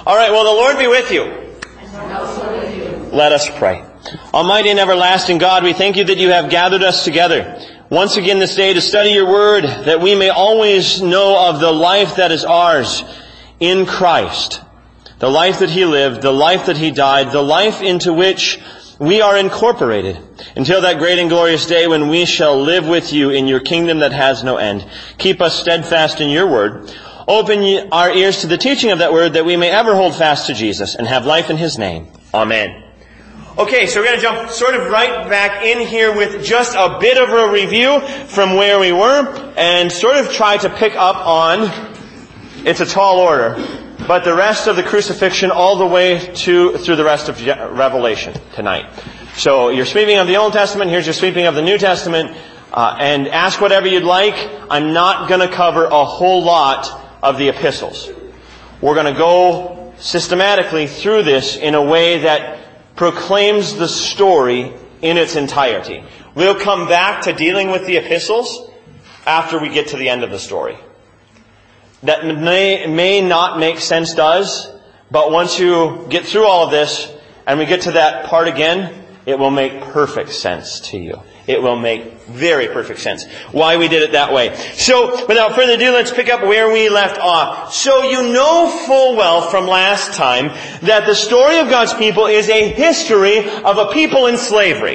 All right, well, the Lord be with you. And also with you. Let us pray. Almighty and everlasting God, we thank you that you have gathered us together once again this day to study your word, that we may always know of the life that is ours in Christ. The life that he lived, the life that he died, the life into which we are incorporated until that great and glorious day when we shall live with you in your kingdom that has no end. Keep us steadfast in your word. Open our ears to the teaching of that word that we may ever hold fast to Jesus and have life in his name. Amen. Okay, so we're going to jump sort of right back in here with just a bit of a review from where we were and sort of try to pick up on, it's a tall order, but the rest of the crucifixion all the way through the rest of Revelation tonight. So you're sweeping of the Old Testament, here's your sweeping of the New Testament, and ask whatever you'd like. I'm not going to cover a whole lot of the epistles. We're going to go systematically through this in a way that proclaims the story in its entirety. We'll come back to dealing with the epistles after we get to the end of the story. That may not make sense, but once you get through all of this and we get to that part again, it will make perfect sense to you. It will make very perfect sense why we did it that way. So, without further ado, let's pick up where we left off. So you know full well from last time that the story of God's people is a history of a people in slavery.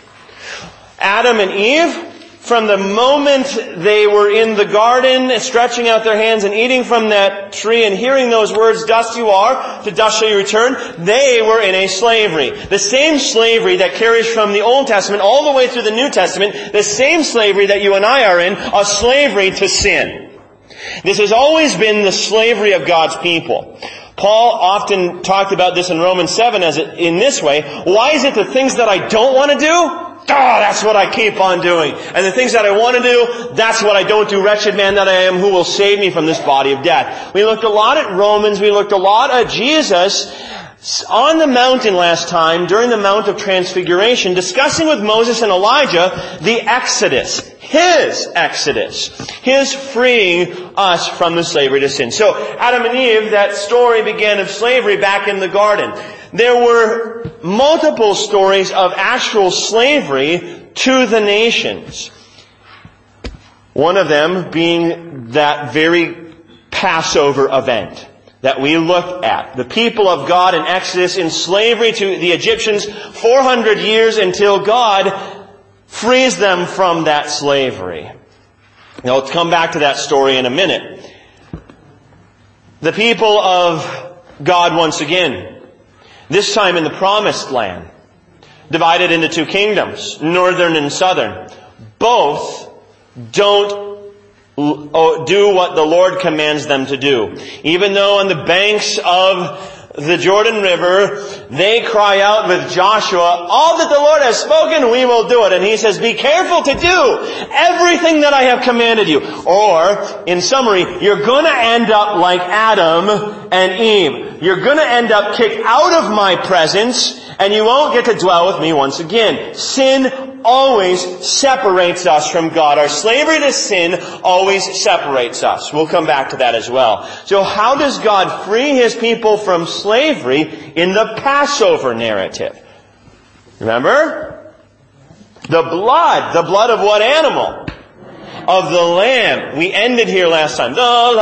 Adam and Eve, from the moment they were in the garden, stretching out their hands and eating from that tree and hearing those words, dust you are, to dust shall you return, they were in a slavery. The same slavery that carries from the Old Testament all the way through the New Testament, the same slavery that you and I are in, a slavery to sin. This has always been the slavery of God's people. Paul often talked about this in Romans 7 in this way. Why is it the things that I don't want to do? That's what I keep on doing. And the things that I want to do, that's what I don't do. Wretched man that I am, who will save me from this body of death? We looked a lot at Romans. We looked a lot at Jesus on the mountain last time, during the Mount of Transfiguration, discussing with Moses and Elijah the Exodus. His freeing us from the slavery to sin. So, Adam and Eve, that story began of slavery back in the garden. There were multiple stories of actual slavery to the nations. One of them being that very Passover event that we looked at. The people of God in Exodus in slavery to the Egyptians 400 years until God frees them from that slavery. Now let's come back to that story in a minute. The people of God once again, this time in the Promised Land, divided into two kingdoms, northern and southern. Both don't do what the Lord commands them to do. Even though on the banks of the Jordan River, they cry out with Joshua, all that the Lord has spoken, we will do it. And he says, be careful to do everything that I have commanded you. Or, in summary, you're going to end up like Adam and Eve. You're going to end up kicked out of my presence, and you won't get to dwell with me once again. Sin always separates us from God. Our slavery to sin always separates us. We'll come back to that as well. So how does God free His people from slavery in the Passover narrative? Remember? The blood of what animal? Of the lamb. We ended here last time. The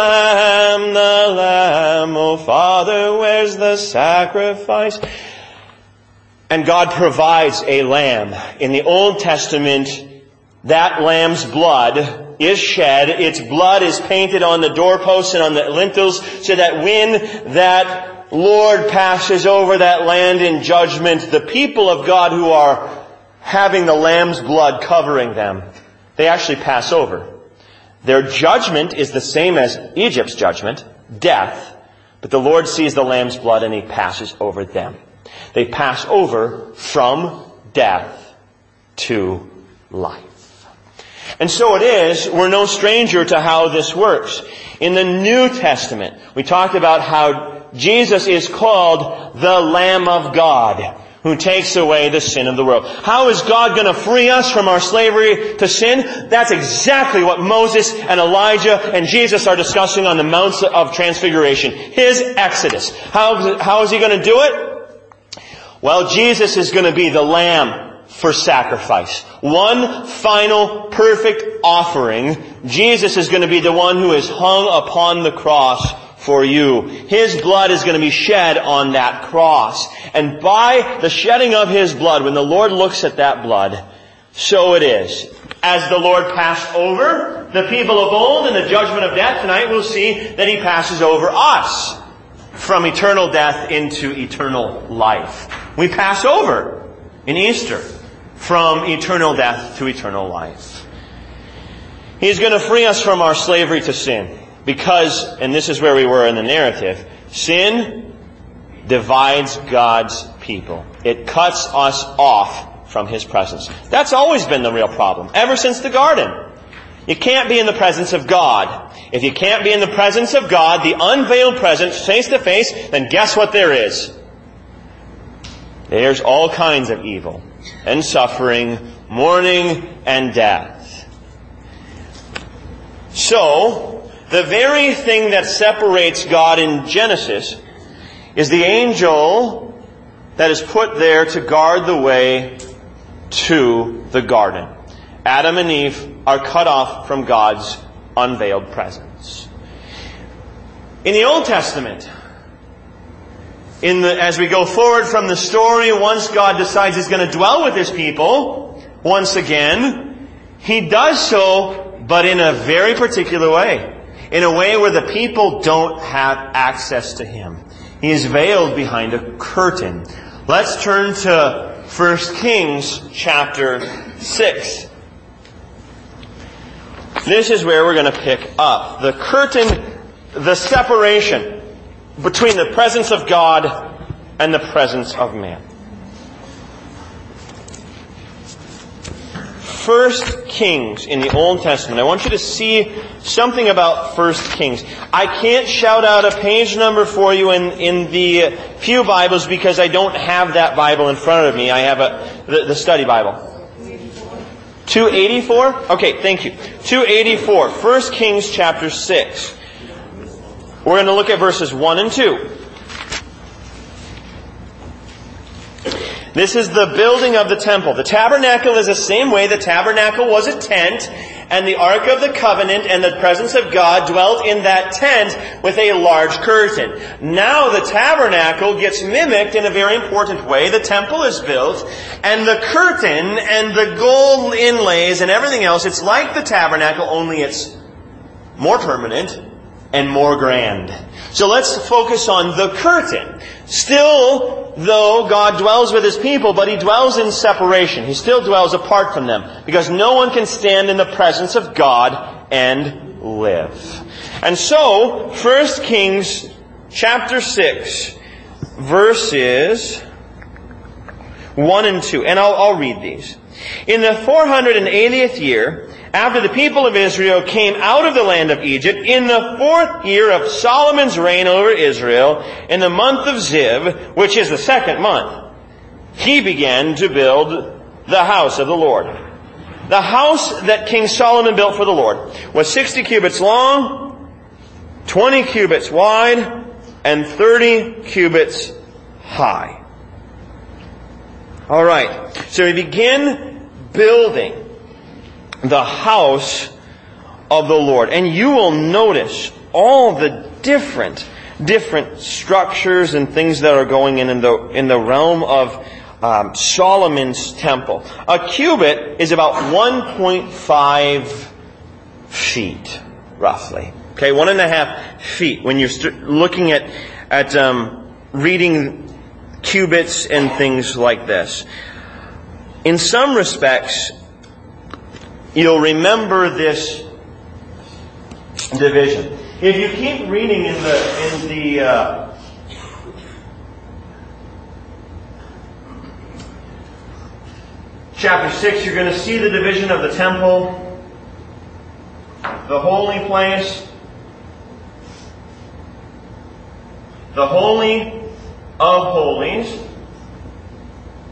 lamb, oh Father, where's the sacrifice? And God provides a lamb. In the Old Testament, that lamb's blood is shed. Its blood is painted on the doorposts and on the lintels so that when that Lord passes over that land in judgment, the people of God who are having the lamb's blood covering them, they actually pass over. Their judgment is the same as Egypt's judgment, death, but the Lord sees the lamb's blood and He passes over them. They pass over from death to life. And so it is, we're no stranger to how this works. In the New Testament, we talked about how Jesus is called the Lamb of God. who takes away the sin of the world. How is God going to free us from our slavery to sin? That's exactly what Moses and Elijah and Jesus are discussing on the Mount of Transfiguration. His Exodus. How is He going to do it? Well, Jesus is going to be the Lamb for sacrifice. One final perfect offering. Jesus is going to be the one who is hung upon the cross for you. His blood is going to be shed on that cross. And by the shedding of His blood, when the Lord looks at that blood, so it is. As the Lord passed over the people of old in the judgment of death, tonight we'll see that He passes over us from eternal death into eternal life. We pass over in Easter from eternal death to eternal life. He's going to free us from our slavery to sin. Because, and this is where we were in the narrative, sin divides God's people. It cuts us off from His presence. That's always been the real problem, ever since the garden. You can't be in the presence of God. If you can't be in the presence of God, the unveiled presence, face to face, then guess what there is? There's all kinds of evil and suffering, mourning and death. So, the very thing that separates God in Genesis is the angel that is put there to guard the way to the garden. Adam and Eve are cut off from God's unveiled presence. In the Old Testament, as we go forward from the story, once God decides He's going to dwell with His people, once again, He does so, but in a very particular way. In a way where the people don't have access to Him. He is veiled behind a curtain. Let's turn to 1 Kings chapter 6. This is where we're going to pick up. The curtain, the separation between the presence of God and the presence of man. 1 Kings in the Old Testament. I want you to see something about 1 Kings. I can't shout out a page number for you in the Pew Bibles because I don't have that Bible in front of me. I have the study Bible. 284? Okay, thank you. 284. 1 Kings chapter 6. We're going to look at verses 1 and 2. This is the building of the temple. The tabernacle is the same way. The tabernacle was a tent, and the Ark of the Covenant and the presence of God dwelt in that tent with a large curtain. Now the tabernacle gets mimicked in a very important way. The temple is built, and the curtain and the gold inlays and everything else, it's like the tabernacle, only it's more permanent and more grand. So let's focus on the curtain. Still, though, God dwells with His people, but He dwells in separation. He still dwells apart from them, because no one can stand in the presence of God and live. And so, 1 Kings chapter 6, verses 1 and 2. And I'll read these. In the 480th year, after the people of Israel came out of the land of Egypt, in the 4th year of Solomon's reign over Israel, in the month of Ziv, which is the 2nd month, he began to build the house of the Lord. The house that King Solomon built for the Lord was 60 cubits long, 20 cubits wide, and 30 cubits high. Alright, so we begin building the house of the Lord. And you will notice all the different structures and things that are going in the realm of Solomon's temple. A cubit is about 1.5 feet, roughly. Okay, 1.5 feet. When you're looking at reading cubits and things like this. In some respects, you'll remember this division. If you keep reading in the chapter 6, you're going to see the division of the temple, the holy place, the Holy of Holies,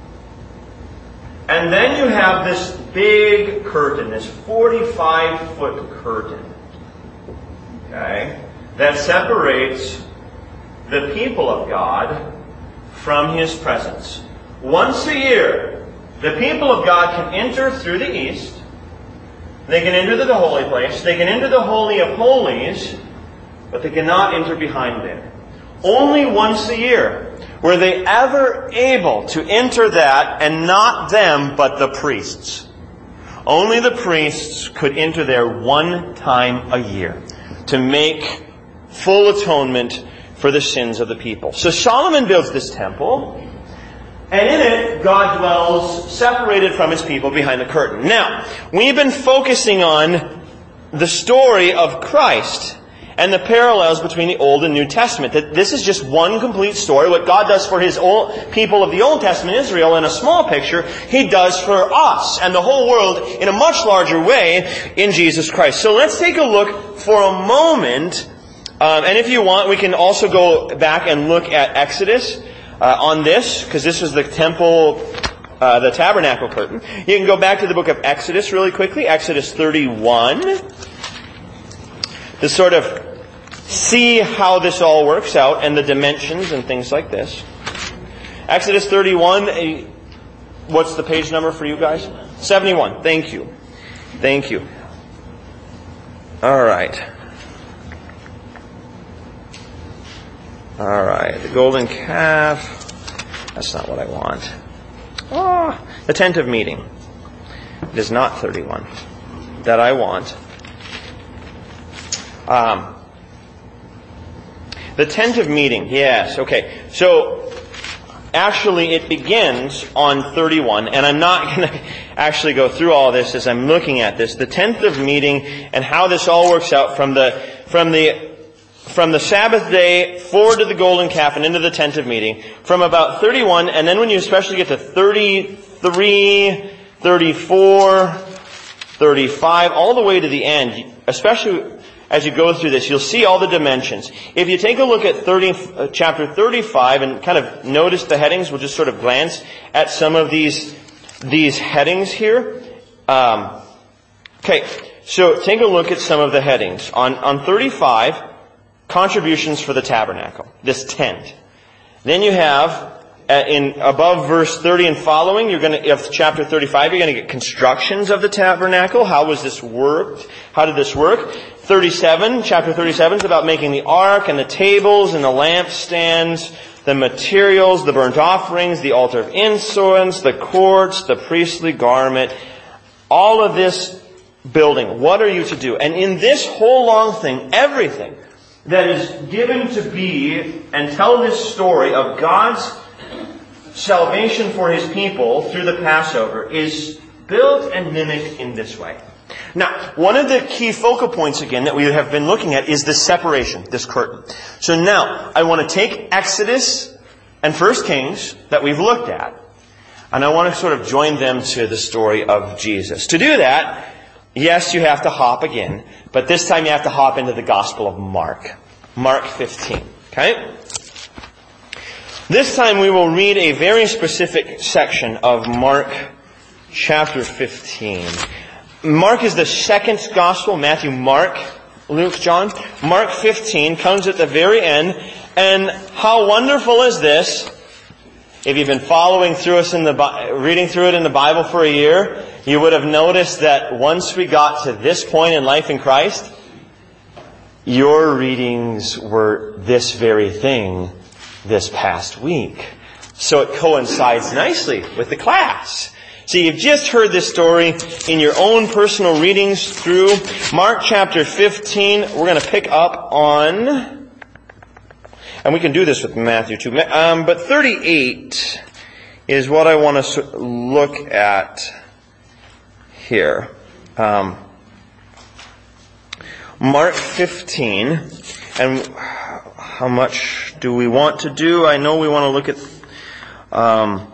And then you have this big curtain, this 45-foot curtain, okay, that separates the people of God from His presence. Once a year, the people of God can enter through the east. They can enter the holy place. They can enter the Holy of Holies, but they cannot enter behind there. Only once a year were they ever able to enter that, and not them, but the priests. Only the priests could enter there one time a year to make full atonement for the sins of the people. So Solomon builds this temple, and in it, God dwells separated from His people behind the curtain. Now, we've been focusing on the story of Christ and the parallels between the Old and New Testament. That this is just one complete story. What God does for His people of the Old Testament, Israel, in a small picture, He does for us and the whole world in a much larger way in Jesus Christ. So let's take a look for a moment. And if you want, we can also go back and look at Exodus on this, because this was the temple, the tabernacle curtain. You can go back to the book of Exodus really quickly, Exodus 31, to sort of see how this all works out and the dimensions and things like this. Exodus 31, what's the page number for you guys? 71. Thank you. Thank you. All right. The golden calf. That's not what I want. The tent of meeting. It is not 31 that I want. The tent of meeting. Yes, okay. So, actually it begins on 31, and I'm not going to actually go through all this as I'm looking at this. The tent of meeting and how this all works out from the Sabbath day forward to the golden calf and into the tent of meeting, from about 31, and then when you especially get to 33, 34, 35, all the way to the end, especially as you go through this, you'll see all the dimensions. If you take a look at chapter 35 and kind of notice the headings, we'll just sort of glance at some of these headings here. Okay, so take a look at some of the headings. On 35, contributions for the tabernacle, this tent. Then you have, in above verse 30 and following, of chapter 35, you're going to get constructions of the tabernacle. How was this worked? How did this work? Chapter 37 is about making the ark and the tables and the lampstands, the materials, the burnt offerings, the altar of incense, the courts, the priestly garment. All of this building. What are you to do? And in this whole long thing, everything that is given to be and tell this story of God's salvation for His people through the Passover is built and mimicked in this way. Now, one of the key focal points again that we have been looking at is this separation, this curtain. So now, I want to take Exodus and 1 Kings that we've looked at, and I want to sort of join them to the story of Jesus. To do that, yes, you have to hop again, but this time you have to hop into the Gospel of Mark. Mark 15. Okay? This time we will read a very specific section of Mark chapter 15. Mark is the second Gospel. Matthew, Mark, Luke, John. Mark 15 comes at the very end. And how wonderful is this? If you've been following through us reading through it in the Bible for a year, you would have noticed that once we got to this point in life in Christ, your readings were this very thing this past week. So it coincides nicely with the class. So you've just heard this story in your own personal readings through Mark chapter 15. We're going to pick up on, and we can do this with Matthew too, but 38 is what I want to look at here. Mark 15, and how much do we want to do? I know we want to look at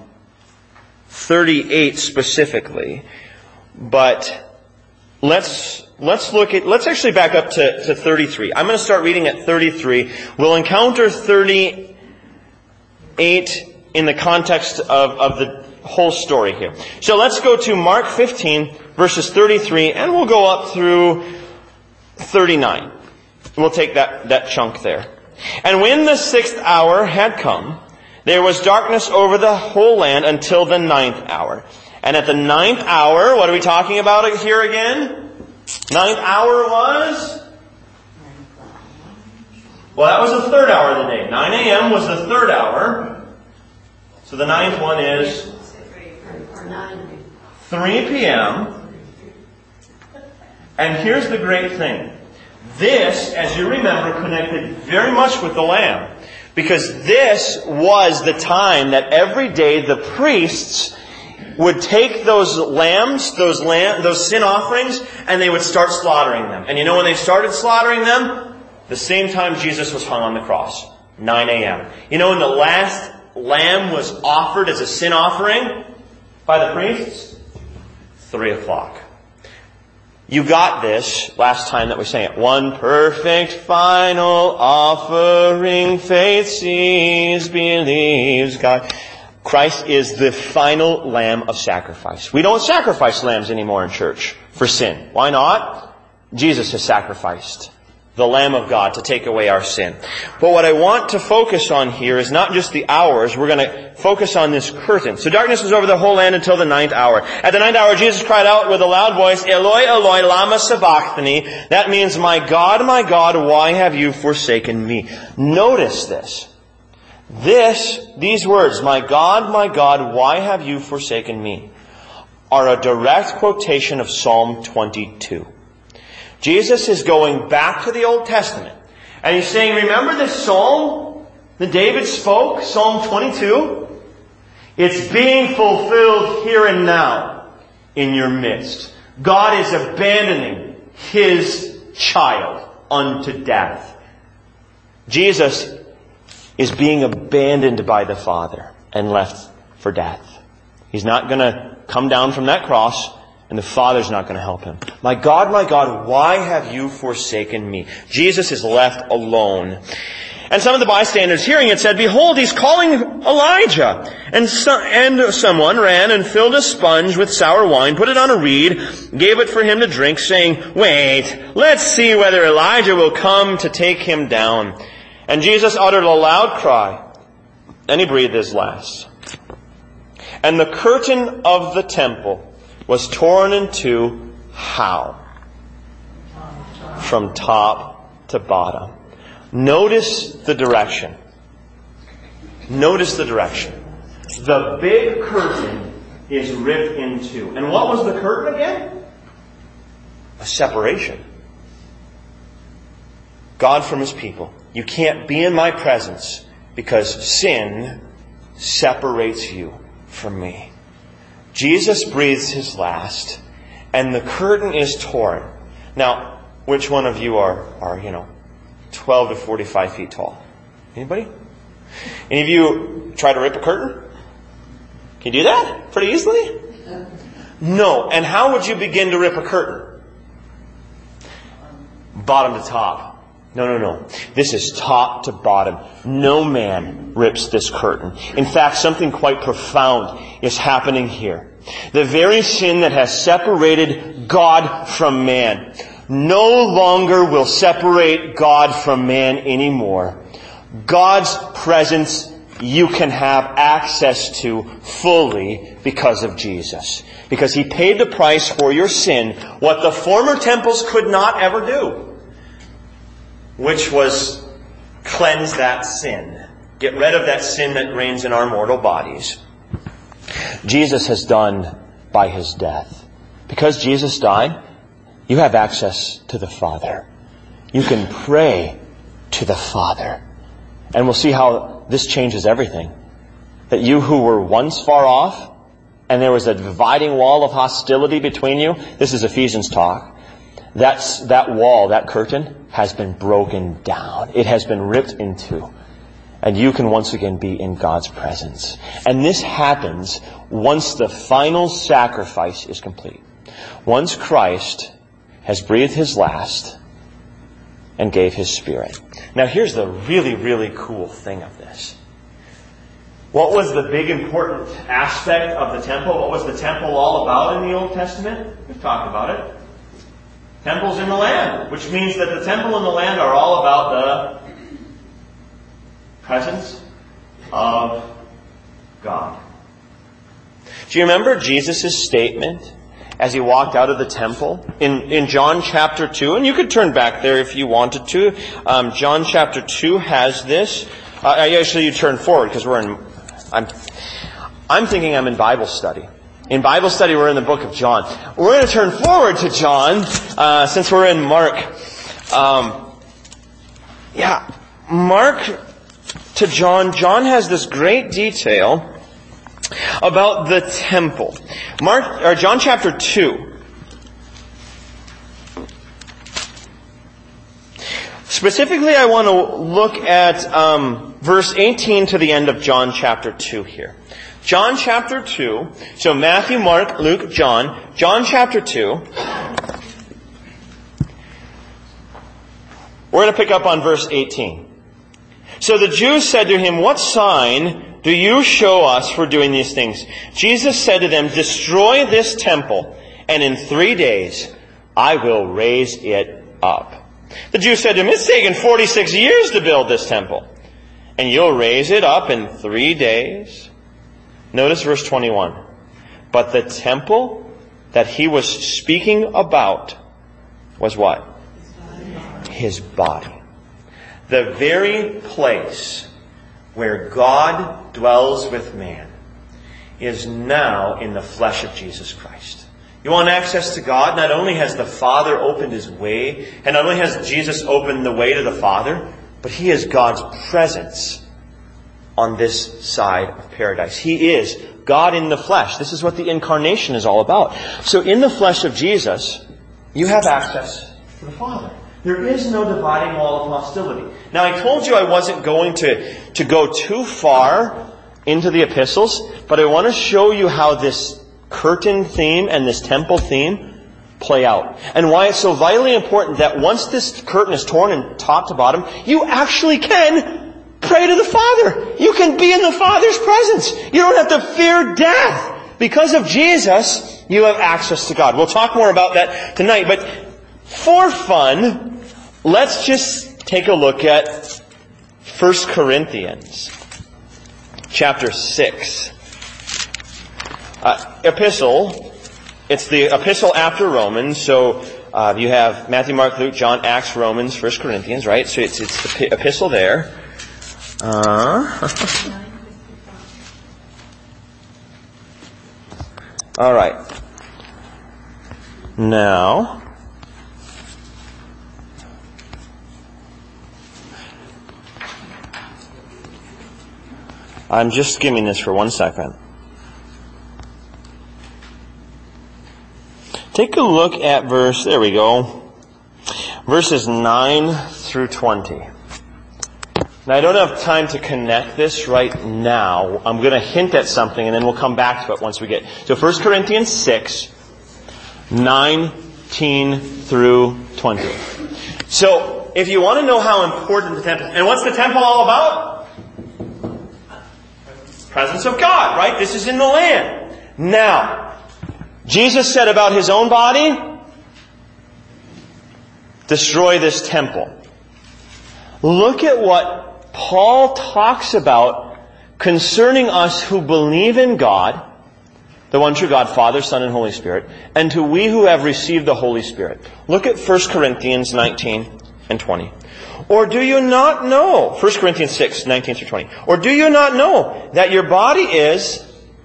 38 specifically, but let's actually back up to 33. I'm going to start reading at 33. We'll encounter 38 in the context of the whole story here. So let's go to Mark 15, verses 33, and we'll go up through 39. We'll take that chunk there. And when the 6th hour had come, there was darkness over the whole land until the 9th hour. And at the 9th hour, what are we talking about here again? 9th hour was? Well, that was the 3rd hour of the day. 9 a.m. was the 3rd hour. So the 9th one is 3 p.m. And here's the great thing. This, as you remember, connected very much with the Lamb. Because this was the time that every day the priests would take those lambs, those sin offerings, and they would start slaughtering them. And you know when they started slaughtering them? The same time Jesus was hung on the cross. 9 a.m. You know when the last lamb was offered as a sin offering by the priests? 3 o'clock. You got this last time that we sang it. One perfect final offering, faith sees, believes God. Christ is the final lamb of sacrifice. We don't sacrifice lambs anymore in church for sin. Why not? Jesus has sacrificed the Lamb of God to take away our sin. But what I want to focus on here is not just the hours. We're going to focus on this curtain. So darkness was over the whole land until the 9th hour. At the 9th hour, Jesus cried out with a loud voice, Eloi, Eloi, lama sabachthani. That means, my God, why have you forsaken me? Notice this. These words, my God, why have you forsaken me, are a direct quotation of Psalm 22. Jesus is going back to the Old Testament. And he's saying, remember this psalm that David spoke, Psalm 22? It's being fulfilled here and now in your midst. God is abandoning His child unto death. Jesus is being abandoned by the Father and left for death. He's not going to come down from that cross, and the Father's not going to help him. My God, why have you forsaken me? Jesus is left alone. And some of the bystanders hearing it said, behold, he's calling Elijah. And someone ran and filled a sponge with sour wine, put it on a reed, gave it for him to drink, saying, wait, let's see whether Elijah will come to take him down. And Jesus uttered a loud cry, and he breathed his last. And the curtain of the temple was torn in two. How? From top to bottom. Notice the direction. Notice the direction. The big curtain is ripped in two. And what was the curtain again? A separation. God from His people. You can't be in my presence because sin separates you from me. Jesus breathes His last, and the curtain is torn. Now, which one of you are 12 to 45 feet tall? Anybody? Any of you try to rip a curtain? Can you do that pretty easily? No. And how would you begin to rip a curtain? Bottom to top. No. This is top to bottom. No man rips this curtain. In fact, something quite profound is happening here. The very sin that has separated God from man no longer will separate God from man anymore. God's presence you can have access to fully because of Jesus. Because He paid the price for your sin, what the former temples could not ever do. Which was cleanse that sin. Get rid of that sin that reigns in our mortal bodies. Jesus has done by His death. Because Jesus died, you have access to the Father. You can pray to the Father. And we'll see how this changes everything. That you who were once far off, and there was a dividing wall of hostility between you, this is Ephesians talk. That wall, that curtain, has been broken down. It has been ripped in two. And you can once again be in God's presence. And this happens once the final sacrifice is complete. Once Christ has breathed His last and gave His Spirit. Now here's the really, really cool thing of this. What was the big important aspect of the temple? What was the temple all about in the Old Testament? We've talked about it. Temples in the land, which means that the temple and the land are all about the presence of God. Do you remember Jesus' statement as he walked out of the temple in John chapter 2? And you could turn back there if you wanted to. John chapter 2 has this. Actually, you turn forward because I'm thinking I'm in Bible study. In Bible study, we're in the book of John. We're going to turn forward to John since we're in Mark. Mark to John. John has this great detail about the temple. John chapter 2. Specifically, I want to look at verse 18 to the end of John chapter 2 here. John chapter 2. So Matthew, Mark, Luke, John. John chapter 2. We're going to pick up on verse 18. So the Jews said to him, "What sign do you show us for doing these things?" Jesus said to them, "Destroy this temple, and in 3 days I will raise it up." The Jews said to him, "It's taken 46 years to build this temple, and you'll raise it up in 3 days?" Notice verse 21. But the temple that he was speaking about was what? His body. The very place where God dwells with man is now in the flesh of Jesus Christ. You want access to God? Not only has the Father opened His way, and not only has Jesus opened the way to the Father, but He is God's presence on this side of paradise. He is God in the flesh. This is what the incarnation is all about. So in the flesh of Jesus, you have access to the Father. There is no dividing wall of hostility. Now, I told you I wasn't going to go too far into the epistles, but I want to show you how this curtain theme and this temple theme play out. And why it's so vitally important that once this curtain is torn and top to bottom, you actually can pray to the Father. You can be in the Father's presence. You don't have to fear death. Because of Jesus, you have access to God. We'll talk more about that tonight, but for fun, let's just take a look at 1 Corinthians chapter 6. Epistle. It's the epistle after Romans. So you have Matthew, Mark, Luke, John, Acts, Romans, 1 Corinthians, right? So it's the epistle there. All right. Now, I'm just skimming this for 1 second. Take a look at verses 9 through 20. Now, I don't have time to connect this right now. I'm going to hint at something and then we'll come back to it once we get. So 1 Corinthians 6, 19 through 20. So, if you want to know how important the temple, and what's the temple all about? Presence of God, right? This is in the land. Now, Jesus said about His own body, destroy this temple. Look at what Paul talks about concerning us who believe in God, the one true God, Father, Son, and Holy Spirit, and to we who have received the Holy Spirit. Look at 1 Corinthians 19 and 20. Or do you not know, 1 Corinthians 6, 19 through 20, or do you not know that your body is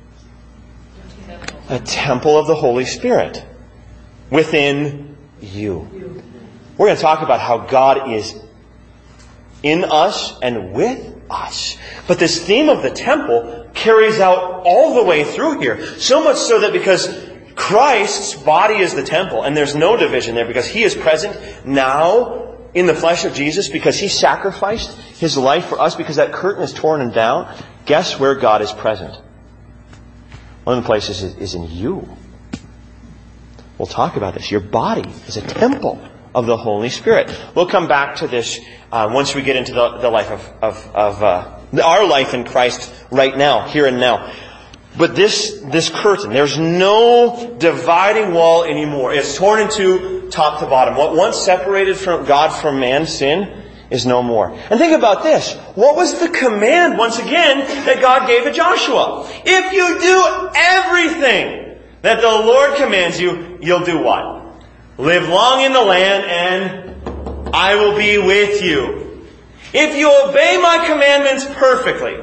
a temple of the Holy Spirit within you? We're going to talk about how God is in us and with us. But this theme of the temple carries out all the way through here. So much so that because Christ's body is the temple, and there's no division there because He is present now in the flesh of Jesus because He sacrificed His life for us, because that curtain is torn down. Guess where God is present? One of the places is in you. We'll talk about this. Your body is a temple of the Holy Spirit. We'll come back to this once we get into the life Our life in Christ right now, here and now. But this curtain, there's no dividing wall anymore. It's torn into top to bottom. What once separated from God from man, sin, is no more. And think about this. What was the command, once again, that God gave to Joshua? If you do everything that the Lord commands you, you'll do what? Live long in the land, and I will be with you. If you obey my commandments perfectly,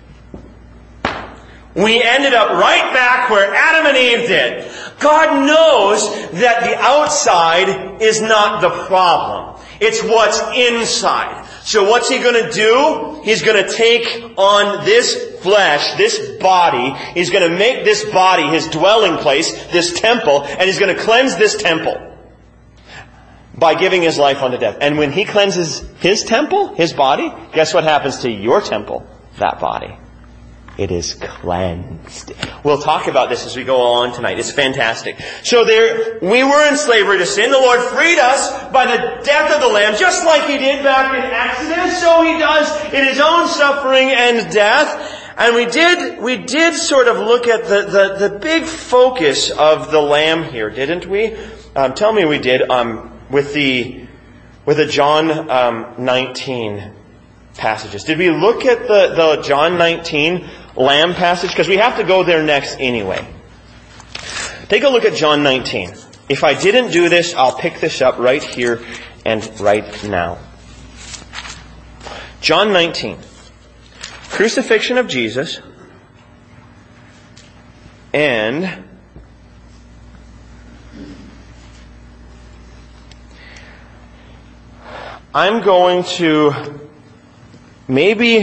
we ended up right back where Adam and Eve did. God knows that the outside is not the problem. It's what's inside. So what's He going to do? He's going to take on this flesh, this body. He's going to make this body His dwelling place, this temple, and He's going to cleanse this temple by giving His life unto death. And when He cleanses His temple, His body, guess what happens to your temple? That body. It is cleansed. We'll talk about this as we go on tonight. It's fantastic. So we were in slavery to sin. The Lord freed us by the death of the Lamb, just like He did back in Exodus. So He does in His own suffering and death. And we did sort of look at the big focus of the Lamb here, didn't we? Tell me we did, with the John 19 passages. Did we look at the John 19 Lamb passage? Because we have to go there next anyway. Take a look at John 19. If I didn't do this, I'll pick this up right here and right now. John 19. Crucifixion of Jesus. And I'm going to maybe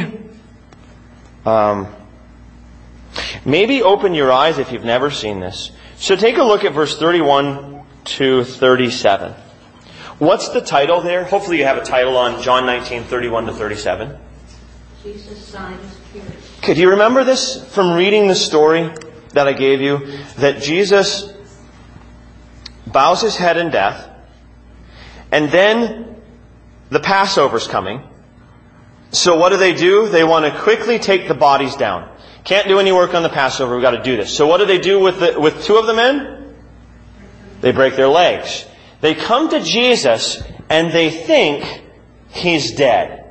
open your eyes if you've never seen this. So take a look at verse 31 to 37. What's the title there? Hopefully you have a title on John 19, 31 to 37. Jesus' side is pierced. Okay, do you remember this from reading the story that I gave you? That Jesus bows His head in death, and then the Passover's coming. So what do? They want to quickly take the bodies down. Can't do any work on the Passover. We've got to do this. So what do with two of the men? They break their legs. They come to Jesus and they think He's dead.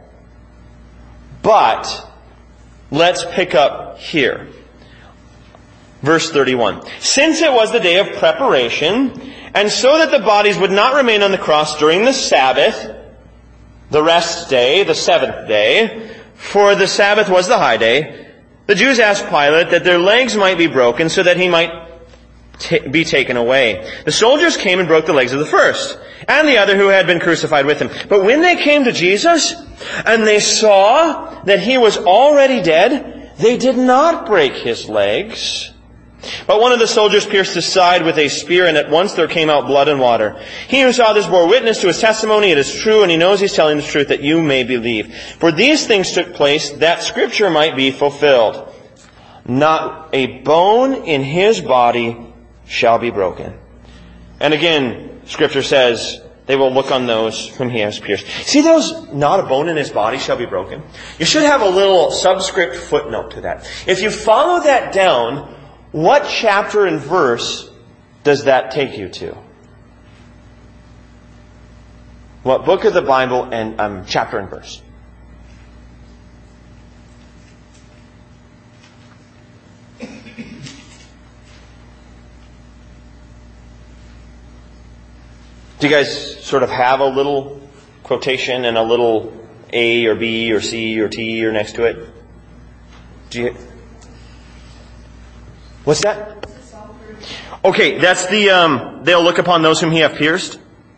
But let's pick up here. Verse 31. Since it was the day of preparation, and so that the bodies would not remain on the cross during the Sabbath, the rest day, the seventh day, for the Sabbath was the high day, the Jews asked Pilate that their legs might be broken so that He might be taken away. The soldiers came and broke the legs of the first and the other who had been crucified with Him. But when they came to Jesus and they saw that He was already dead, they did not break His legs. But one of the soldiers pierced His side with a spear, and at once there came out blood and water. He who saw this bore witness to His testimony. It is true, and he knows he's telling the truth, that you may believe. For these things took place that Scripture might be fulfilled. Not a bone in His body shall be broken. And again, Scripture says, they will look on those whom He has pierced. See those, not a bone in His body shall be broken? You should have a little subscript footnote to that. If you follow that down, what chapter and verse does that take you to? What book of the Bible and chapter and verse? Do you guys sort of have a little quotation and a little A or B or C or T or next to it? Do you? What's that? Okay, that's the, they'll look upon those whom He hath pierced.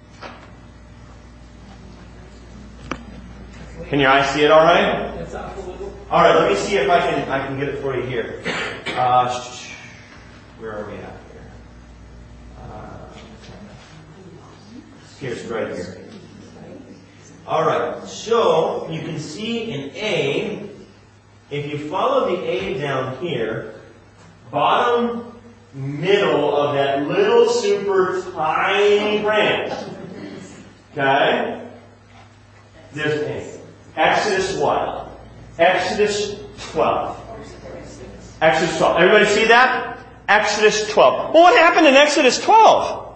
Can your eyes see it alright? Alright, let me see if I can get it for you here. Where are we at here? Here's right here. Alright, so you can see in A, if you follow the A down here, bottom middle of that little super tiny branch. Okay? There's A. Exodus what? Exodus 12. Exodus 12. Everybody see that? Exodus 12. Well, what happened in Exodus 12?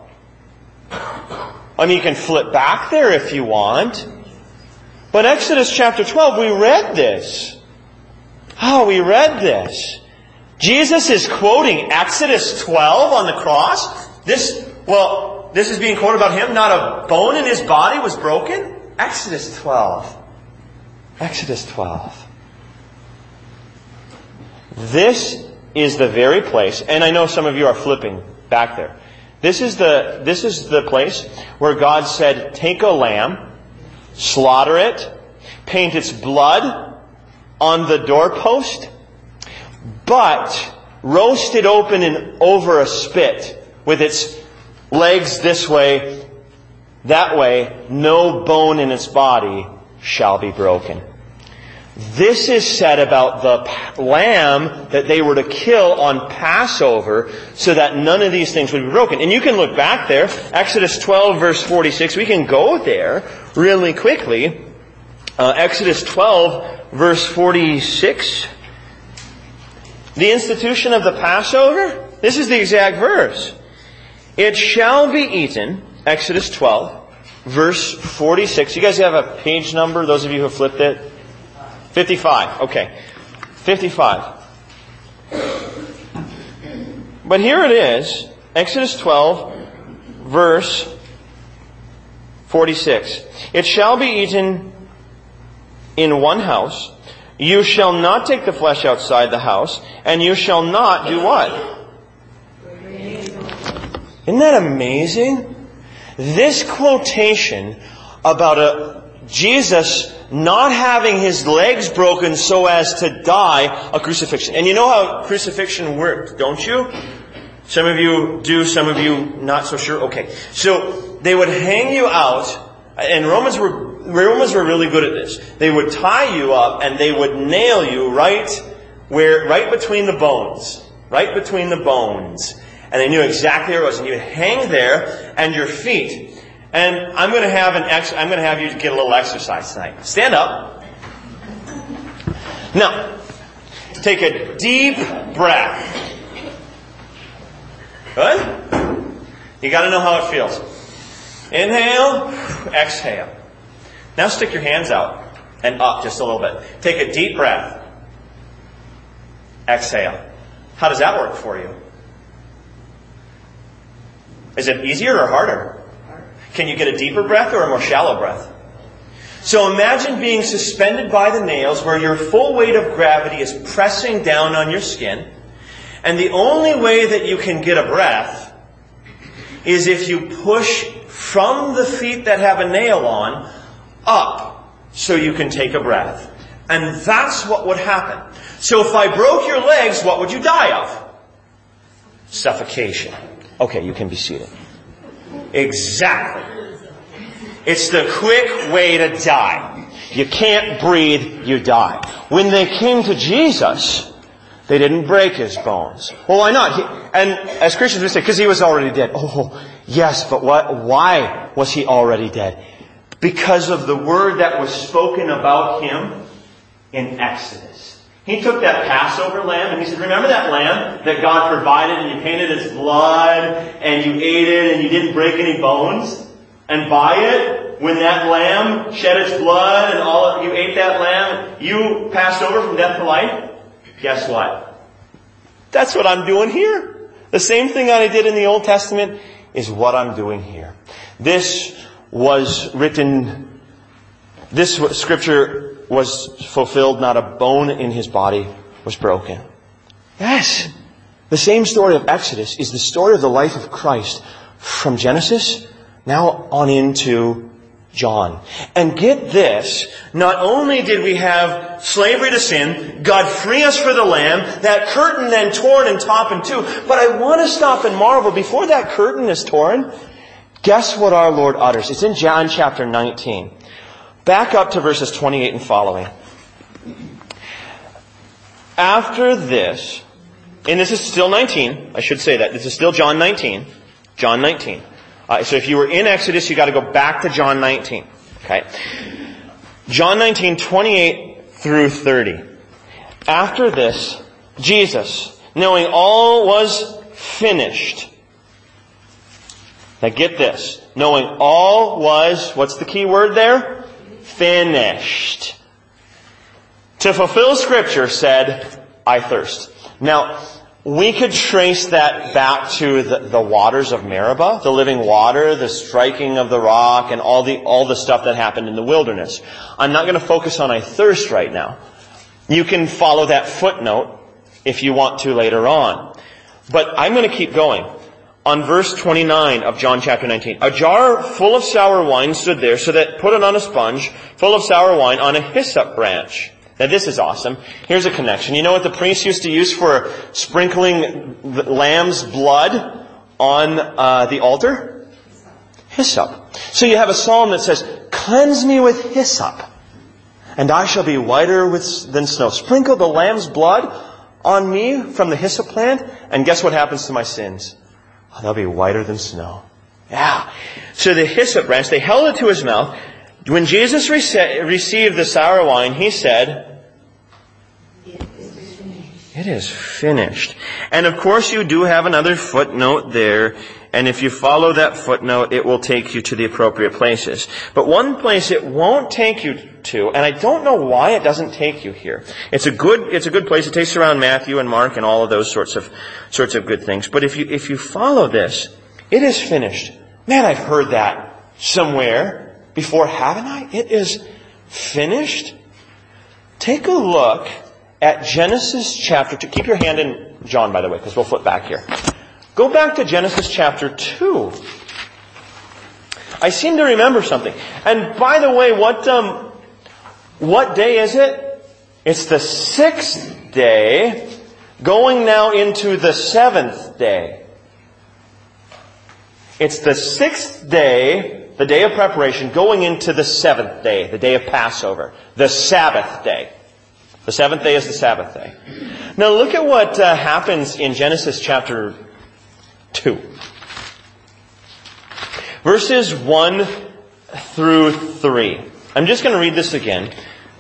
I mean, you can flip back there if you want. But Exodus chapter 12, we read this. Oh, we read this. Jesus is quoting Exodus 12 on the cross. This is being quoted about him. Not a bone in his body was broken. Exodus 12. Exodus 12. This is the very place, and I know some of you are flipping back there. This is the place where God said, take a lamb, slaughter it, paint its blood on the doorpost, but roast it open and over a spit with its legs this way, that way, no bone in its body shall be broken. This is said about the lamb that they were to kill on Passover so that none of these things would be broken. And you can look back there, Exodus 12 verse 46. We can go there really quickly. Exodus 12 verse 46. The institution of the Passover. This is the exact verse. It shall be eaten, Exodus 12 verse 46. You guys have a page number, those of you who have flipped it? 55. Okay. 55. But here it is. Exodus 12, verse 46. It shall be eaten in one house. You shall not take the flesh outside the house. And you shall not do what? Isn't that amazing? This quotation about Jesus not having his legs broken so as to die a crucifixion. And you know how crucifixion worked, don't you? Some of you do, some of you not so sure. Okay. So they would hang you out, and Romans were really good at this. They would tie you up and they would nail you right between the bones. Right between the bones. And they knew exactly where it was. And you'd hang there, and your feet. And I'm going to have you get a little exercise tonight. Stand up. Now, take a deep breath. Good? You got to know how it feels. Inhale, exhale. Now stick your hands out and up just a little bit. Take a deep breath. Exhale. How does that work for you? Is it easier or harder? Can you get a deeper breath or a more shallow breath? So imagine being suspended by the nails where your full weight of gravity is pressing down on your skin. And the only way that you can get a breath is if you push from the feet that have a nail on up so you can take a breath. And that's what would happen. So if I broke your legs, what would you die of? Suffocation. Okay, you can be seated. Exactly. It's the quick way to die. You can't breathe, you die. When they came to Jesus, they didn't break his bones. Well, why not? And as Christians we say, because he was already dead. Oh, yes, but why was he already dead? Because of the word that was spoken about him in Exodus. He took that Passover lamb and he said, remember that lamb that God provided and you painted its blood and you ate it and you didn't break any bones? And by it, when that lamb shed its blood and you ate that lamb, you passed over from death to life? Guess what? That's what I'm doing here. The same thing that I did in the Old Testament is what I'm doing here. This scripture was fulfilled, not a bone in his body was broken. Yes. The same story of Exodus is the story of the life of Christ from Genesis now on into John. And get this, not only did we have slavery to sin, God free us for the Lamb, that curtain then torn in top and two, but I want to stop and marvel, before that curtain is torn, guess what our Lord utters? It's in John chapter 19. Back up to verses 28 and following. After this, and this is still 19, I should say that. This is still John 19. John 19. So if you were in Exodus, you got to go back to John 19. Okay? John 19, 28 through 30. After this, Jesus, knowing all was finished. Now get this. Knowing all was, what's the key word there? Finished. To fulfill Scripture said, I thirst. Now, we could trace that back to the waters of Meribah, the living water, the striking of the rock, and all the stuff that happened in the wilderness. I'm not going to focus on I thirst right now. You can follow that footnote if you want to later on. But I'm going to keep going. On verse 29 of John chapter 19, a jar full of sour wine stood there, so that put it on a sponge full of sour wine on a hyssop branch. Now this is awesome. Here's a connection. You know what the priests used to use for sprinkling the lamb's blood on the altar? Hyssop. So you have a psalm that says, cleanse me with hyssop, and I shall be whiter than snow. Sprinkle the lamb's blood on me from the hyssop plant, and guess what happens to my sins? Oh, they'll be whiter than snow. Yeah. So the hyssop branch, they held it to his mouth. When Jesus received the sour wine, he said, it is finished. And of course you do have another footnote there. And if you follow that footnote, it will take you to the appropriate places. But one place it won't take you to, and I don't know why it doesn't take you here. It's a good place. It takes around Matthew and Mark and all of those sorts of good things. But if you follow this, it is finished. Man, I've heard that somewhere before, haven't I? It is finished. Take a look at Genesis chapter 2. Keep your hand in John, by the way, because we'll flip back here. Go back to Genesis chapter 2. I seem to remember something. And by the way, what day is it? It's the 6th day, going now into the 7th day. It's the 6th day, the day of preparation, going into the 7th day, the day of Passover, the Sabbath day. The 7th day is the Sabbath day. Now look at what happens in Genesis chapter 2. Verses 1 through 3. I'm just going to read this again.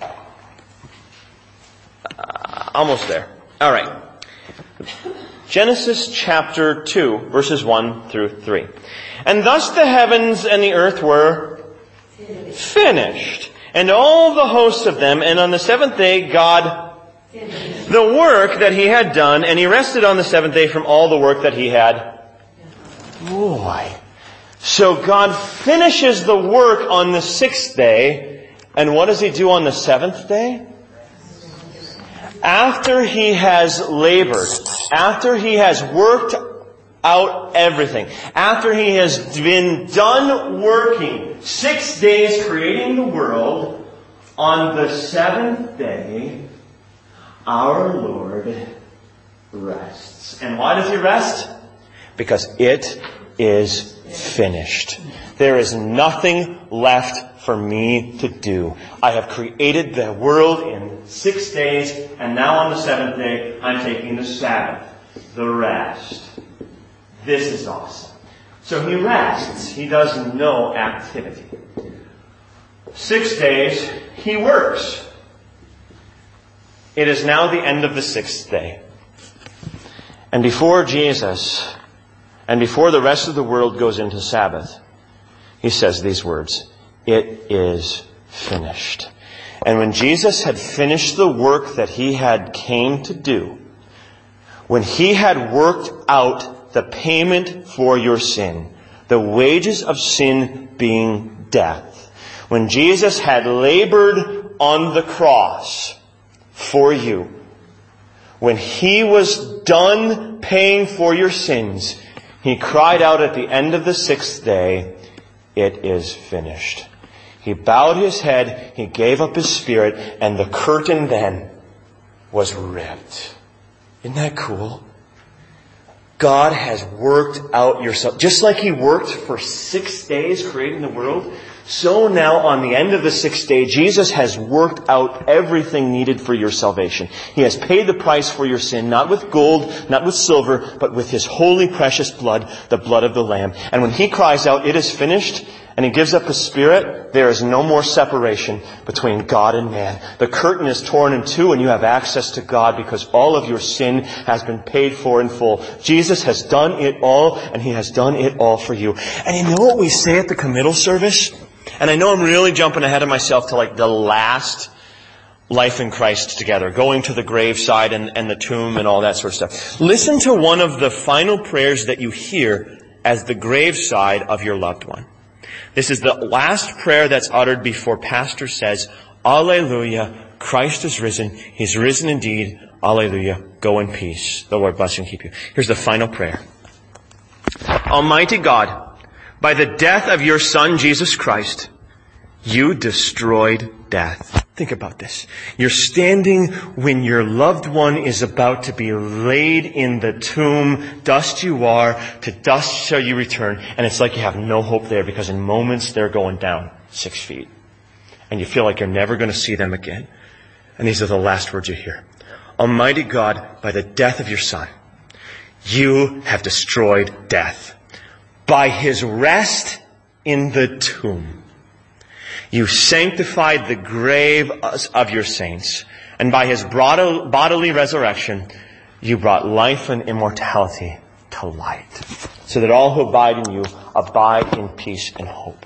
Almost there. All right. Genesis chapter 2, verses 1 through 3. And thus the heavens and the earth were finished, and all the hosts of them, and on the 7th day God finished the work that he had done, and he rested on the 7th day from all the work that he had. Boy. So God finishes the work on the 6th day, and what does he do on the 7th day? After he has labored, after he has worked out everything, after he has been done working 6 days creating the world, on the 7th day, our Lord rests. And why does he rest? Because it is finished. There is nothing left for me to do. I have created the world in 6 days, and now on the 7th day, I'm taking the Sabbath, the rest. This is awesome. So he rests. He does no activity. 6 days, he works. It is now the end of the 6th day. And before Jesus, and before the rest of the world goes into Sabbath, he says these words, "It is finished." And when Jesus had finished the work that he had came to do, when he had worked out the payment for your sin, the wages of sin being death, when Jesus had labored on the cross for you, when he was done paying for your sins, he cried out at the end of the 6th day, "It is finished." He bowed his head, he gave up his spirit, and the curtain then was ripped. Isn't that cool? God has worked out your salvation. Just like he worked for 6 days creating the world, so now on the end of the 6th day, Jesus has worked out everything needed for your salvation. He has paid the price for your sin, not with gold, not with silver, but with his holy precious blood, the blood of the Lamb. And when he cries out, "It is finished," and He gives up His Spirit, there is no more separation between God and man. The curtain is torn in two and you have access to God because all of your sin has been paid for in full. Jesus has done it all, and He has done it all for you. And you know what we say at the committal service? And I know I'm really jumping ahead of myself to like the last life in Christ together, going to the graveside and the tomb and all that sort of stuff. Listen to one of the final prayers that you hear as the graveside of your loved one. This is the last prayer that's uttered before pastor says, Alleluia, Christ is risen. He's risen indeed. Alleluia. Go in peace. The Lord bless you and keep you. Here's the final prayer. Almighty God, by the death of your Son, Jesus Christ, you destroyed death. Think about this. You're standing when your loved one is about to be laid in the tomb. Dust you are, to dust shall you return. And it's like you have no hope there because in moments they're going down 6 feet. And you feel like you're never going to see them again. And these are the last words you hear. Almighty God, by the death of your Son, you have destroyed death. By His rest in the tomb, you sanctified the grave of your saints, and by His bodily resurrection, you brought life and immortality to light, so that all who abide in you abide in peace and hope.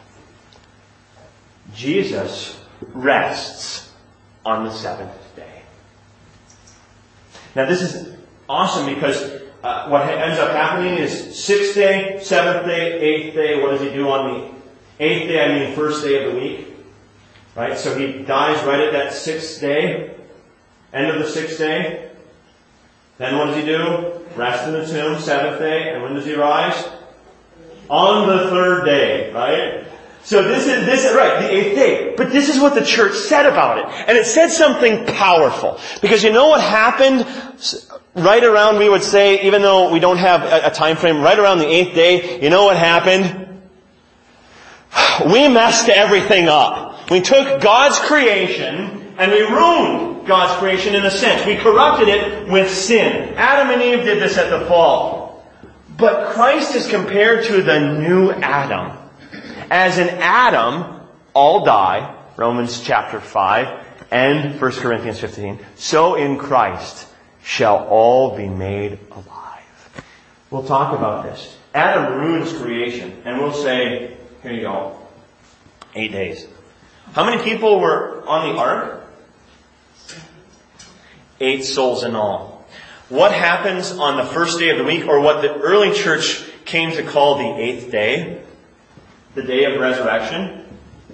Jesus rests on the seventh day. Now this is awesome because what ends up happening is 6th day, 7th day, 8th day. What does He do on the 8th day? I mean first day of the week. Right? So He dies right at that 6th day. End of the 6th day. Then what does He do? Rest in the tomb, 7th day. And when does He rise? On the 3rd day. Right? So this is right, the 8th day. But this is what the church said about it. And it said something powerful. Because you know what happened right around, we would say, even though we don't have a time frame, right around the 8th day, you know what happened? We messed everything up. We took God's creation and we ruined God's creation in a sense. We corrupted it with sin. Adam and Eve did this at the fall. But Christ is compared to the new Adam. As in Adam, all die, Romans chapter 5 and 1 Corinthians 15. So in Christ shall all be made alive. We'll talk about this. Adam ruins creation and we'll say, here you go, 8 days. How many people were on the ark? 8 souls in all. What happens on the first day of the week, or what the early church came to call the 8th day? The day of resurrection?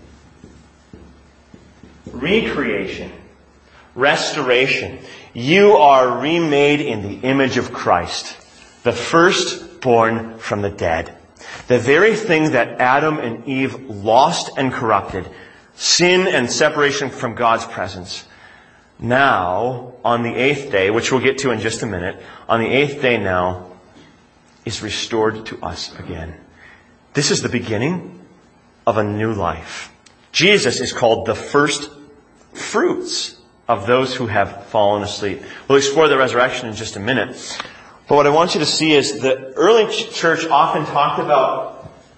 Recreation. Restoration. You are remade in the image of Christ, the firstborn from the dead. The very thing that Adam and Eve lost and corrupted, sin and separation from God's presence. Now, on the 8th day, which we'll get to in just a minute, on the 8th day now, is restored to us again. This is the beginning of a new life. Jesus is called the first fruits of those who have fallen asleep. We'll explore the resurrection in just a minute. But what I want you to see is the early church often talked about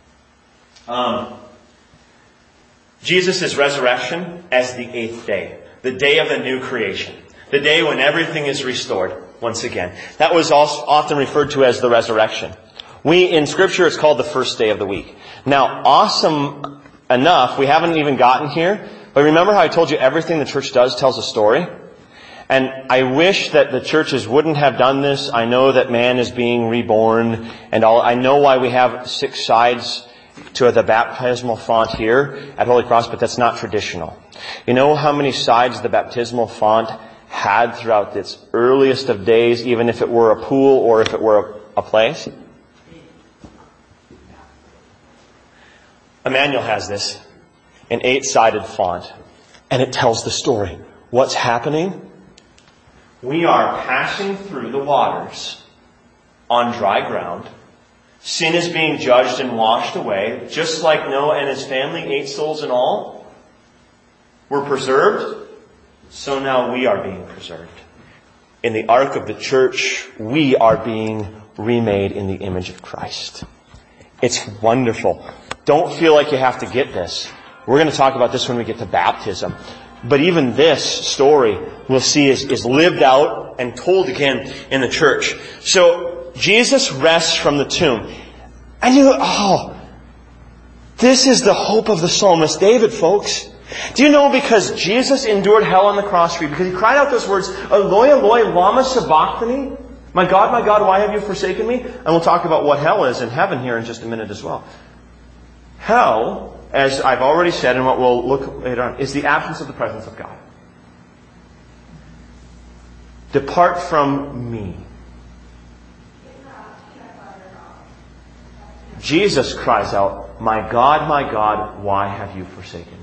Jesus' resurrection as the 8th day. The day of the new creation. The day when everything is restored once again. That was also often referred to as the resurrection. In Scripture, it's called the first day of the week. Now, awesome enough, we haven't even gotten here, but remember how I told you everything the church does tells a story? And I wish that the churches wouldn't have done this. I know that man is being reborn and all. I know why we have 6 sides to the baptismal font here at Holy Cross, but that's not traditional. You know how many sides the baptismal font had throughout its earliest of days, even if it were a pool or if it were a place? Emmanuel has this, an 8-sided font, and it tells the story. What's happening? We are passing through the waters on dry ground. Sin is being judged and washed away, just like Noah and his family, 8 souls in all, were preserved. So now we are being preserved. In the ark of the church, we are being remade in the image of Christ. It's wonderful. Don't feel like you have to get this. We're going to talk about this when we get to baptism. But even this story, we'll see, is lived out and told again in the church. So, Jesus rests from the tomb. And this is the hope of the psalmist David, folks. Do you know, because Jesus endured hell on the cross for you, because He cried out those words, Eloi, Eloi, lama sabachthani? My God, why have you forsaken me? And we'll talk about what hell is in heaven here in just a minute as well. Hell, as I've already said, and what we'll look later on, is the absence of the presence of God. Depart from me. Jesus cries out, my God, why have you forsaken me?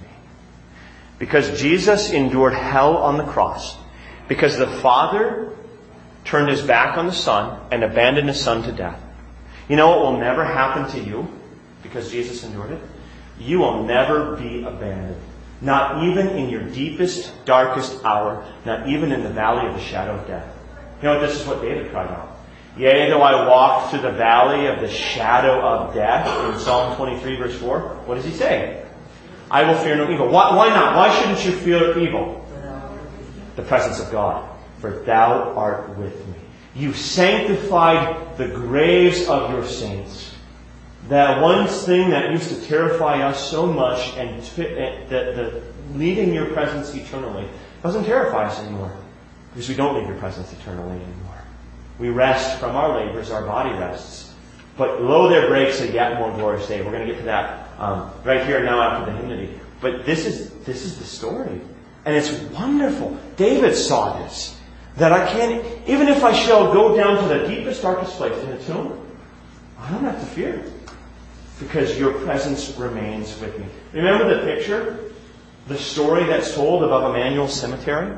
Because Jesus endured hell on the cross. Because the Father turned His back on the Son and abandoned His Son to death. You know what will never happen to you? Because Jesus endured it? You will never be abandoned. Not even in your deepest, darkest hour. Not even in the valley of the shadow of death. You know, this is what David cried out. Yea, though I walk through the valley of the shadow of death, in Psalm 23 verse 4, what does he say? I will fear no evil. Why not? Why shouldn't you fear evil? The presence of God. For thou art with me. You sanctified the graves of your saints. That one thing that used to terrify us so much, and the leaving your presence eternally, doesn't terrify us anymore. Because we don't leave your presence eternally anymore. We rest from our labors, our body rests. But lo, there breaks a yet more glorious day. We're going to get to that right here now after the hymnody. But this is the story. And it's wonderful. David saw this. That I can't, even if I shall go down to the deepest, darkest place in the tomb, I don't have to fear. Because your presence remains with me. Remember the picture? The story that's told above Emmanuel Cemetery?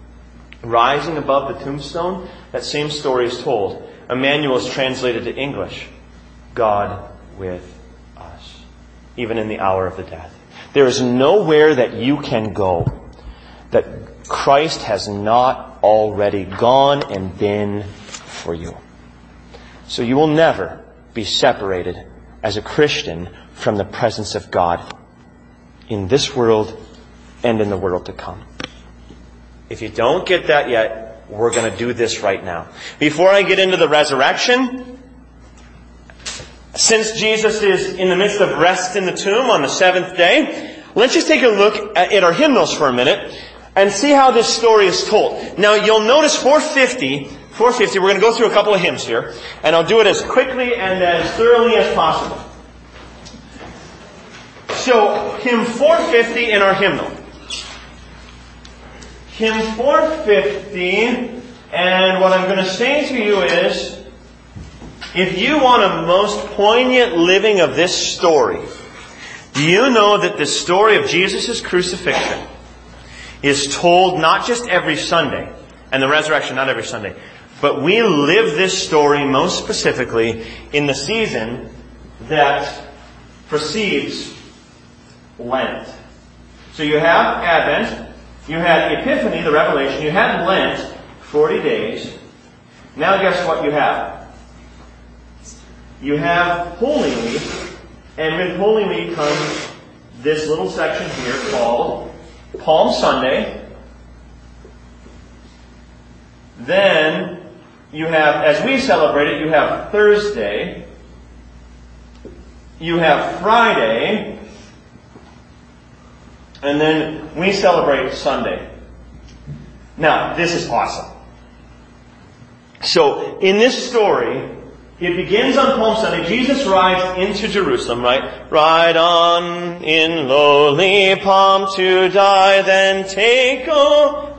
Rising above the tombstone, that same story is told. Emmanuel is translated to English. God with us. Even in the hour of the death. There is nowhere that you can go that Christ has not already gone and been for you. So you will never be separated as a Christian from the presence of God in this world and in the world to come. If you don't get that yet, we're going to do this right now. Before I get into the resurrection, since Jesus is in the midst of rest in the tomb on the seventh day, let's just take a look at our hymnals for a minute and see how this story is told. Now, you'll notice 450, we're going to go through a couple of hymns here, and I'll do it as quickly and as thoroughly as possible. So, hymn 450 in our hymnal. Hymn 450, and what I'm going to say to you is, if you want a most poignant living of this story, do you know that the story of Jesus' crucifixion is told not just every Sunday, and the resurrection not every Sunday, but we live this story most specifically in the season that precedes Lent. So you have Advent, you had Epiphany, the Revelation, you had Lent, 40 days. Now guess what you have? You have Holy Week, and with Holy Week comes this little section here called Palm Sunday. Then you have, as we celebrate it, you have Thursday, you have Friday, and then we celebrate Sunday. Now, this is awesome. So, in this story, it begins on Palm Sunday. Jesus rides into Jerusalem, right? Ride on in lowly pomp to die, then take, O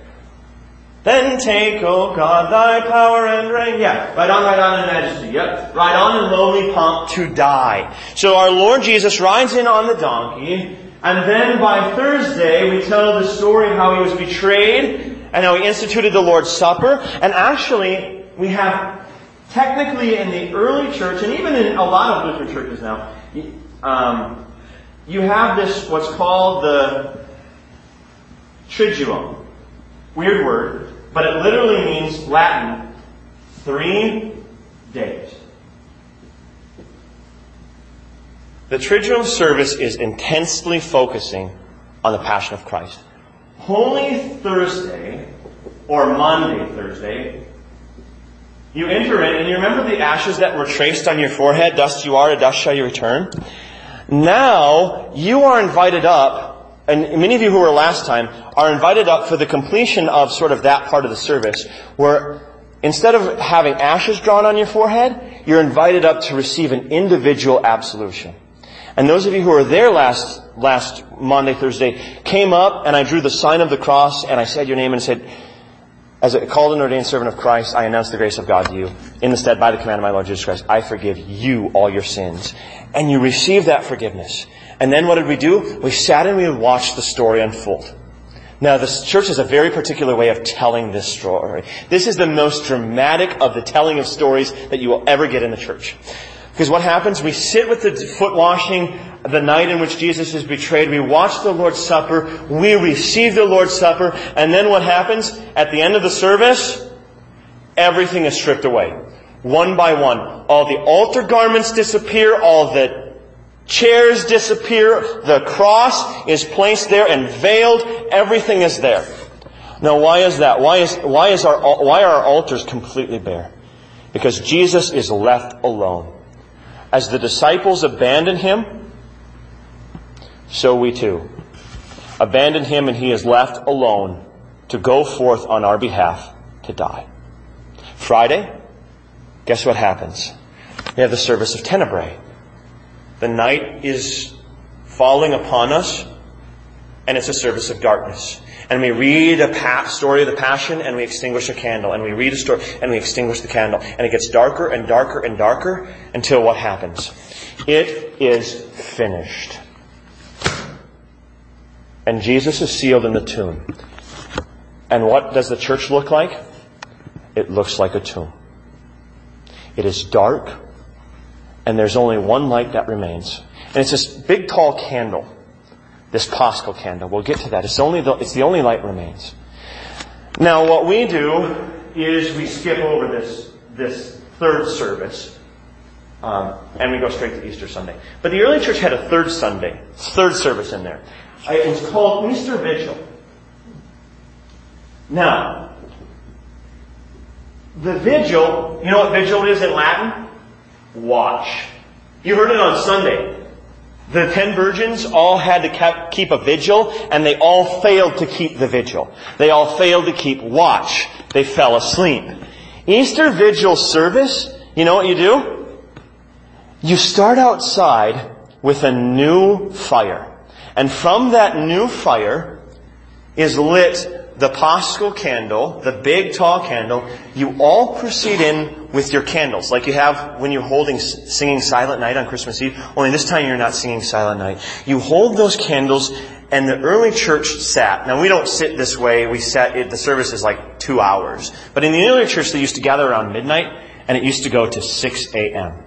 God, thy power and reign. Yeah, ride on in majesty. Yep. Ride on in lowly pomp to die. So our Lord Jesus rides in on the donkey, and then by Thursday we tell the story of how He was betrayed, and how He instituted the Lord's Supper. And actually, we have, technically in the early church, and even in a lot of Lutheran churches now, you have this, what's called the Triduum. Weird word, but it literally means, Latin, 3 days. The Triduum service is intensely focusing on the Passion of Christ. Holy Thursday, or Maundy Thursday, you enter in, and you remember the ashes that were traced on your forehead, dust you are, to dust shall you return? Now, you are invited up, and many of you who were last time are invited up for the completion of sort of that part of the service, where instead of having ashes drawn on your forehead, you're invited up to receive an individual absolution. And those of you who were there last Maundy, Thursday, came up and I drew the sign of the cross and I said your name and said, as a called and ordained servant of Christ, I announce the grace of God to you. In the stead, by the command of my Lord Jesus Christ, I forgive you all your sins. And you received that forgiveness. And then what did we do? We sat and we watched the story unfold. Now, the church has a very particular way of telling this story. This is the most dramatic of the telling of stories that you will ever get in the church. Because what happens? We sit with the foot washing the night in which Jesus is betrayed. We watch the Lord's Supper. We receive the Lord's Supper. And then what happens? At the end of the service, everything is stripped away. One by one. All the altar garments disappear. All the chairs disappear. The cross is placed there and veiled. Everything is there. Now, why is that? Why are our altars completely bare? Because Jesus is left alone. As the disciples abandon Him, so we too abandon Him, and He is left alone to go forth on our behalf to die. Friday, guess what happens? We have the service of Tenebrae. The night is falling upon us, and it's a service of darkness. And we read a story of the Passion, and we extinguish a candle. And we read a story, and we extinguish the candle. And it gets darker and darker and darker until what happens? It is finished. And Jesus is sealed in the tomb. And what does the church look like? It looks like a tomb. It is dark, and there's only one light that remains. And it's this big tall candle. This Paschal candle. We'll get to that. It's the only light remains. Now, what we do is we skip over this third service, and we go straight to Easter Sunday. But the early church had a third service in there. It was called Easter Vigil. Now, the vigil, you know what vigil is in Latin? Watch. You heard it on Sunday. The 10 virgins all had to keep a vigil, and they all failed to keep the vigil. They all failed to keep watch. They fell asleep. Easter Vigil service, you know what you do? You start outside with a new fire. And from that new fire is lit the Paschal candle, the big tall candle. You all proceed in with your candles, like you have when you're singing Silent Night on Christmas Eve. Only this time you're not singing Silent Night. You hold those candles, and the early church sat. Now we don't sit this way. The service is like 2 hours. But in the early church, they used to gather around midnight, and it used to go to 6 a.m.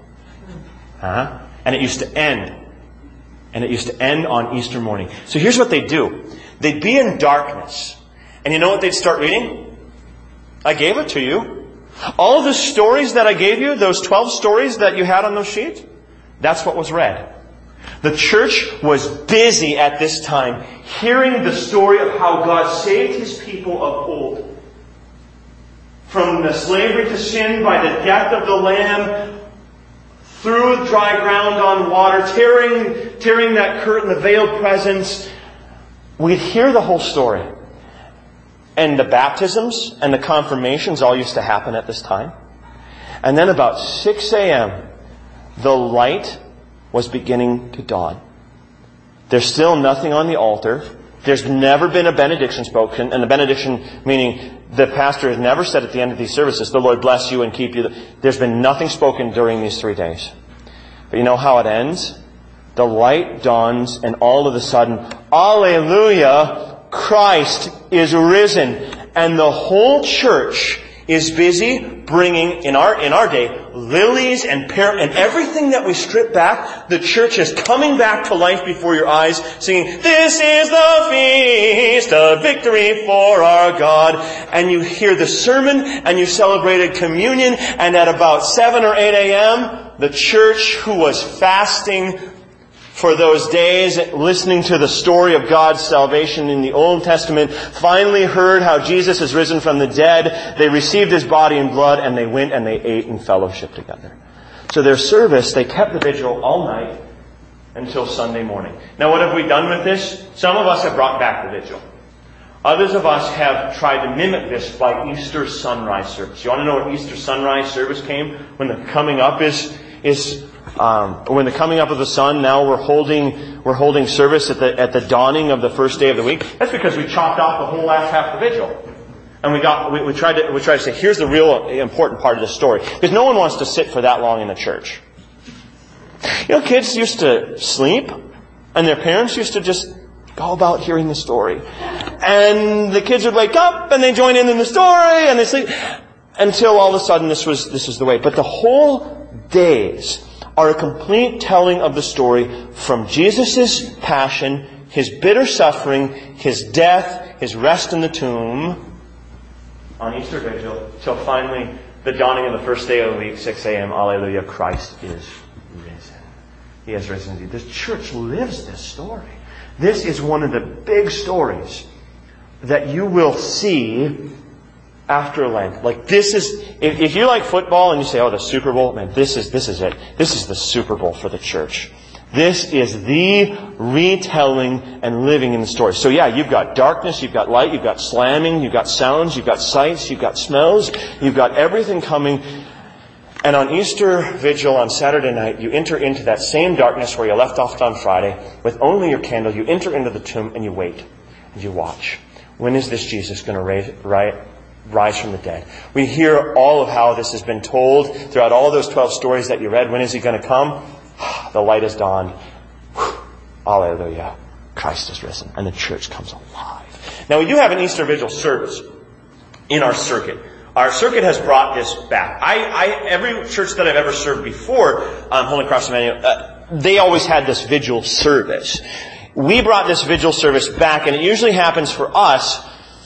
And it used to end. And it used to end on Easter morning. So here's what they'd do. They'd be in darkness. And you know what they'd start reading? I gave it to you. All of the stories that I gave you, those 12 stories that you had on those sheets, that's what was read. The church was busy at this time hearing the story of how God saved His people of old. From the slavery to sin by the death of the Lamb, through dry ground on water, tearing that curtain, the veiled presence. We'd hear the whole story. And the baptisms and the confirmations all used to happen at this time. And then about 6 a.m., the light was beginning to dawn. There's still nothing on the altar. There's never been a benediction spoken. And the benediction meaning the pastor has never said at the end of these services, the Lord bless you and keep you. There's been nothing spoken during these 3 days. But you know how it ends? The light dawns, and all of a sudden, Alleluia! Christ is risen, and the whole church is busy bringing, in our day, lilies and everything that we strip back. The church is coming back to life before your eyes, singing, "This is the feast of victory for our God." And you hear the sermon, and you celebrated communion, and at about 7 or 8 a.m., the church who was fasting for those days, listening to the story of God's salvation in the Old Testament, finally heard how Jesus is risen from the dead. They received His body and blood, and they went and they ate and fellowshiped together. So their service, they kept the vigil all night until Sunday morning. Now what have we done with this? Some of us have brought back the vigil. Others of us have tried to mimic this by Easter sunrise service. You want to know what Easter sunrise service came? When the coming up when the coming up of the sun, now we're holding service at the dawning of the first day of the week. That's because we chopped off the whole last half of the vigil. And we tried to say, here's the real important part of the story. Because no one wants to sit for that long in the church. You know, kids used to sleep, and their parents used to just go about hearing the story. And the kids would wake up, and they join in the story, and they sleep. Until all of a sudden this was the way. But the whole days are a complete telling of the story from Jesus' passion, His bitter suffering, His death, His rest in the tomb on Easter Vigil, till finally the dawning of the first day of the week, 6 a.m., Alleluia, Christ is risen. He has risen indeed. The church lives this story. This is one of the big stories that you will see after Lent. Like this is, if you like football and you say, oh, the Super Bowl, man, this is it. This is the Super Bowl for the church. This is the retelling and living in the story. So yeah, you've got darkness, you've got light, you've got slamming, you've got sounds, you've got sights, you've got smells, you've got everything coming. And on Easter Vigil on Saturday night, you enter into that same darkness where you left off on Friday with only your candle. You enter into the tomb and you wait and you watch. When is this Jesus going to rise from the dead? We hear all of how this has been told throughout all those 12 stories that you read. When is He going to come? The light has dawned. Alleluia. Christ is risen. And the church comes alive. Now we do have an Easter Vigil service in our circuit. Our circuit has brought this back. Every church that I've ever served before, Holy Cross Emmanuel, they always had this vigil service. We brought this vigil service back, and it usually happens for us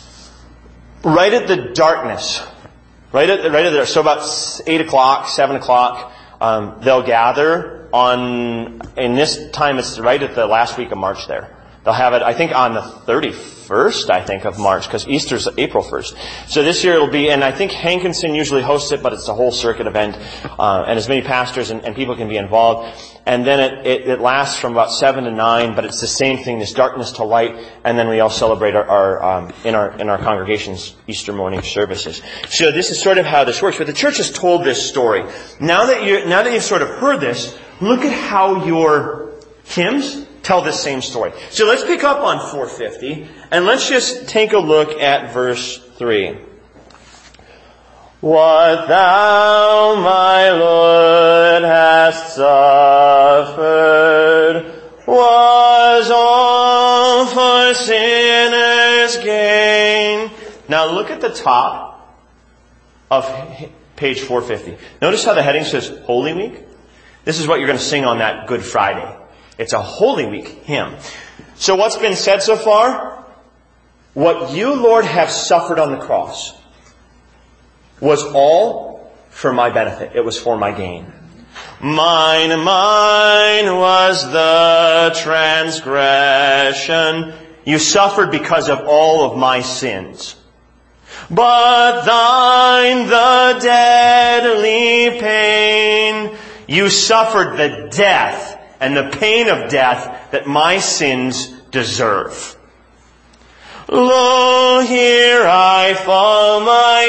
right at the darkness. Right at there. So about 8 o'clock, 7 o'clock, they'll gather in this time it's right at the last week of March there. They'll have it, I think, on the 31st, of March, because Easter's April 1st. So this year it'll be, and I think Hankinson usually hosts it, but it's a whole circuit event, and as many pastors and people can be involved. And then it lasts from about 7 to 9, but it's the same thing, this darkness to light, and then we all celebrate in our congregation's Easter morning services. So this is sort of how this works. But the church has told this story. Now that you've sort of heard this, look at how your hymns tell this same story. So let's pick up on 450, and let's just take a look at verse 3. What thou, my Lord, hast suffered was all for sinners' gain. Now look at the top of page 450. Notice how the heading says Holy Week. This is what you're going to sing on that Good Friday. It's a Holy Week hymn. So what's been said so far? What you, Lord, have suffered on the cross was all for my benefit. It was for my gain. Mine was the transgression. You suffered because of all of my sins. But thine the deadly pain. You suffered the death and the pain of death that my sins deserve. Lo, here I fall, my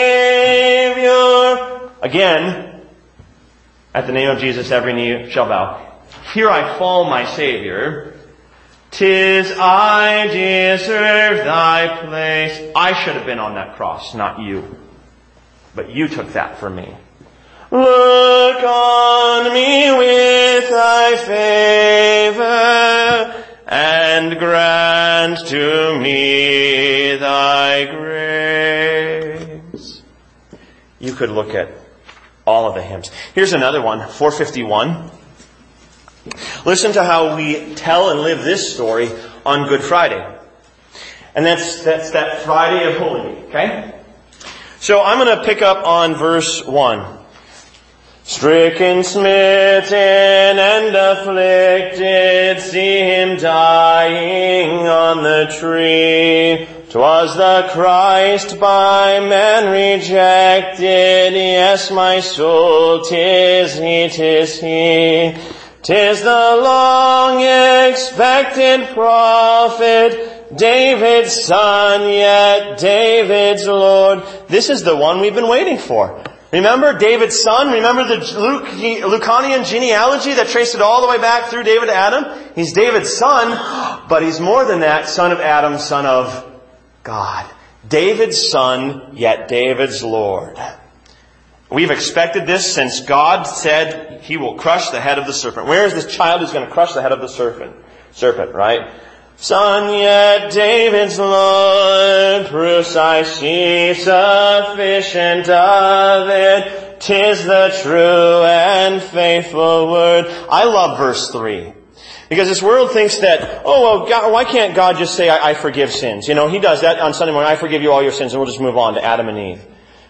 Savior. Again, at the name of Jesus, every knee shall bow. Here I fall, my Savior. 'Tis I deserve thy place. I should have been on that cross, not you. But you took that for me. Look on me with thy favor, and grant to me thy grace. You could look at all of the hymns. Here's another one, 451. Listen to how we tell and live this story on Good Friday. And that's that Friday of Holy Week, okay? So I'm going to pick up on verse 1. Stricken, smitten, and afflicted, see him dying on the tree. 'Twas the Christ by man rejected, yes, my soul, 'tis he, 'tis he. 'Tis the long-expected prophet, David's son, yet David's Lord. This is the one we've been waiting for. Remember David's son? Remember the Lucanian genealogy that traced it all the way back through David to Adam? He's David's son, but he's more than that, son of Adam, son of God. David's son, yet David's Lord. We've expected this since God said he will crush the head of the serpent. Where is this child who's going to crush the head of the serpent? Serpent, right? Son, yet David's Lord, proofs I see sufficient of it. 'Tis the true and faithful word. I love verse 3. Because this world thinks that, oh, well, God, why can't God just say, I forgive sins? You know, He does that on Sunday morning. I forgive you all your sins, and we'll just move on to Adam and Eve.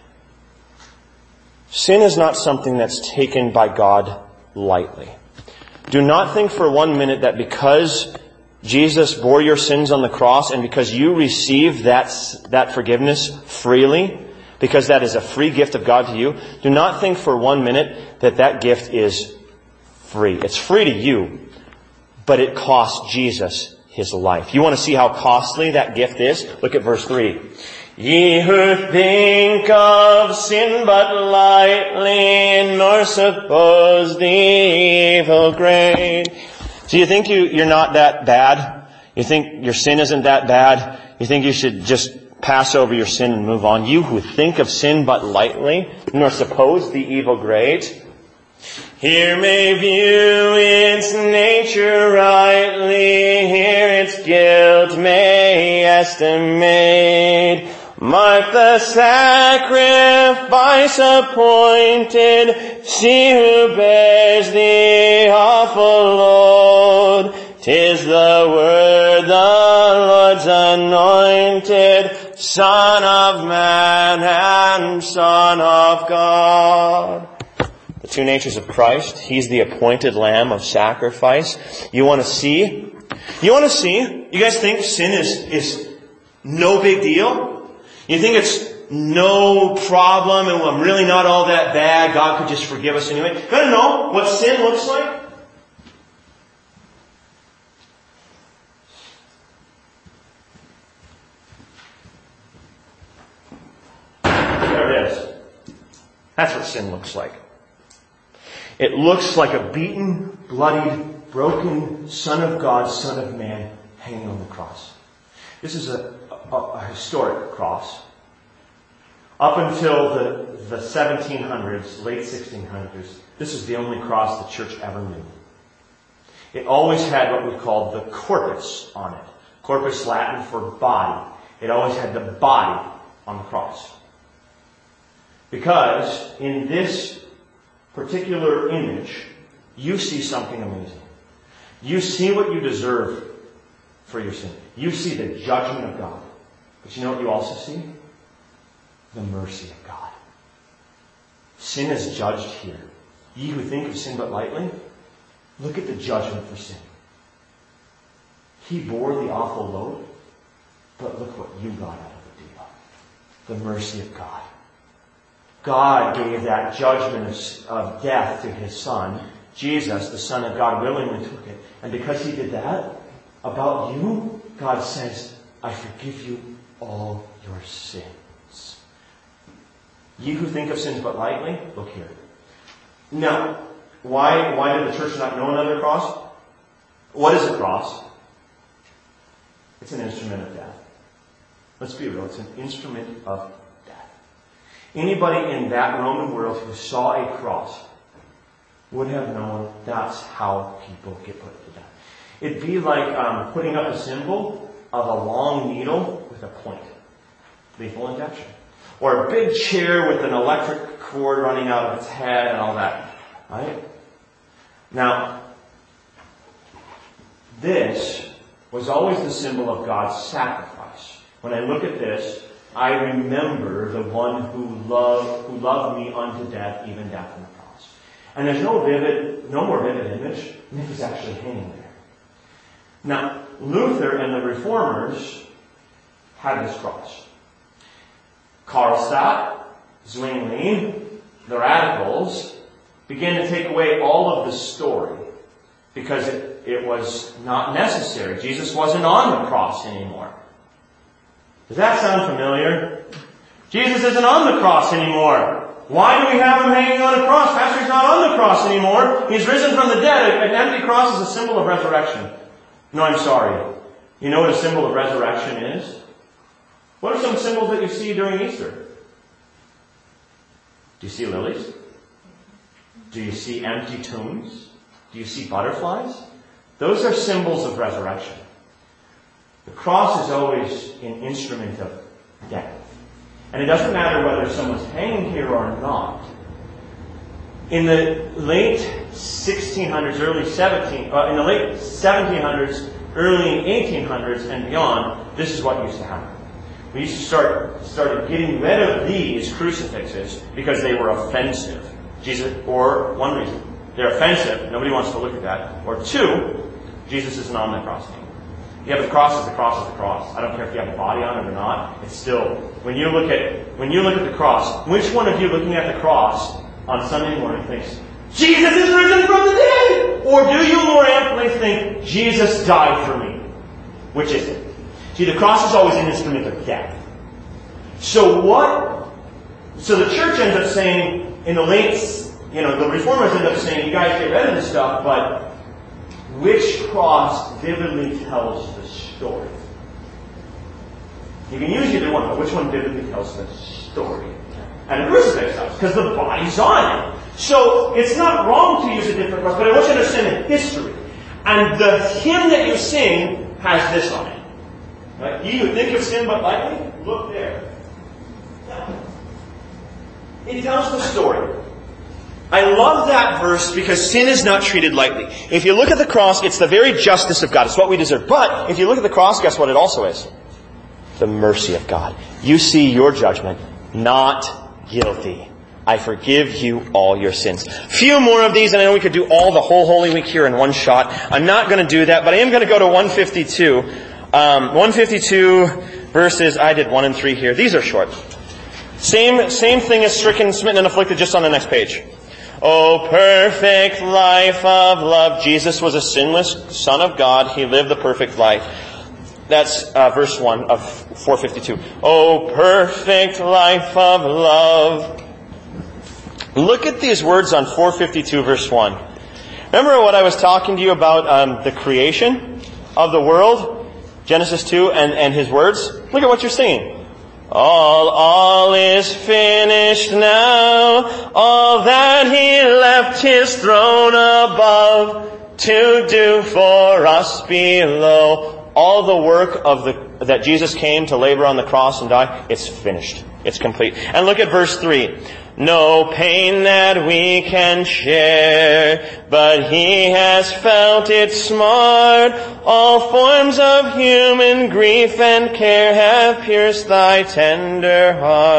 Sin is not something that's taken by God lightly. Do not think for 1 minute that because Jesus bore your sins on the cross and because you receive that forgiveness freely, because that is a free gift of God to you, do not think for 1 minute that gift is free. It's free to you, but it cost Jesus His life. You want to see how costly that gift is? Look at verse 3. Ye who think of sin but lightly, nor suppose the evil great. So you think you're not that bad? You think your sin isn't that bad? You think you should just pass over your sin and move on? You who think of sin but lightly, nor suppose the evil great. Here may view its nature rightly, here its guilt may estimate. Mark the sacrifice appointed, see who bears the awful load. 'Tis the word, the Lord's anointed, Son of man and Son of God. The two natures of Christ. He's the appointed Lamb of sacrifice. You want to see? You guys think sin is no big deal? You think it's no problem and I'm really not all that bad, God could just forgive us anyway? You gotta know what sin looks like? There it is. That's what sin looks like. It looks like a beaten, bloodied, broken Son of God, Son of Man, hanging on the cross. This is a historic cross. Up until the 1700s, late 1600s, this is the only cross the church ever knew. It always had what we call the corpus on it. Corpus Latin for body. It always had the body on the cross. Because in this particular image, you see something amazing. You see what you deserve for your sin. You see the judgment of God. But you know what you also see? The mercy of God. Sin is judged here. Ye who think of sin but lightly, look at the judgment for sin. He bore the awful load, but look what you got out of the deal. The mercy of God. God gave that judgment of death to His Son. Jesus, the Son of God, willingly took it. And because He did that, about you, God says, I forgive you all your sins. Ye who think of sins but lightly, look here. Now, why did the church not know another cross? What is a cross? It's an instrument of death. Let's be real, it's an instrument of death. Anybody in that Roman world who saw a cross would have known that's how people get put to death. It'd be like putting up a symbol of a long needle with a point. Lethal injection. Or a big chair with an electric cord running out of its head and all that. Right? Now, this was always the symbol of God's sacrifice. When I look at this, I remember the one who loved me unto death, even death on the cross. And there's no more vivid image than if he's actually hanging there. Now, Luther and the Reformers had this cross. Karlstadt, Zwingli, the Radicals began to take away all of the story because it was not necessary. Jesus wasn't on the cross anymore. Does that sound familiar? Jesus isn't on the cross anymore. Why do we have him hanging on a cross? Pastor, he's not on the cross anymore. He's risen from the dead. An empty cross is a symbol of resurrection. No, I'm sorry. You know what a symbol of resurrection is? What are some symbols that you see during Easter? Do you see lilies? Do you see empty tombs? Do you see butterflies? Those are symbols of resurrection. The cross is always an instrument of death. And it doesn't matter whether someone's hanging here or not. In the late 1600s, in the late 1700s, early 1800s and beyond, this is what used to happen. We used to started getting rid of these crucifixes because they were offensive. Or one reason, they're offensive. Nobody wants to look at that. Or two, Jesus isn't on the cross anymore. You have the cross is the cross is the cross. I don't care if you have a body on it or not. It's still, when you look at the cross, which one of you looking at the cross on Sunday morning thinks, Jesus is risen from the dead? Or do you more amply think, Jesus died for me? Which is it? See, the cross is always an instrument of death. So the church ends up saying, in the late, the Reformers end up saying, you guys get rid of this stuff, but which cross vividly tells the story? You can use either one, but which one vividly tells the story? And the crucifix does, because the body's on it. So it's not wrong to use a different cross, but I want you to understand the history. And the hymn that you sing has this on it. Right? You think of sin but lightly? Look there. It tells the story. I love that verse because sin is not treated lightly. If you look at the cross, it's the very justice of God. It's what we deserve. But if you look at the cross, guess what it also is? The mercy of God. You see your judgment, not guilty. I forgive you all your sins. Few more of these, and I know we could do all the whole Holy Week here in one shot. I'm not going to do that, but I am going to go to 152. 152 verses, I did 1 and 3 here. These are short. Same thing as stricken, smitten, and afflicted, just on the next page. Oh, perfect life of love. Jesus was a sinless Son of God. He lived the perfect life. That's verse 1 of 452. Oh, perfect life of love. Look at these words on 452 verse 1. Remember what I was talking to you about the creation of the world? Genesis 2 and his words? Look at what you're singing. All is finished now. All that He left His throne above to do for us below. All the work that Jesus came to labor on the cross and die, it's finished. It's complete. And look at verse 3. No pain that we can share, but He has felt it smart. All forms of human grief and care have pierced Thy tender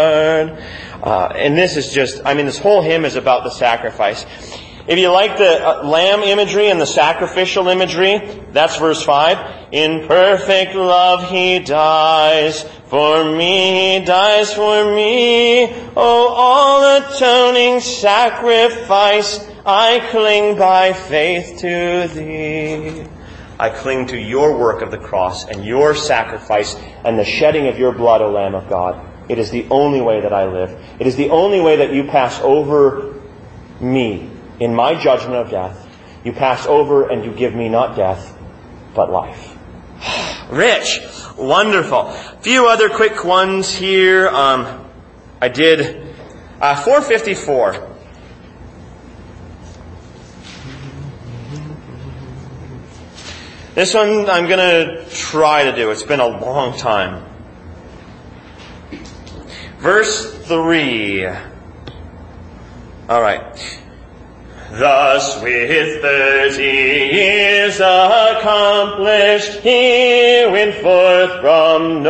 heart. And this is this whole hymn is about the sacrifice. If you like the lamb imagery and the sacrificial imagery, that's verse 5. In perfect love He dies for me, He dies for me. Oh, all atoning sacrifice, I cling by faith to Thee. I cling to Your work of the cross and Your sacrifice and the shedding of Your blood, O Lamb of God. It is the only way that I live. It is the only way that You pass over me. In my judgment of death, You pass over and You give me not death, but life. Rich. Wonderful. Few other quick ones here. I did 454. This one I'm going to try to do. It's been a long time. Verse 3. All right. Thus with 30 years accomplished, He went forth from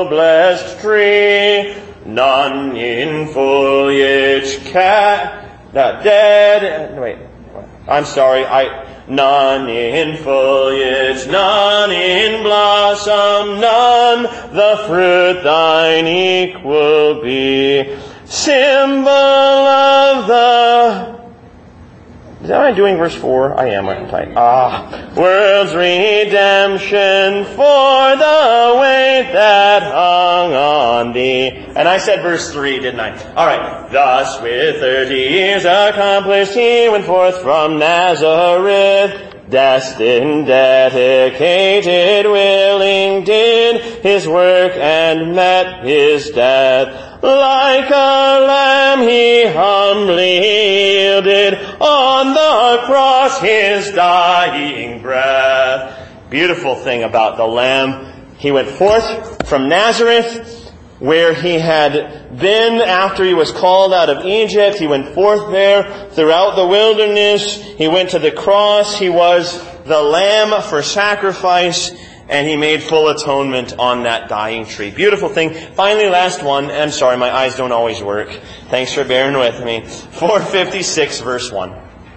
noblest tree, none in foliage None in foliage, none in blossom, none the fruit thine equal be. Symbol of the... Is that what I'm doing verse 4? I am, aren't I? World's redemption for the weight that hung on thee. And I said verse 3, didn't I? Alright. Thus with 30 years accomplished he went forth from Nazareth. Destined, dedicated, willing, did his work and met his death. Like a lamb he humbly yielded on the cross his dying breath. Beautiful thing about the Lamb. He went forth from Nazareth, where he had been after he was called out of Egypt. He went forth there throughout the wilderness. He went to the cross. He was the Lamb for sacrifice. And he made full atonement on that dying tree. Beautiful thing. Finally, last one. I'm sorry, my eyes don't always work. Thanks for bearing with me. 456, verse 1.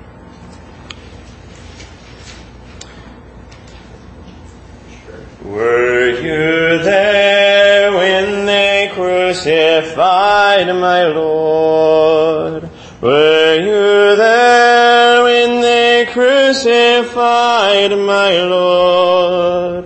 Were you there when they crucified my Lord? Were you there when they crucified my Lord?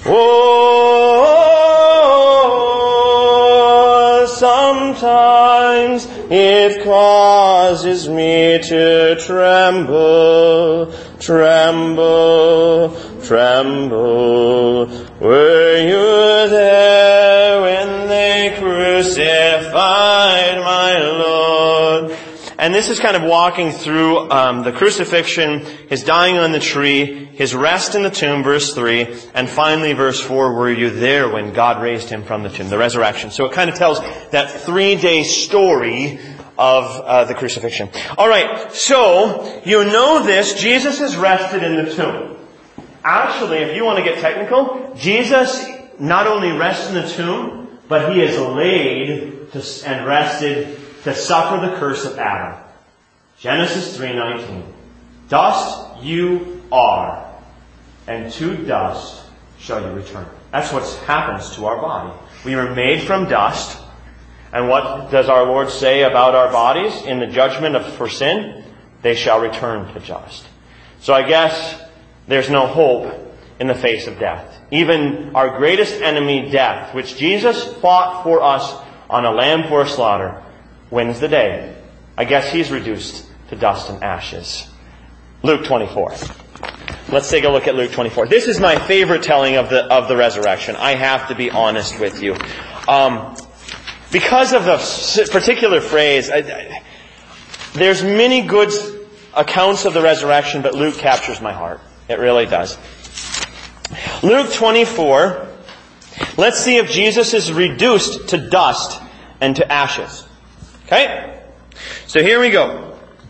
Oh, sometimes it causes me to tremble, tremble, tremble. Were you there when they crucified my Lord? And this is kind of walking through the crucifixion, his dying on the tree, his rest in the tomb, verse 3, and finally verse 4, were you there when God raised him from the tomb, the resurrection. So it kind of tells that 3-day story of the crucifixion. Alright, so you know this, Jesus is rested in the tomb. Actually, if you want to get technical, Jesus not only rests in the tomb, but he is laid and rested to suffer the curse of Adam. Genesis 3:19. Dust you are, and to dust shall you return. That's what happens to our body. We were made from dust. And what does our Lord say about our bodies in the judgment for sin? They shall return to dust. So I guess there's no hope in the face of death. Even our greatest enemy, death, which Jesus fought for us on a lamb for slaughter, wins the day. I guess he's reduced to dust and ashes. Luke 24. Let's take a look at Luke 24. This is my favorite telling of the resurrection. I have to be honest with you. Because of the particular phrase, there's many good accounts of the resurrection, but Luke captures my heart. It really does. Luke 24. Let's see if Jesus is reduced to dust and to ashes. Okay? So here we go.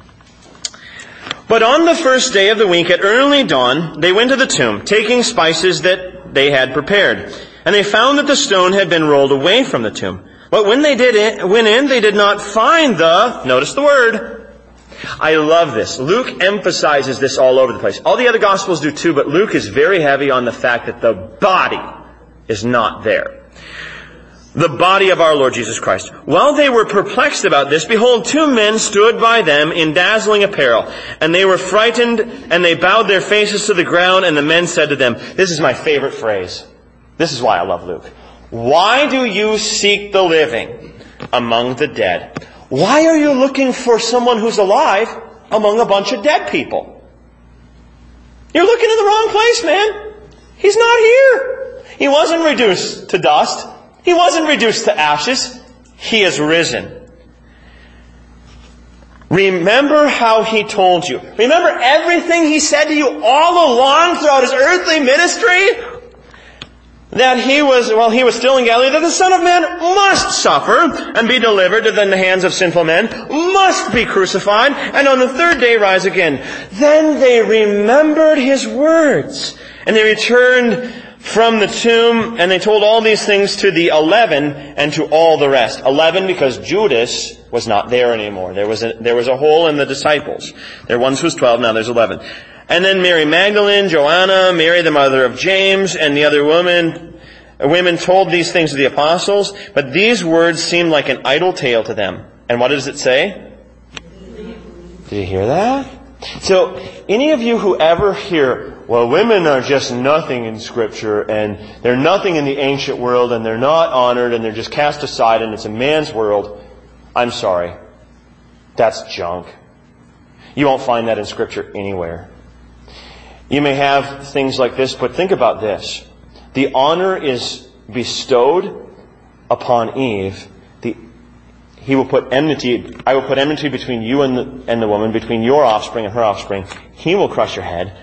But on the first day of the week at early dawn, they went to the tomb, taking spices that they had prepared. And they found that the stone had been rolled away from the tomb. But when they went in, they did not find notice the word. I love this. Luke emphasizes this all over the place. All the other Gospels do too, but Luke is very heavy on the fact that the body is not there. The body of our Lord Jesus Christ. While they were perplexed about this, behold, 2 men stood by them in dazzling apparel. And they were frightened, and they bowed their faces to the ground, and the men said to them, this is my favorite phrase. This is why I love Luke. Why do you seek the living among the dead? Why are you looking for someone who's alive among a bunch of dead people? You're looking in the wrong place, man. He's not here. He wasn't reduced to dust. He wasn't reduced to ashes. He is risen. Remember how he told you. Remember everything he said to you all along throughout his earthly ministry? That he was still in Galilee, that the Son of Man must suffer and be delivered to the hands of sinful men, must be crucified, and on the 3rd day rise again. Then they remembered his words, and they returned from the tomb, and they told all these things to the 11 and to all the rest. 11 because Judas was not there anymore. There was a hole in the disciples. There once was 12, now there's 11. And then Mary Magdalene, Joanna, Mary the mother of James, and the other women told these things to the apostles, but these words seemed like an idle tale to them. And what does it say? Did you hear that? So, any of you who ever hear, well, women are just nothing in Scripture, and they're nothing in the ancient world, and they're not honored, and they're just cast aside, and it's a man's world, I'm sorry. That's junk. You won't find that in Scripture anywhere. You may have things like this, but think about this. The honor is bestowed upon Eve. I will put enmity between you and the woman, between your offspring and her offspring. He will crush your head.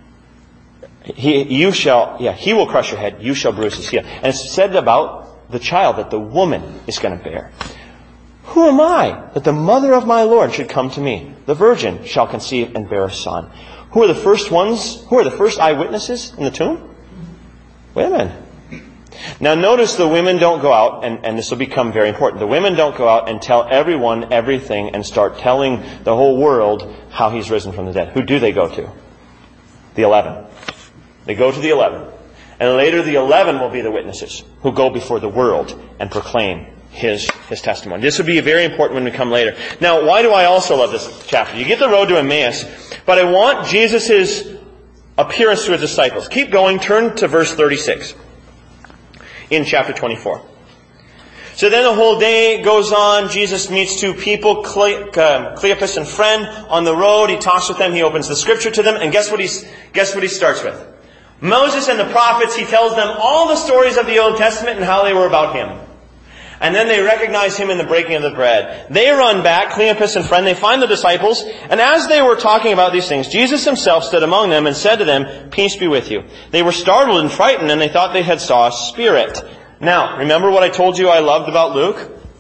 He will crush your head. You shall bruise his heel. And it's said about the child that the woman is going to bear. Who am I that the mother of my Lord should come to me? The virgin shall conceive and bear a son. Who are the first ones? Who are the first eyewitnesses in the tomb? Women. Now notice the women don't go out, and this will become very important. The women don't go out and tell everyone everything and start telling the whole world how he's risen from the dead. Who do they go to? The 11. They go to the 11. And later the 11 will be the witnesses who go before the world and proclaim his testimony. This will be very important when we come later. Now, why do I also love this chapter? You get the road to Emmaus, but I want Jesus' appearance to his disciples. Keep going, turn to verse 36 in chapter 24. So then the whole day goes on. Jesus meets two people, Cleopas and friend, on the road. He talks with them. He opens the Scripture to them. And guess what he starts with? Moses and the prophets. He tells them all the stories of the Old Testament and how they were about him. And then they recognize him in the breaking of the bread. They run back, Cleopas and friend. They find the disciples. And as they were talking about these things, Jesus himself stood among them and said to them, "Peace be with you." They were startled and frightened, and they thought they had saw a spirit. Now, remember what I told you I loved about Luke?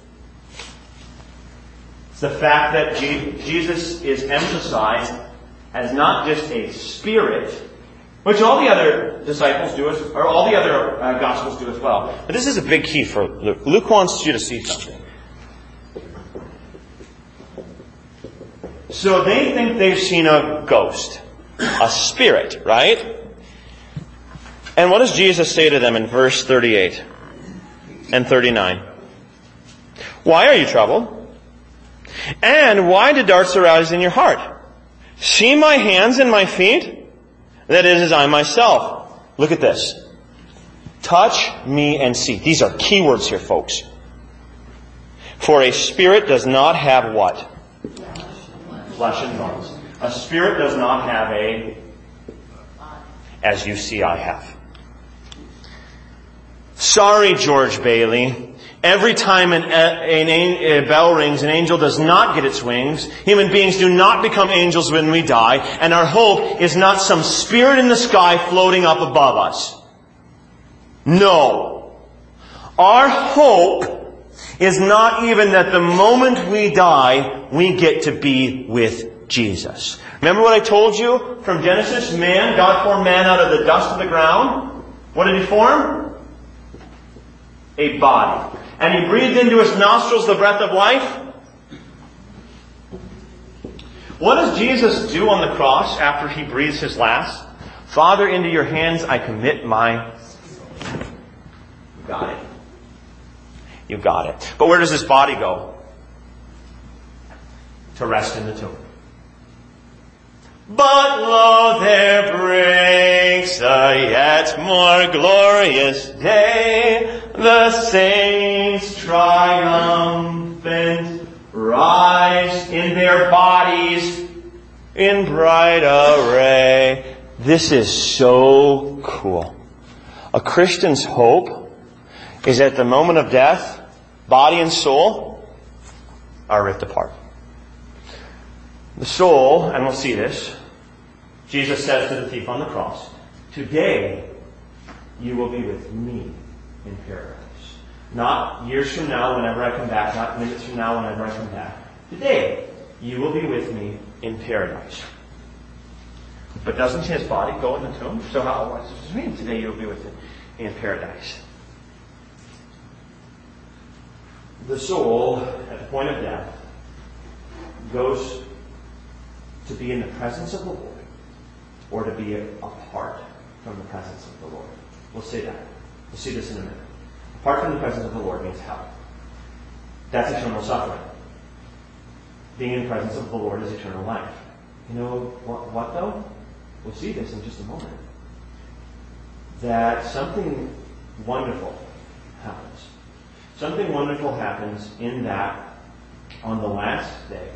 It's the fact that Jesus is emphasized as not just a spirit, which all the other disciples do, or all the other Gospels do as well. But this is a big key for Luke. Luke wants you to see something. So they think they've seen a ghost, a spirit, right? And what does Jesus say to them in verse 38 and 39? Why are you troubled? And why do darts arise in your heart? See my hands and my feet? That is I myself. Look at this. Touch me and see. These are key words here, folks. For a spirit does not have what? Flesh and bones. A spirit does not have as you see I have. Sorry, George Bailey. Every time a bell rings, an angel does not get its wings. Human beings do not become angels when we die. And our hope is not some spirit in the sky floating up above us. No. Our hope is not even that the moment we die, we get to be with Jesus. Remember what I told you from Genesis? God formed man out of the dust of the ground. What did he form? A body. And he breathed into his nostrils the breath of life. What does Jesus do on the cross after he breathes his last? Father, into your hands I commit my... You got it. You got it. But where does his body go? To rest in the tomb. But lo, there breaks a yet more glorious day. The saints triumphant rise in their bodies in bright array. This is so cool. A Christian's hope is at the moment of death, body and soul are ripped apart. The soul, and we'll see this, Jesus says to the thief on the cross, "Today you will be with me in paradise." Not years from now whenever I come back, not minutes from now whenever I come back. Today you will be with me in paradise. But doesn't his body go in the tomb? So what does this mean? Today you'll be with him in paradise. The soul, at the point of death, goes to be in the presence of the Lord, or to be apart from the presence of the Lord. We'll see that. We'll see this in a minute. Apart from the presence of the Lord means hell. That's eternal suffering. Being in the presence of the Lord is eternal life. You know what though? We'll see this in just a moment. That something wonderful happens. Something wonderful happens in that on the last day,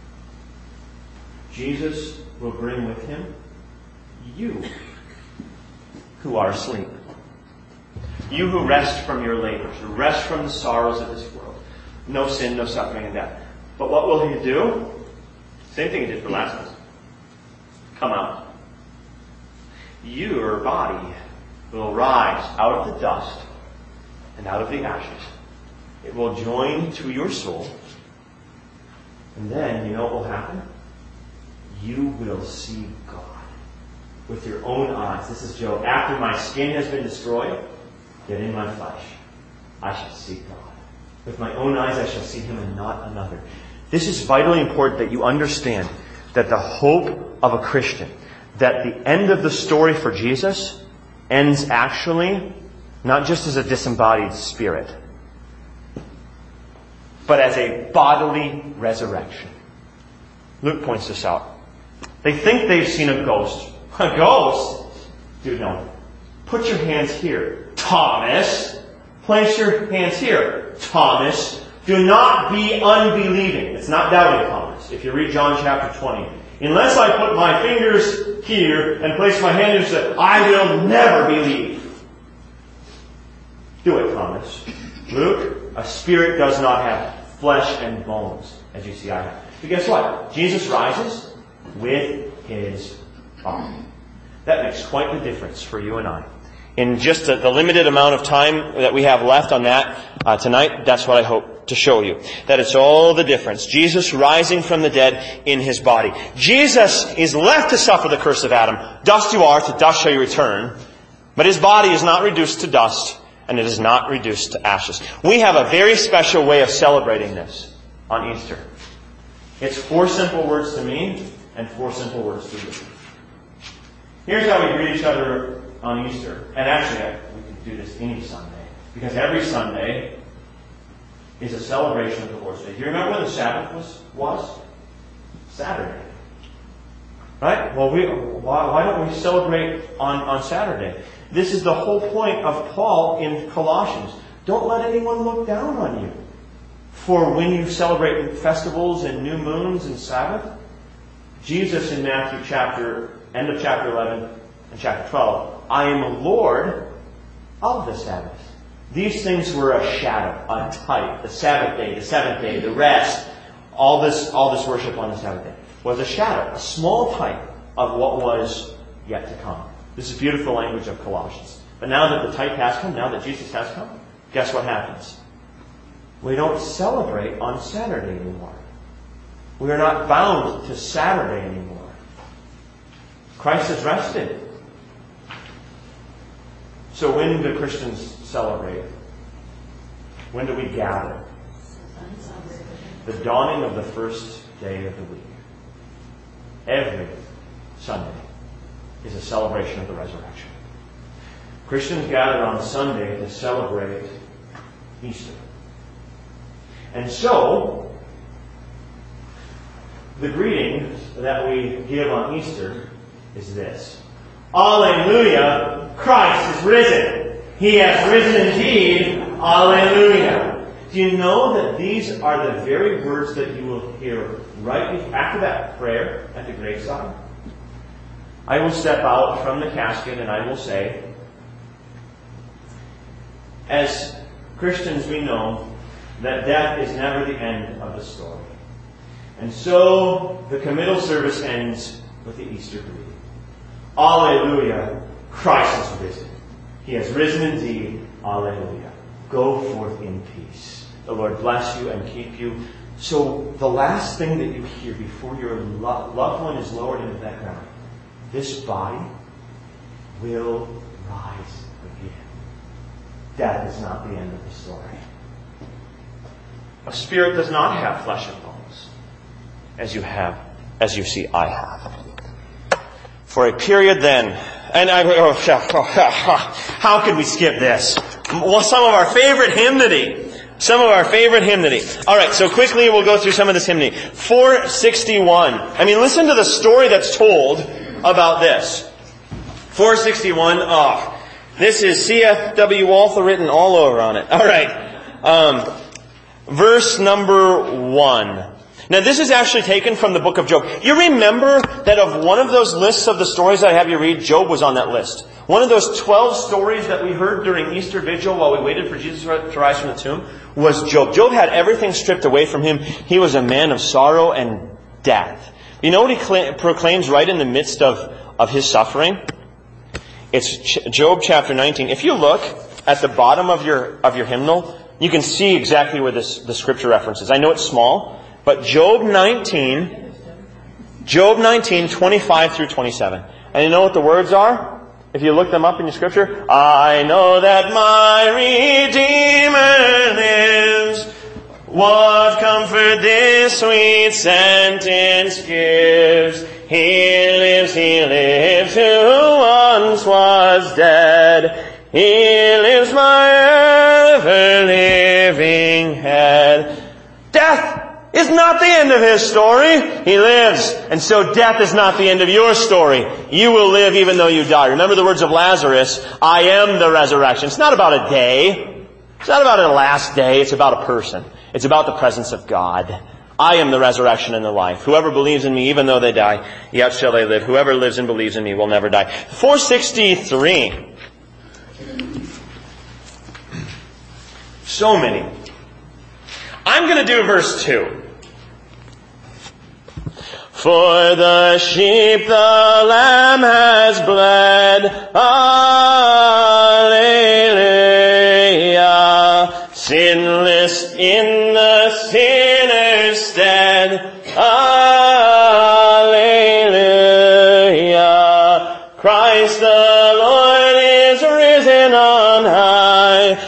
Jesus will bring with him you who are asleep. You who rest from your labors, rest from the sorrows of this world. No sin, no suffering, and death. But what will he do? Same thing he did for Lazarus. Come out. Your body will rise out of the dust and out of the ashes. It will join to your soul. And then, you know what will happen? You will see God with your own eyes. This is Job. After my skin has been destroyed, yet in my flesh I shall see God. With my own eyes I shall see him and not another. This is vitally important that you understand that the hope of a Christian, that the end of the story for Jesus ends actually not just as a disembodied spirit, but as a bodily resurrection. Luke points this out. They think they've seen a ghost. A ghost? Dude, no. Put your hands here. Thomas. Place your hands here. Thomas. Do not be unbelieving. It's not doubting Thomas. If you read John chapter 20. Unless I put my fingers here and place my hand here, I will never believe. Do it, Thomas. Luke, a spirit does not have flesh and bones, as you see I have. But guess what? Jesus rises with his body. That makes quite the difference for you and I. In just the limited amount of time that we have left on that tonight, that's what I hope to show you. That it's all the difference. Jesus rising from the dead in his body. Jesus is left to suffer the curse of Adam. Dust you are, to dust shall you return. But his body is not reduced to dust, and it is not reduced to ashes. We have a very special way of celebrating this on Easter. It's 4 simple words to me and 4 simple words to you. Here's how we greet each other on Easter. And actually, we can do this any Sunday. Because every Sunday is a celebration of the Lord's Day. Do you remember when the Sabbath was? Saturday. Right? Well, why don't we celebrate on Saturday? This is the whole point of Paul in Colossians. Don't let anyone look down on you. For when you celebrate festivals and new moons and Sabbath, Jesus in Matthew end of chapter 11 and chapter 12, I am Lord of the Sabbath. These things were a shadow, a type. The Sabbath day, the seventh day, the rest, all this worship on the Sabbath day was a shadow, a small type of what was yet to come. This is beautiful language of Colossians. But now that the type has come, now that Jesus has come, guess what happens? We don't celebrate on Saturday anymore. We are not bound to Saturday anymore. Christ has rested. So when do Christians celebrate? When do we gather? The dawning of the first day of the week. Every Sunday is a celebration of the resurrection. Christians gather on Sunday to celebrate Easter. And so, the greeting that we give on Easter is this. Alleluia! Christ is risen! He has risen indeed! Alleluia! Do you know that these are the very words that you will hear right after that prayer at the graveside? I will step out from the casket and I will say, as Christians we know that death is never the end of the story. And so the committal service ends with the Easter greeting. Alleluia, Christ is risen. He has risen indeed. Alleluia. Go forth in peace. The Lord bless you and keep you. So the last thing that you hear before your loved one is lowered into that ground this body will rise again. Death is not the end of the story. A spirit does not have flesh and bones, as you see I have. For a period then, how could we skip this? Well, some of our favorite hymnody. Alright, so quickly we'll go through some of this hymnody. 461. I mean, listen to the story that's told about this. 461, this is C.F.W. Walther written all over on it. Alright, verse number 1. Now this is actually taken from the book of Job. You remember that of one of those lists of the stories I have you read, Job was on that list. One of those 12 stories that we heard during Easter Vigil while we waited for Jesus to rise from the tomb was Job. Job had everything stripped away from him. He was a man of sorrow and death. You know what he proclaims right in the midst of his suffering? It's Job chapter 19. If you look at the bottom of your hymnal, you can see exactly where the scripture reference is. I know it's small. But Job 19, 25 through 27. And you know what the words are? If you look them up in your scripture, I know that my Redeemer lives. What comfort this sweet sentence gives. He lives, who once was dead. He lives, my ever-living head. Death is not the end of his story. He lives. And so death is not the end of your story. You will live even though you die. Remember the words of Lazarus, I am the resurrection. It's not about a day. It's not about a last day. It's about a person. It's about the presence of God. I am the resurrection and the life. Whoever believes in me, even though they die, yet shall they live. Whoever lives and believes in me will never die. 463. So many. I'm going to do verse 2. For the sheep the Lamb has bled. Alleluia. Sinless in the sinner's stead. Alleluia. Christ the Lord is risen on high.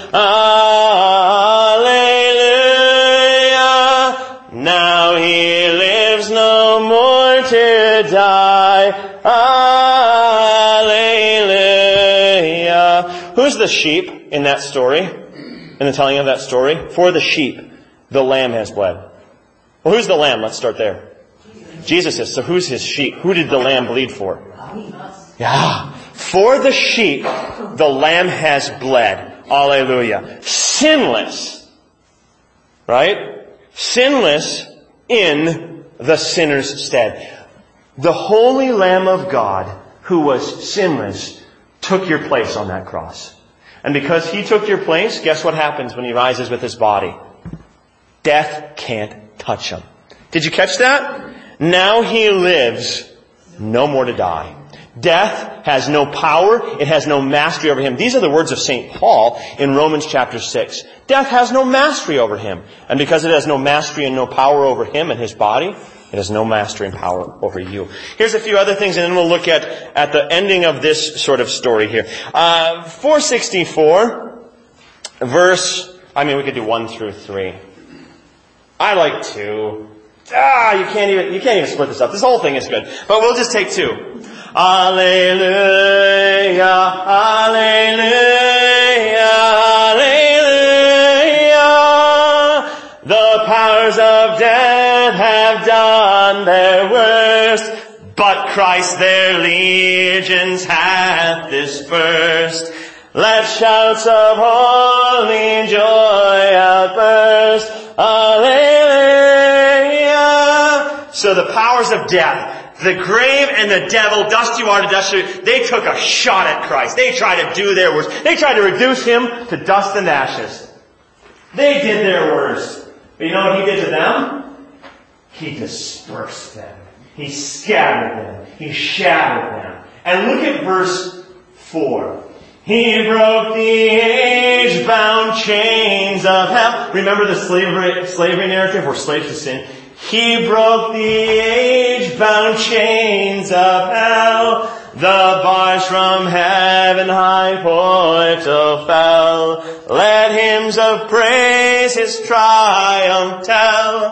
Alleluia. Now he lives no more to die. Alleluia. Who's the sheep in that story? In the telling of that story? For the sheep, the Lamb has bled. Well, who's the Lamb? Let's start there. Jesus is. So who's his sheep? Who did the Lamb bleed for? Yeah. For the sheep, the Lamb has bled. Alleluia. Sinless. Right? Sinless in the sinner's stead. The holy Lamb of God, who was sinless, took your place on that cross. And because he took your place, guess what happens when he rises with his body? Death can't touch him. Did you catch that? Now he lives, no more to die. Death has no power. It has no mastery over him. These are the words of St. Paul in Romans chapter 6. Death has no mastery over him. And because it has no mastery and no power over him and his body, it has no mastery and power over you. Here's a few other things, and then we'll look at the ending of this sort of story here. 464, we could do 1 through 3. I like 2. You can't even split this up. This whole thing is good. But we'll just take 2. Alleluia, alleluia, alleluia. The powers of death have done their worst, but Christ their legions hath dispersed. Let shouts of holy joy outburst. Alleluia. So the powers of death, the grave and the devil, dust you are to dust you, they took a shot at Christ. They tried to do their worst. They tried to reduce him to dust and ashes. They did their worst. But you know what he did to them? He dispersed them. He scattered them. He shattered them. And look at verse 4. He broke the age-bound chains of hell. Remember the slavery narrative? We're slaves to sin. He broke the age-bound bound chains of hell. The bars from heaven high portal fell. Let hymns of praise his triumph tell.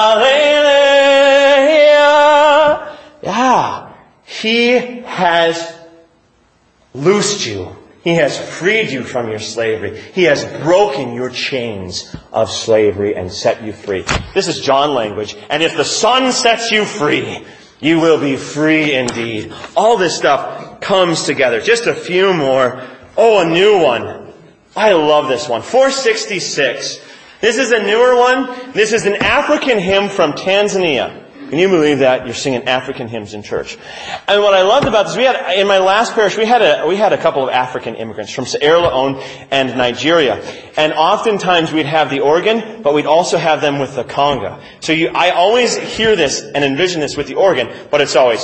Alleluia. Yeah. He has loosed you. He has freed you from your slavery. He has broken your chains of slavery and set you free. This is John language. And if the Son sets you free, you will be free indeed. All this stuff comes together. Just a few more. Oh, a new one. I love this one. 466. This is a newer one. This is an African hymn from Tanzania. Can you believe that? You're singing African hymns in church. And what I loved about this, in my last parish, we had a couple of African immigrants from Sierra Leone and Nigeria. And oftentimes we'd have the organ, but we'd also have them with the conga. So I always hear this and envision this with the organ, but it's always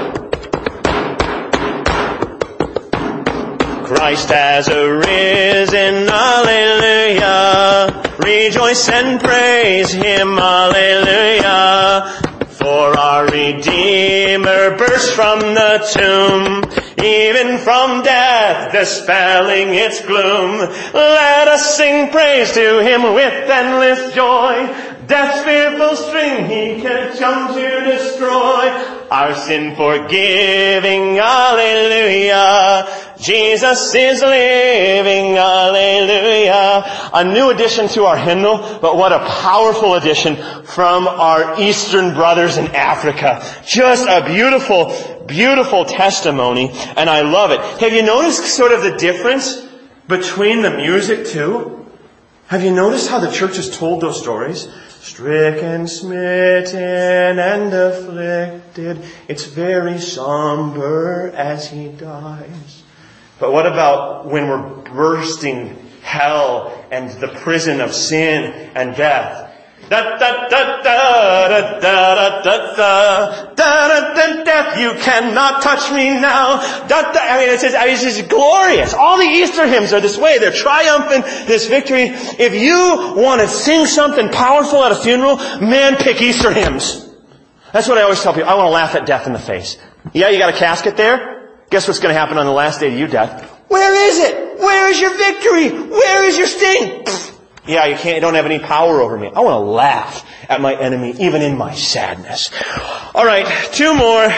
Christ has arisen, alleluia. Rejoice and praise him, alleluia. For our Redeemer burst from the tomb, even from death dispelling its gloom. Let us sing praise to him with endless joy. Death's fearful string he can come to destroy. Our sin forgiving, alleluia. Jesus is living, alleluia. A new addition to our hymnal, but what a powerful addition from our Eastern brothers in Africa. Just a beautiful, beautiful testimony, and I love it. Have you noticed sort of the difference between the music too? Have you noticed how the church has told those stories? Stricken, smitten, and afflicted, it's very somber as he dies. But what about when we're bursting hell and the prison of sin and death? Da da da da da da da da da. Death, you cannot touch me now. Da da. I mean, it's just glorious. All the Easter hymns are this way. They're triumphant, this victory. If you want to sing something powerful at a funeral, man, pick Easter hymns. That's what I always tell people. I want to laugh at death in the face. Yeah, you got a casket there? Guess what's going to happen on the last day to you, death? Where is it? Where is your victory? Where is your sting? Yeah, you don't have any power over me. I want to laugh at my enemy, even in my sadness. All right, two more.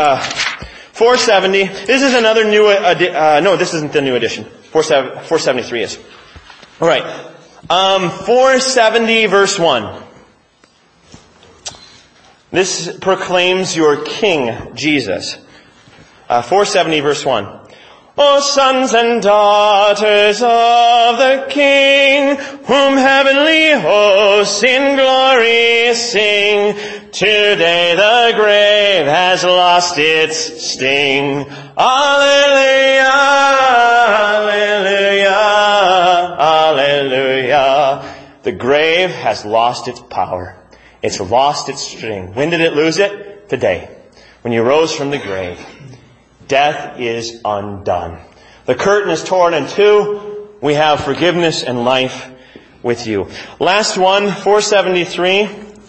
470. This is another new. No, this isn't the new edition. 473 is. All right. 470 verse 1. This proclaims your King Jesus. 470 verse 1. O sons and daughters of the King, whom heavenly hosts in glory sing, today the grave has lost its sting. Alleluia, alleluia, alleluia. The grave has lost its power. It's lost its sting. When did it lose it? Today. When you rose from the grave. Death is undone. The curtain is torn in two. We have forgiveness and life with you. Last one, 473.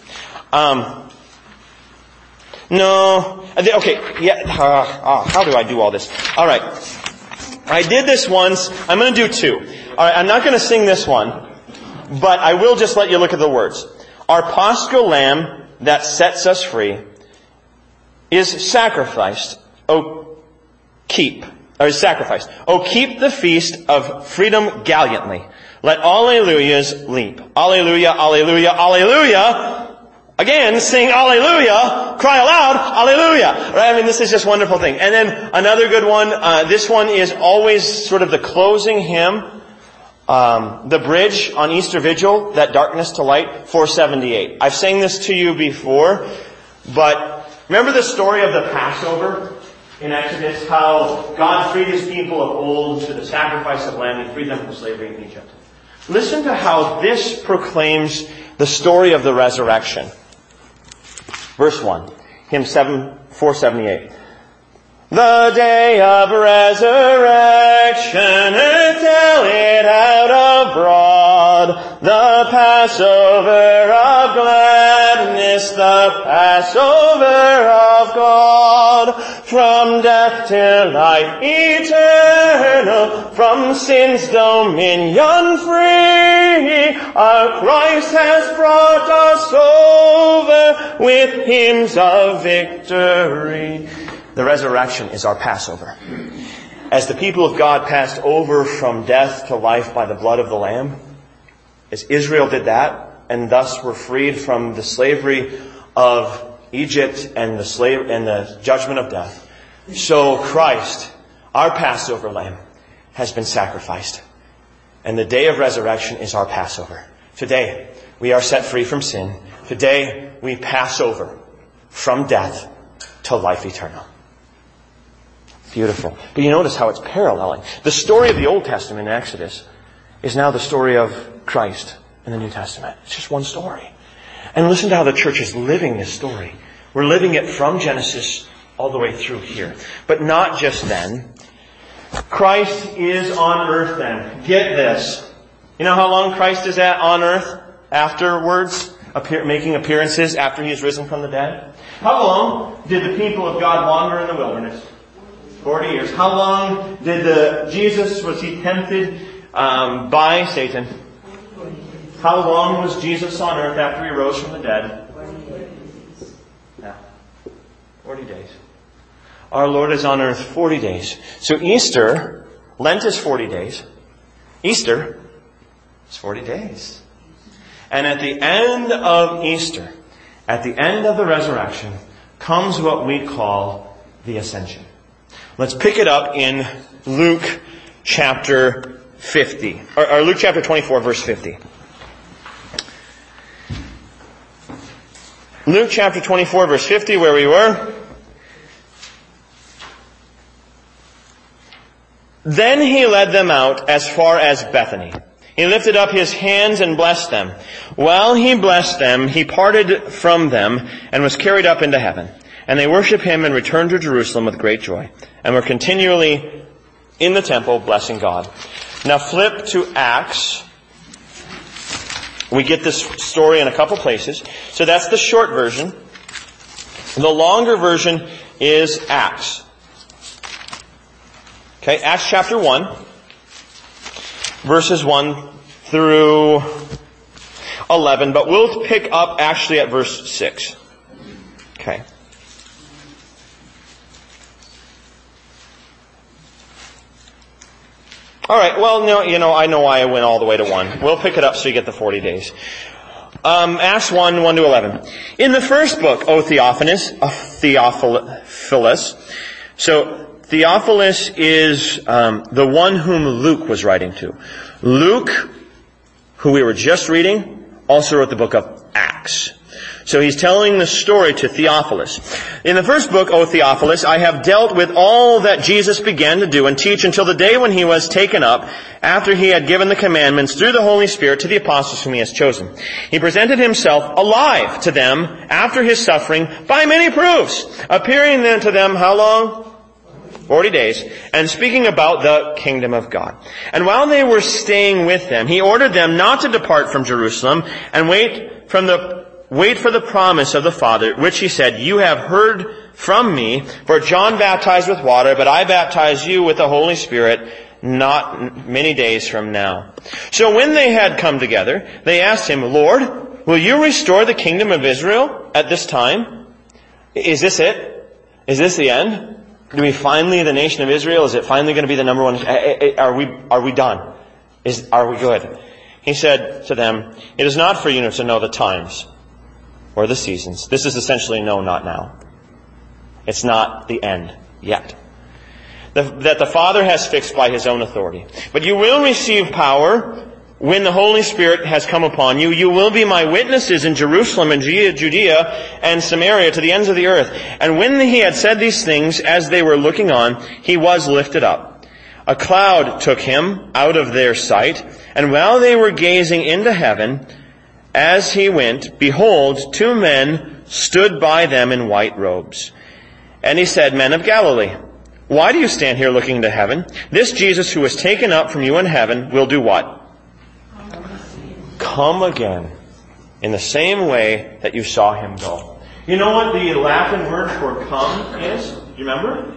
No. Okay, yeah. How do I do all this? All right. I did this once. I'm going to do two. All right, I'm not going to sing this one, but I will just let you look at the words. Our paschal lamb that sets us free is sacrificed. Keep the feast of freedom gallantly. Let alleluias leap. Alleluia, alleluia, alleluia. Again, sing alleluia. Cry aloud, alleluia. Right? I mean, this is just a wonderful thing. And then another good one, this one is always sort of the closing hymn. The bridge on Easter Vigil, that darkness to light, 478. I've sang this to you before, but remember the story of the Passover? In Exodus, how God freed His people of old through the sacrifice of lamb and freed them from slavery in Egypt. Listen to how this proclaims the story of the resurrection. Verse 1, hymn 478. The day of resurrection, tell it out abroad. The Passover of gladness, the Passover of from death to life eternal, from sin's dominion free. Our Christ has brought us over with hymns of victory. The resurrection is our Passover. As the people of God passed over from death to life by the blood of the Lamb, as Israel did that, and thus were freed from the slavery of Egypt and the judgment of death, so Christ, our Passover Lamb, has been sacrificed. And the day of resurrection is our Passover. Today, we are set free from sin. Today, we pass over from death to life eternal. Beautiful. But you notice how it's paralleling. The story of the Old Testament in Exodus is now the story of Christ in the New Testament. It's just one story. And listen to how the church is living this story. We're living it from Genesis all the way through here. But not just then. Christ is on earth then. Get this. You know how long Christ is on earth afterwards? Making appearances after he is risen from the dead? How long did the people of God wander in the wilderness? 40 years. How long did Jesus, was he tempted by Satan? How long was Jesus on earth after he rose from the dead? 40 days. Our Lord is on earth 40 days. So Easter, Lent is 40 days. Easter is 40 days. And at the end of Easter, at the end of the resurrection, comes what we call the Ascension. Let's pick it up in Luke chapter 50. Or Luke chapter 24, verse 50. Luke chapter 24, verse 50, where we were. Then he led them out as far as Bethany. He lifted up his hands and blessed them. While he blessed them, he parted from them and was carried up into heaven. And they worshiped him and returned to Jerusalem with great joy, and were continually in the temple blessing God. Now flip to Acts. We get this story in a couple places. So that's the short version. The longer version is Acts. Okay, Acts chapter 1, verses 1 through 11, but we'll pick up actually at verse 6. Okay. All right, well, no, I know why I went all the way to 1. We'll pick it up so you get the 40 days. Acts 1, 1 to 11. In the first book, O Theophilus, so Theophilus is the one whom Luke was writing to. Luke, who we were just reading, also wrote the book of Acts. So he's telling the story to Theophilus. In the first book, O Theophilus, I have dealt with all that Jesus began to do and teach until the day when he was taken up, after he had given the commandments through the Holy Spirit to the apostles whom he has chosen. He presented himself alive to them after his suffering by many proofs, appearing then to them how long? 40 days, and speaking about the kingdom of God. And while they were staying with them, he ordered them not to depart from Jerusalem and wait for the promise of the Father, which he said, you have heard from me, for John baptized with water, but I baptize you with the Holy Spirit not many days from now. So when they had come together, they asked him, Lord, will you restore the kingdom of Israel at this time? Is this it? Is this the end? Do we finally, the nation of Israel, is it finally going to be the number one? Are we done? Are we good? He said to them, it is not for you to know the times or the seasons. This is essentially no, not now. It's not the end yet. That the Father has fixed by his own authority. But you will receive power when the Holy Spirit has come upon you. You will be my witnesses in Jerusalem and Judea and Samaria to the ends of the earth. And when he had said these things, as they were looking on, he was lifted up. A cloud took him out of their sight, and while they were gazing into heaven, as he went, behold, 2 men stood by them in white robes. And he said, Men of Galilee, why do you stand here looking into heaven? This Jesus who was taken up from you in heaven will do what? Come again in the same way that you saw him go. You know what the Latin word for come is? Do you remember?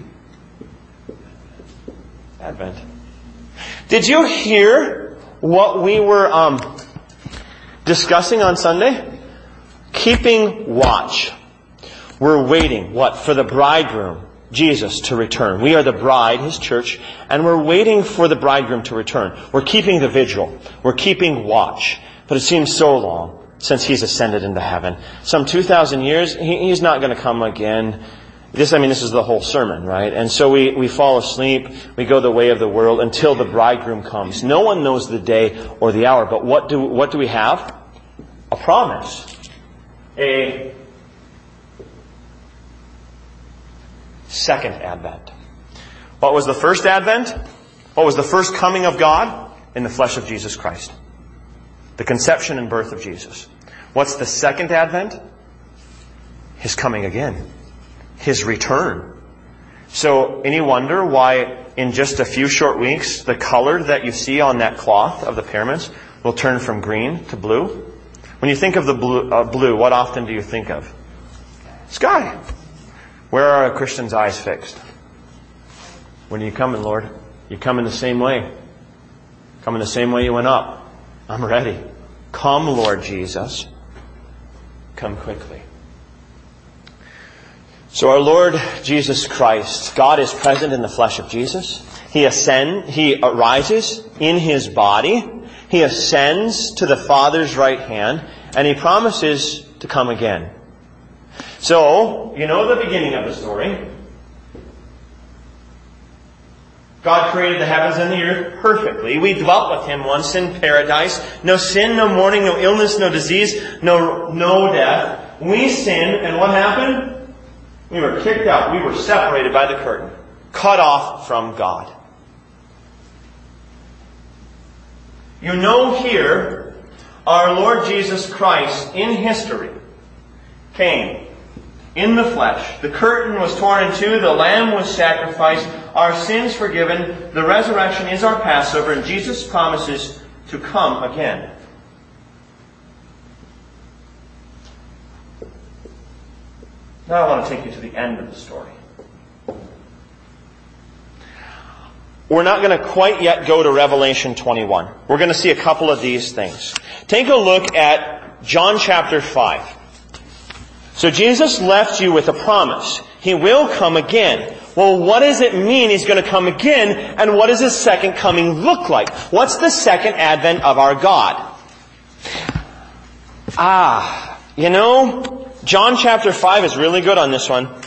Advent. Did you hear what we were discussing on Sunday? Keeping watch. We're waiting, what? For the bridegroom, Jesus, to return. We are the bride, His church, and we're waiting for the bridegroom to return. We're keeping the vigil. We're keeping watch. But it seems so long since He's ascended into heaven. Some 2,000 years, He's not going to come again. This is the whole sermon, right? And so we fall asleep, we go the way of the world until the bridegroom comes. No one knows the day or the hour, but what do we have? A promise. A second advent. What was the first advent? What was the first coming of God? In the flesh of Jesus Christ. The conception and birth of Jesus. What's the second advent? His coming again. His return. So, any wonder why in just a few short weeks, the color that you see on that cloth of the pyramids will turn from green to blue? When you think of the blue, what often do you think of? Sky. Where are a Christian's eyes fixed? When are you coming, Lord? You come in the same way. Come in the same way you went up. I'm ready. Come, Lord Jesus. Come quickly. So our Lord Jesus Christ, God is present in the flesh of Jesus. He arises in His body. He ascends to the Father's right hand, and He promises to come again. So, you know the beginning of the story. God created the heavens and the earth perfectly. We dwelt with Him once in paradise. No sin, no mourning, no illness, no disease, no death. We sinned, and what happened? We were kicked out. We were separated by the curtain. Cut off from God. You know here, our Lord Jesus Christ in history came in the flesh. The curtain was torn in two. The Lamb was sacrificed. Our sins forgiven. The resurrection is our Passover. And Jesus promises to come again. Now I want to take you to the end of the story. We're not going to quite yet go to Revelation 21. We're going to see a couple of these things. Take a look at John chapter 5. So Jesus left you with a promise. He will come again. Well, what does it mean He's going to come again? And what does His second coming look like? What's the second advent of our God? John chapter 5 is really good on this one.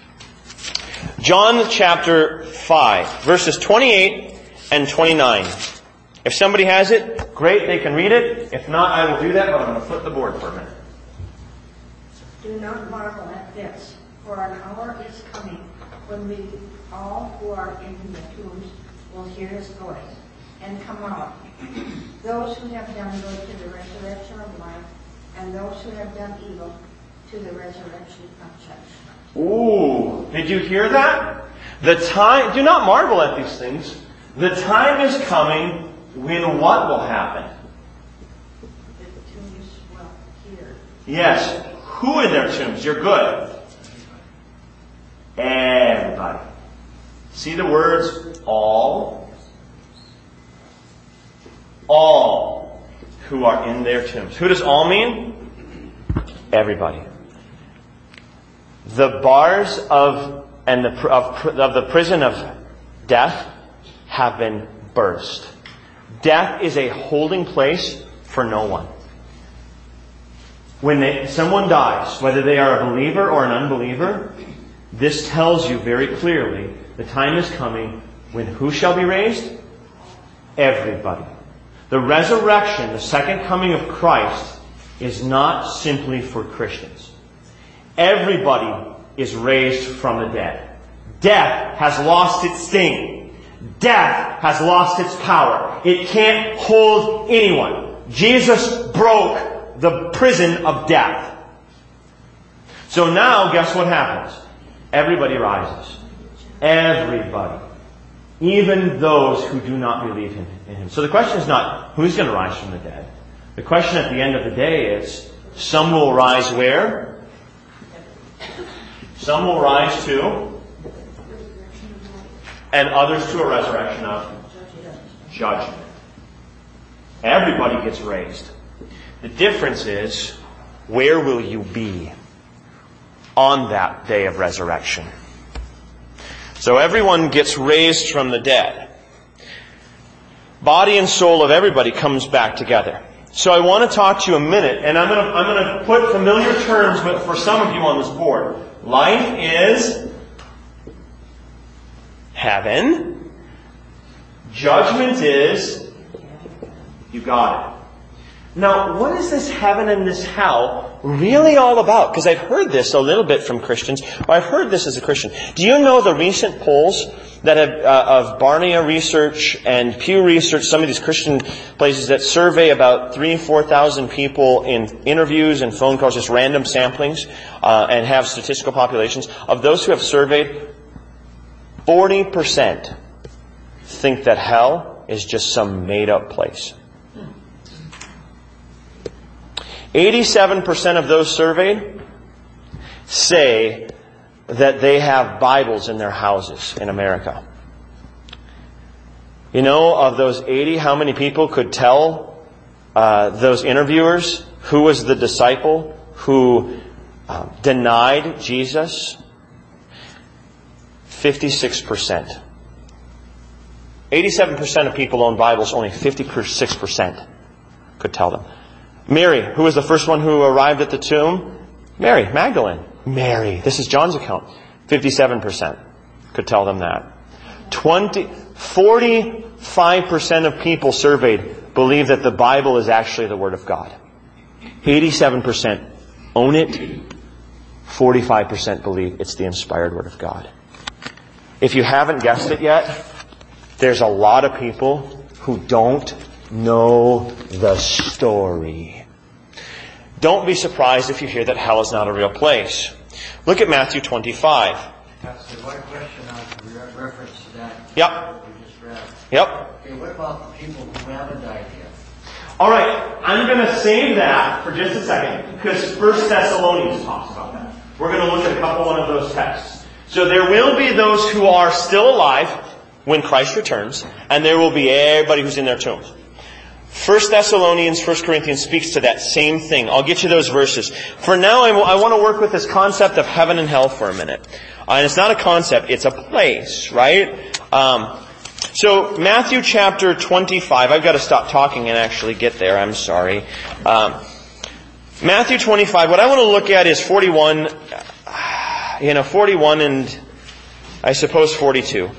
John chapter 5, verses 28 and 29. If somebody has it, great, they can read it. If not, I will do that, but I'm going to flip the board for a minute. Do not marvel at this, for an hour is coming when we all who are in the tombs will hear His voice and come out. Those who have done good to the resurrection of life, and those who have done evil to the resurrection of judgment. Ooh, did you hear that? Do not marvel at these things. The time is coming when what will happen? The tombs will hear. Yes. Who in their tombs? You're good. Everybody. See the words all? All who are in their tombs. Who does all mean? Everybody. The bars of the prison of death have been burst. Death is a holding place for no one. When someone dies, whether they are a believer or an unbeliever, this tells you very clearly the time is coming when who shall be raised? Everybody. The resurrection, the second coming of Christ, is not simply for Christians. Everybody is raised from the dead. Death has lost its sting. Death has lost its power. It can't hold anyone. Jesus broke the prison of death. So now, guess what happens? Everybody rises. Everybody. Even those who do not believe in Him. So the question is not who's going to rise from the dead. The question at the end of the day is, some will rise where? Some will rise to, and others to a resurrection of judgment. Everybody gets raised. The difference is, where will you be on that day of resurrection? So everyone gets raised from the dead. Body and soul of everybody comes back together. So I want to talk to you a minute, and I'm going to put familiar terms for some of you on this board. Life is heaven. Judgment is, you got it. Now, what is this heaven and this hell really all about? Because I've heard this a little bit from Christians, or I've heard this as a Christian. Do you know the recent polls that have, of Barna Research and Pew Research, some of these Christian places that survey about 3,000 or 4,000 people in interviews and phone calls, just random samplings, and have statistical populations? Of those who have surveyed, 40% think that hell is just some made-up place. 87% of those surveyed say that they have Bibles in their houses in America. You know, of those 80, how many people could tell those interviewers who was the disciple who denied Jesus? 56%. 87% of people own Bibles, only 56% could tell them. Mary, who was the first one who arrived at the tomb? Mary Magdalene. Mary, this is John's account. 57% could tell them that. 45% of people surveyed believe that the Bible is actually the Word of God. 87% own it. 45% believe it's the inspired Word of God. If you haven't guessed it yet, there's a lot of people who don't know the story. Don't be surprised if you hear that hell is not a real place. Look at Matthew 25. Pastor, one question on reference to that. Yep. We just read. Yep. Okay, what about the people who haven't died yet? All right, I'm going to save that for just a second because 1 Thessalonians talks about that. We're going to look at one of those texts. So there will be those who are still alive when Christ returns, and there will be everybody who's in their tombs. 1 Thessalonians, 1 Corinthians speaks to that same thing. I'll get you those verses. For now, I want to work with this concept of heaven and hell for a minute. And it's not a concept, it's a place, right? So, Matthew chapter 25. I've got to stop talking and actually get there. I'm sorry. Matthew 25. What I want to look at is 41 and I suppose 42.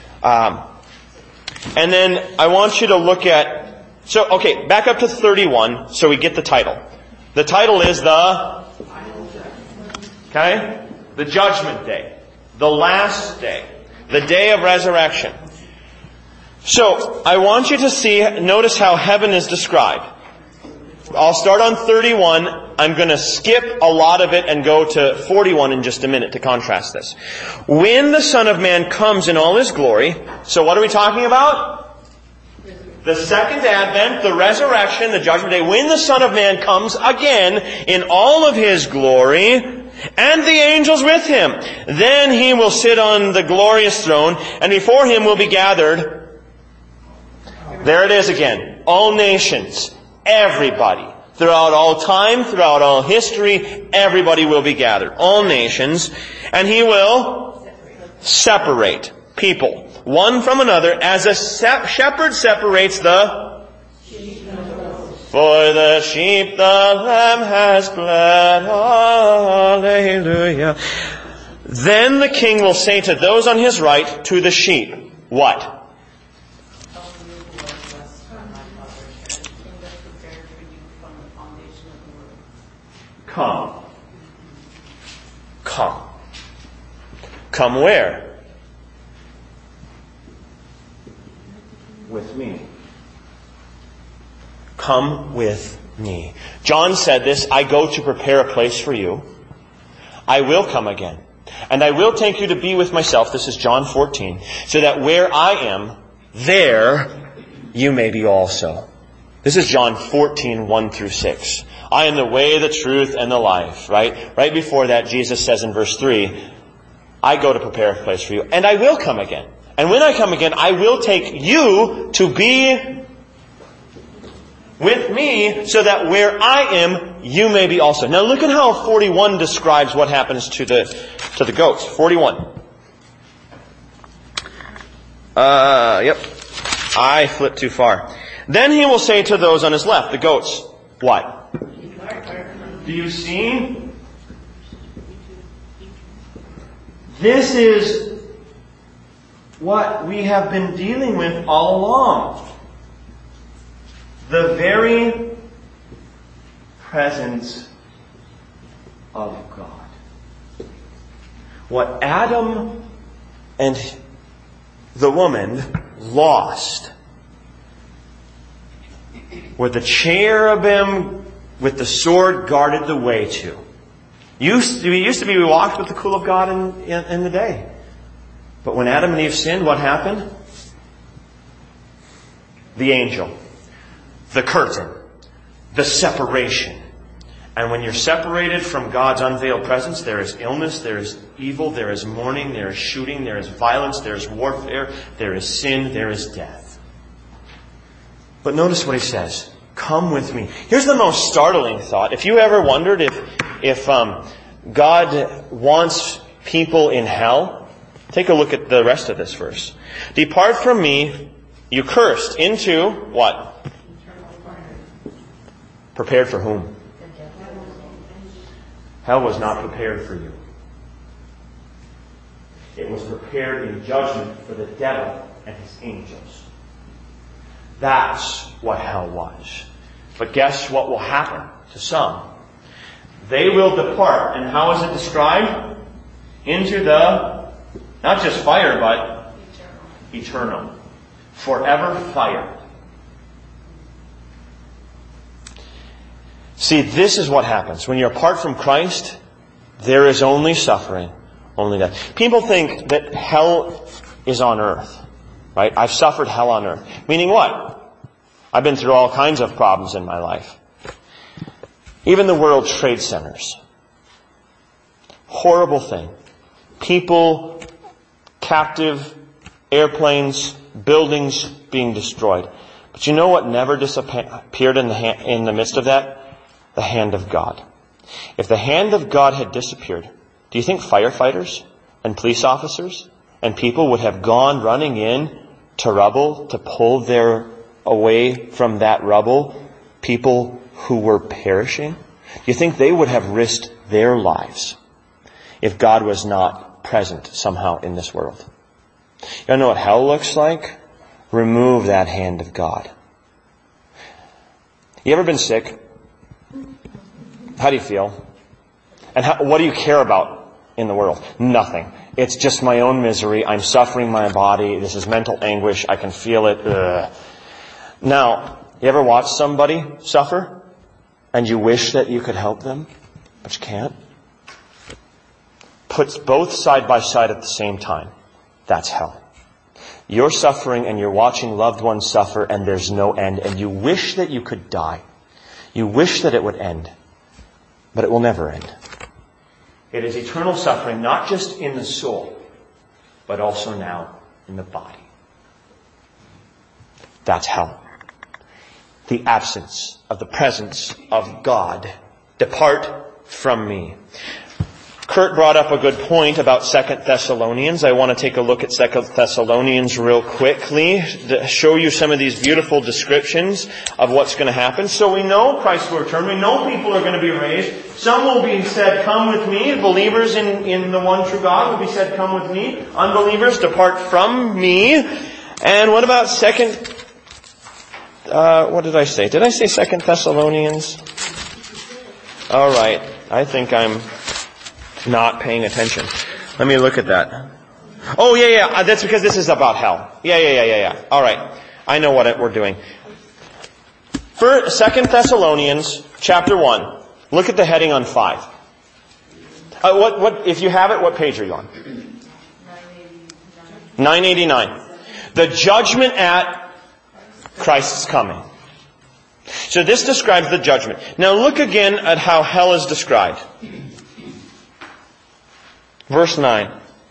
And then I want you to look at... So, okay, back up to 31 so we get the title. The title is the Judgment Day. The last day. The day of resurrection. So, I want you to notice how heaven is described. I'll start on 31. I'm going to skip a lot of it and go to 41 in just a minute to contrast this. When the Son of Man comes in all His glory, so what are we talking about? The second advent, the resurrection, the judgment day, when the Son of Man comes again in all of His glory, and the angels with Him, then He will sit on the glorious throne, and before Him will be gathered, there it is again, all nations, everybody, throughout all time, throughout all history, everybody will be gathered, all nations, and He will separate people one from another, as a shepherd separates the sheep. For the sheep the Lamb has bled. Hallelujah. Then the King will say to those on His right, to the sheep, what? Come. Come. Come where? With me. Come with me. John said this, I go to prepare a place for you. I will come again. And I will take you to be with myself. This is John 14. So that where I am, there you may be also. This is John 14, 1 through 6. I am the way, the truth, and the life, right? Right before that, Jesus says in verse 3, I go to prepare a place for you, and I will come again. And when I come again, I will take you to be with me, so that where I am, you may be also. Now look at how 41 describes what happens to the goats. 41. Yep. I flipped too far. Then he will say to those on his left, the goats, what? Do you see? This is what we have been dealing with all along. The very presence of God. What Adam and the woman lost, where the cherubim with the sword guarded the way to. We walked with the cool of God in the day. But when Adam and Eve sinned, what happened? The angel. The curtain. The separation. And when you're separated from God's unveiled presence, there is illness, there is evil, there is mourning, there is shooting, there is violence, there is warfare, there is sin, there is death. But notice what he says. Come with me. Here's the most startling thought. If you ever wondered if God wants people in hell, take a look at the rest of this verse. Depart from me, you cursed, into what? Prepared for whom? Hell was not prepared for you. It was prepared in judgment for the devil and his angels. That's what hell was. But guess what will happen to some? They will depart. And how is it described? Into the, not just fire, but eternal. Forever fire. See, this is what happens. When you're apart from Christ, there is only suffering, only death. People think that hell is on earth. Right? I've suffered hell on earth. Meaning what? I've been through all kinds of problems in my life. Even the World Trade Centers. Horrible thing. People captive, airplanes, buildings being destroyed. But you know what never disappeared in the midst of that? The hand of God. If the hand of God had disappeared, do you think firefighters and police officers and people would have gone running in to rubble to pull away from that rubble people who were perishing? Do you think they would have risked their lives if God was not present somehow in this world? You know what hell looks like? Remove that hand of God. You ever been sick? How do you feel? And what do you care about in the world? Nothing. It's just my own misery. I'm suffering my body. This is mental anguish. I can feel it. Ugh. Now, you ever watch somebody suffer and you wish that you could help them, but you can't? Put both side by side at the same time. That's hell. You're suffering and you're watching loved ones suffer and there's no end, and you wish that you could die. You wish that it would end. But it will never end. It is eternal suffering, not just in the soul, but also now in the body. That's hell. The absence of the presence of God. Depart from me. Kurt brought up a good point about 2 Thessalonians. I want to take a look at 2 Thessalonians real quickly to show you some of these beautiful descriptions of what's going to happen. So we know Christ will return. We know people are going to be raised. Some will be said, come with me. Believers in the one true God will be said, come with me. Unbelievers, depart from me. And what about what did I say? Did I say 2 Thessalonians? All right. I think I'm not paying attention. Let me look at that. Oh, yeah. That's because this is about hell. Yeah. All right. I know what we're doing. For 2 Thessalonians chapter 1, look at the heading on 5. If you have it, what page are you on? 989. The judgment at Christ's coming. So this describes the judgment. Now look again at how hell is described. Verse 9.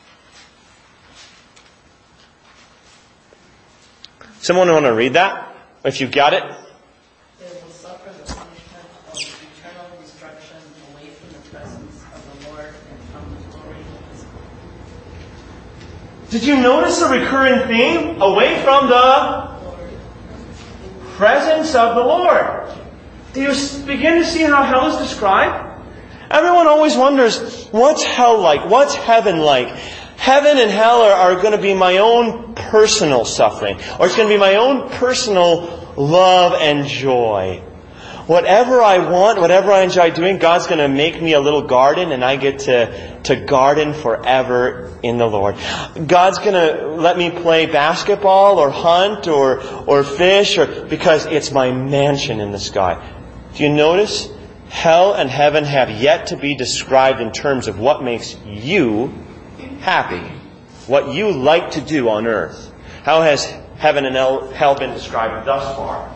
Someone want to read that? If you got it? They will suffer the punishment of eternal destruction away from the presence of the Lord and from the glory of His glory. Did you notice a recurring theme? Away from the presence of the Lord. Do you begin to see how hell is described? Everyone always wonders, what's hell like? What's heaven like? Heaven and hell are going to be my own personal suffering. Or it's going to be my own personal love and joy. Whatever I want, whatever I enjoy doing, God's going to make me a little garden and I get to garden forever in the Lord. God's going to let me play basketball or hunt or fish because it's my mansion in the sky. Do you notice? Hell and heaven have yet to be described in terms of what makes you happy. What you like to do on earth. How has heaven and hell been described thus far?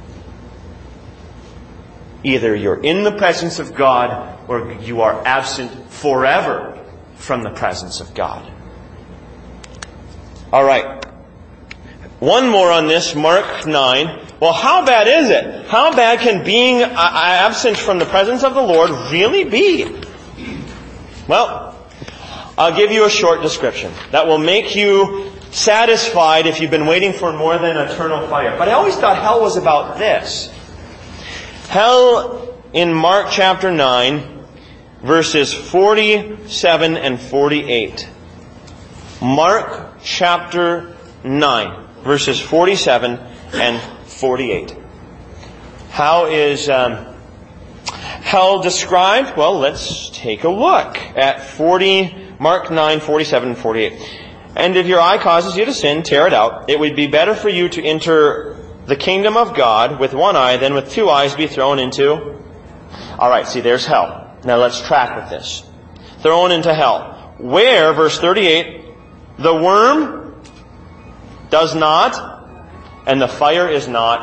Either you're in the presence of God or you are absent forever from the presence of God. Alright. One more on this, Mark 9. Well, how bad is it? How bad can being absent from the presence of the Lord really be? Well, I'll give you a short description that will make you satisfied if you've been waiting for more than eternal fire. But I always thought hell was about this. Hell in Mark chapter 9, verses 47 and 48. Mark chapter 9, verses 47 and 48. How is hell described? Well, let's take a look at Mark 9, 47 and 48. And if your eye causes you to sin, tear it out. It would be better for you to enter the kingdom of God with one eye than with two eyes be thrown into. Alright, see, there's hell. Now let's track with this. Thrown into hell. Where, verse 38, the worm does not, and the fire is not.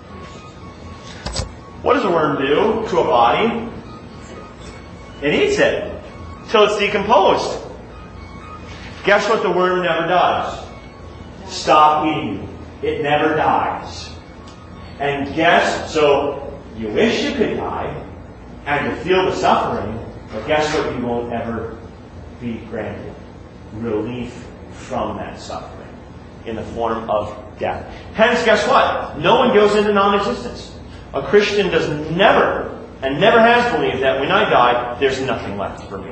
What does a worm do to a body? It eats it till it's decomposed. Guess what the worm never does? Stop eating you. It never dies. And so you wish you could die and to feel the suffering, but guess what you won't ever be granted? Relief from that suffering in the form of death. Hence, guess what? No one goes into non-existence. A Christian does never, and never has believed that when I die, there's nothing left for me.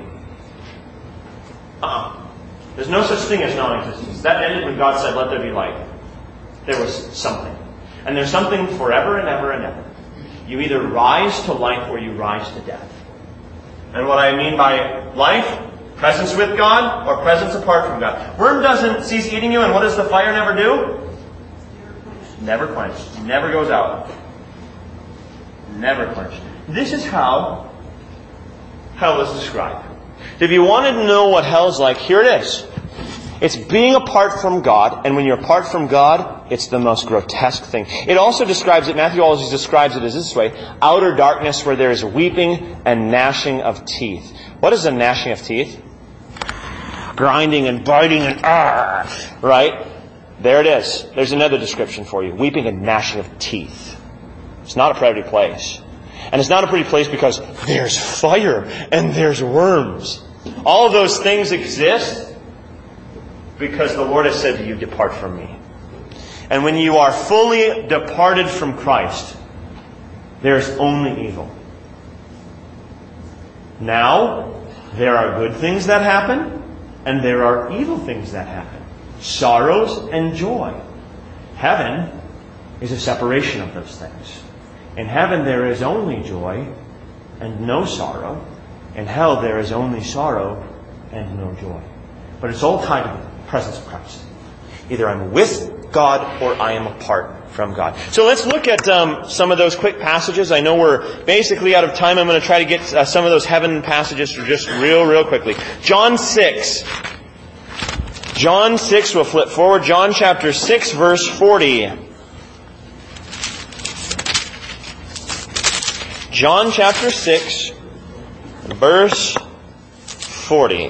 There's no such thing as non-existence. That ended when God said, let there be light. There was something. And there's something forever and ever and ever. You either rise to life or you rise to death. And what I mean by life, presence with God or presence apart from God. Worm doesn't cease eating you, and what does the fire never do? Never quenched. Never goes out. Never quenched. This is how hell is described. If you wanted to know what hell's like, here it is. It's being apart from God, and when you're apart from God, it's the most grotesque thing. It also describes it, Matthew always describes it as this way, outer darkness where there is weeping and gnashing of teeth. What is a gnashing of teeth? Grinding and biting and right? There it is. There's another description for you. Weeping and gnashing of teeth. It's not a pretty place. And it's not a pretty place because there's fire and there's worms. All of those things exist because the Lord has said to you, depart from me. And when you are fully departed from Christ, there's only evil. Now, there are good things that happen, and there are evil things that happen. Sorrows and joy. Heaven is a separation of those things. In heaven there is only joy and no sorrow. In hell there is only sorrow and no joy. But it's all tied to the presence of Christ. Either I'm with God or I am apart from God. So let's look at some of those quick passages. I know we're basically out of time. I'm going to try to get some of those heaven passages just real quickly. John 6. John 6, we'll flip forward. John chapter 6, verse 40. John chapter 6, verse 40.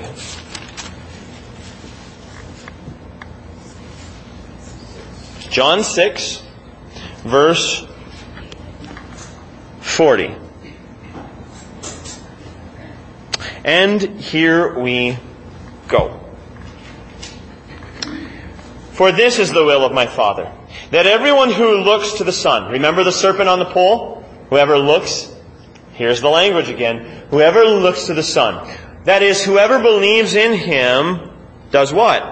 John 6, verse 40. And here we go. For this is the will of my Father, that everyone who looks to the Son, remember the serpent on the pole? Whoever looks, here's the language again, whoever looks to the Son, that is, whoever believes in Him, does what?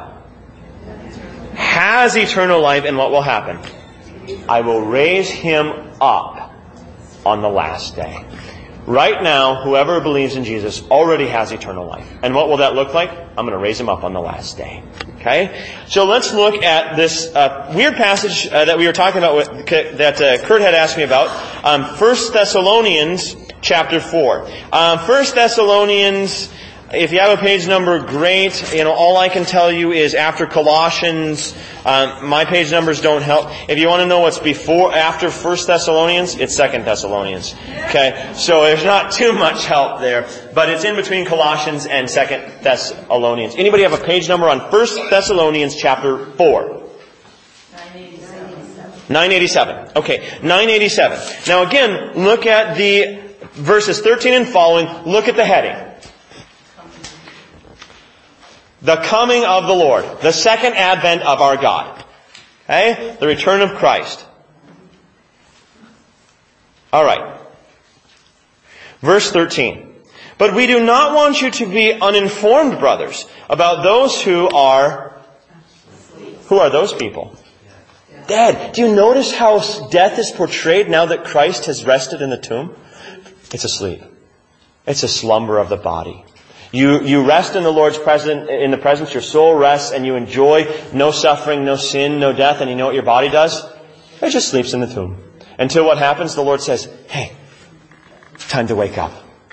Has eternal life, and what will happen? I will raise him up on the last day. Right now, whoever believes in Jesus already has eternal life. And what will that look like? I'm going to raise him up on the last day. Okay? So let's look at this weird passage that we were talking about that Kurt had asked me about. 1 Thessalonians chapter 4. 1 Thessalonians, if you have a page number, great. All I can tell you is after Colossians. My page numbers don't help. If you want to know what's after 1 Thessalonians, it's 2 Thessalonians. Okay? So there's not too much help there. But it's in between Colossians and 2 Thessalonians. Anybody have a page number on 1 Thessalonians chapter 4? 987. Okay, 987. Now again, look at the verses 13 and following. Look at the heading. The coming of the Lord. The second advent of our God. Okay? The return of Christ. Alright. Verse 13. But we do not want you to be uninformed, brothers, about those who are... Who are those people? Dead. Do you notice how death is portrayed now that Christ has rested in the tomb? It's asleep. It's a slumber of the body. You rest in the Lord's presence, your soul rests, and you enjoy no suffering, no sin, no death, and you know what your body does? It just sleeps in the tomb. Until what happens? The Lord says, hey, it's time to wake up.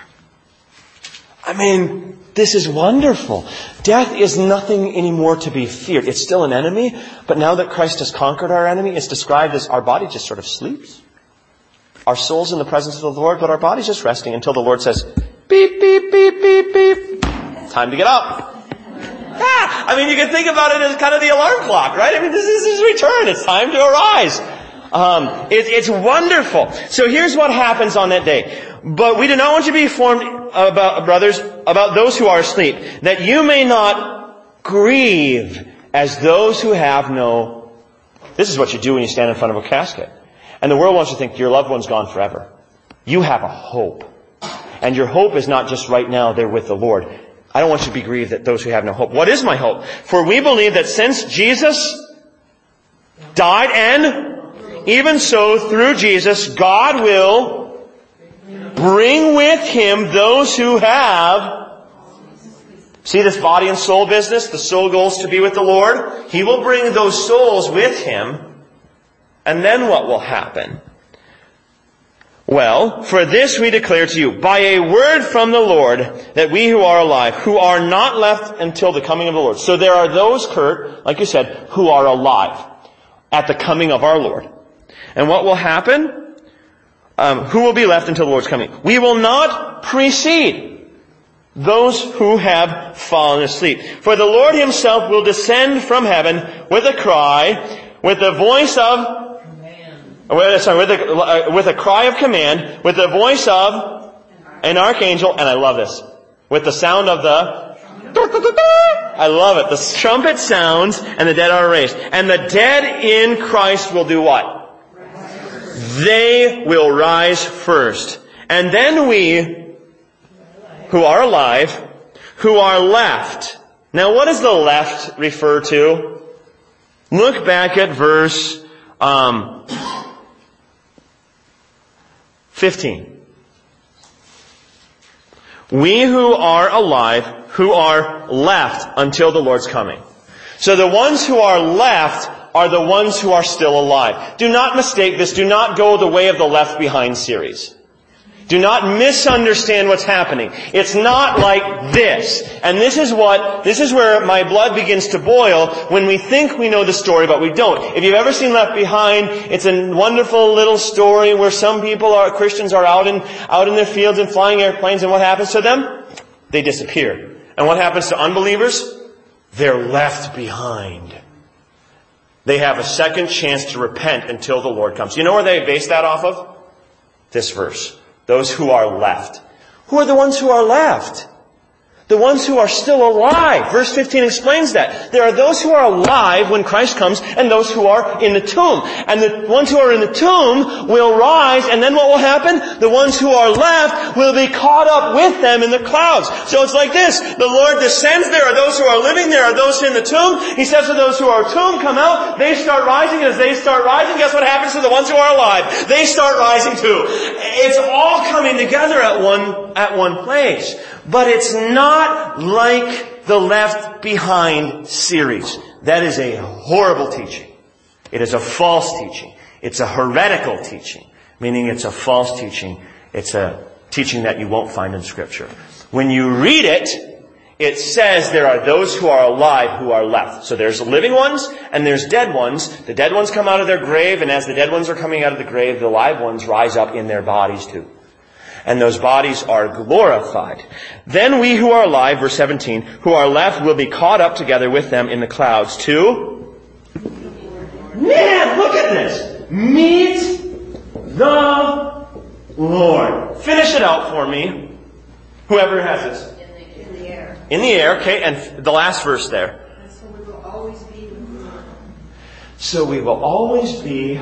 I mean, this is wonderful. Death is nothing anymore to be feared. It's still an enemy, but now that Christ has conquered our enemy, it's described as our body just sort of sleeps. Our soul's in the presence of the Lord, but our body's just resting until the Lord says, beep, beep, beep, beep, beep. Time to get up. I mean, you can think about it as kind of the alarm clock, right? I mean, this is His return. It's time to arise. It's wonderful. So here's what happens on that day. But we do not want you to be informed about, brothers, about those who are asleep, that you may not grieve as those who have no... This is what you do when you stand in front of a casket. And the world wants you to think your loved one's gone forever. You have a hope. And your hope is not just right now there with the Lord. I don't want you to be grieved at those who have no hope. What is my hope? For we believe that since Jesus died, and even so through Jesus, God will bring with Him those who have... See this body and soul business? The soul goes to be with the Lord. He will bring those souls with Him. And then what will happen? Well, for this we declare to you, by a word from the Lord, that we who are alive, who are not left until the coming of the Lord. So there are those, Kurt, like you said, who are alive at the coming of our Lord. And what will happen? Who will be left until the Lord's coming? We will not precede those who have fallen asleep. For the Lord Himself will descend from heaven with a cry, with the voice of... with a cry of command, with the voice of an archangel, and I love this, with the sound of the... I love it. The trumpet sounds, and the dead are raised. And the dead in Christ will do what? They will rise first. And then we, who are alive, who are left. Now what does the left refer to? Look back at verse 15. We who are alive, who are left until the Lord's coming. So the ones who are left are the ones who are still alive. Do not mistake this. Do not go the way of the Left Behind series. Do not misunderstand what's happening. It's not like this. And this is where my blood begins to boil when we think we know the story, but we don't. If you've ever seen Left Behind, it's a wonderful little story where some Christians are out in their fields and flying airplanes, and what happens to them? They disappear. And what happens to unbelievers? They're left behind. They have a second chance to repent until the Lord comes. You know where they base that off of? This verse. Those who are left. Who are the ones who are left? The ones who are still alive. Verse 15 explains that. There are those who are alive when Christ comes and those who are in the tomb. And the ones who are in the tomb will rise, and then what will happen? The ones who are left will be caught up with them in the clouds. So it's like this. The Lord descends. There are those who are living. There are those in the tomb. He says to those who are tomb, come out. They start rising. As they start rising, guess what happens to the ones who are alive? They start rising too. It's all coming together at one place. But it's not like the Left Behind series. That is a horrible teaching. It is a false teaching. It's a heretical teaching, meaning it's a false teaching. It's a teaching that you won't find in Scripture. When you read it, it says there are those who are alive who are left. So there's living ones and there's dead ones. The dead ones come out of their grave, and as the dead ones are coming out of the grave, the live ones rise up in their bodies too. And those bodies are glorified. Then we who are alive, verse 17, who are left will be caught up together with them in the clouds to... Man, look at this! Meet the Lord. Finish it out for me. Whoever has this. In the air. In the air, okay, and the last verse there. And so we will always be with the Lord. So we will always be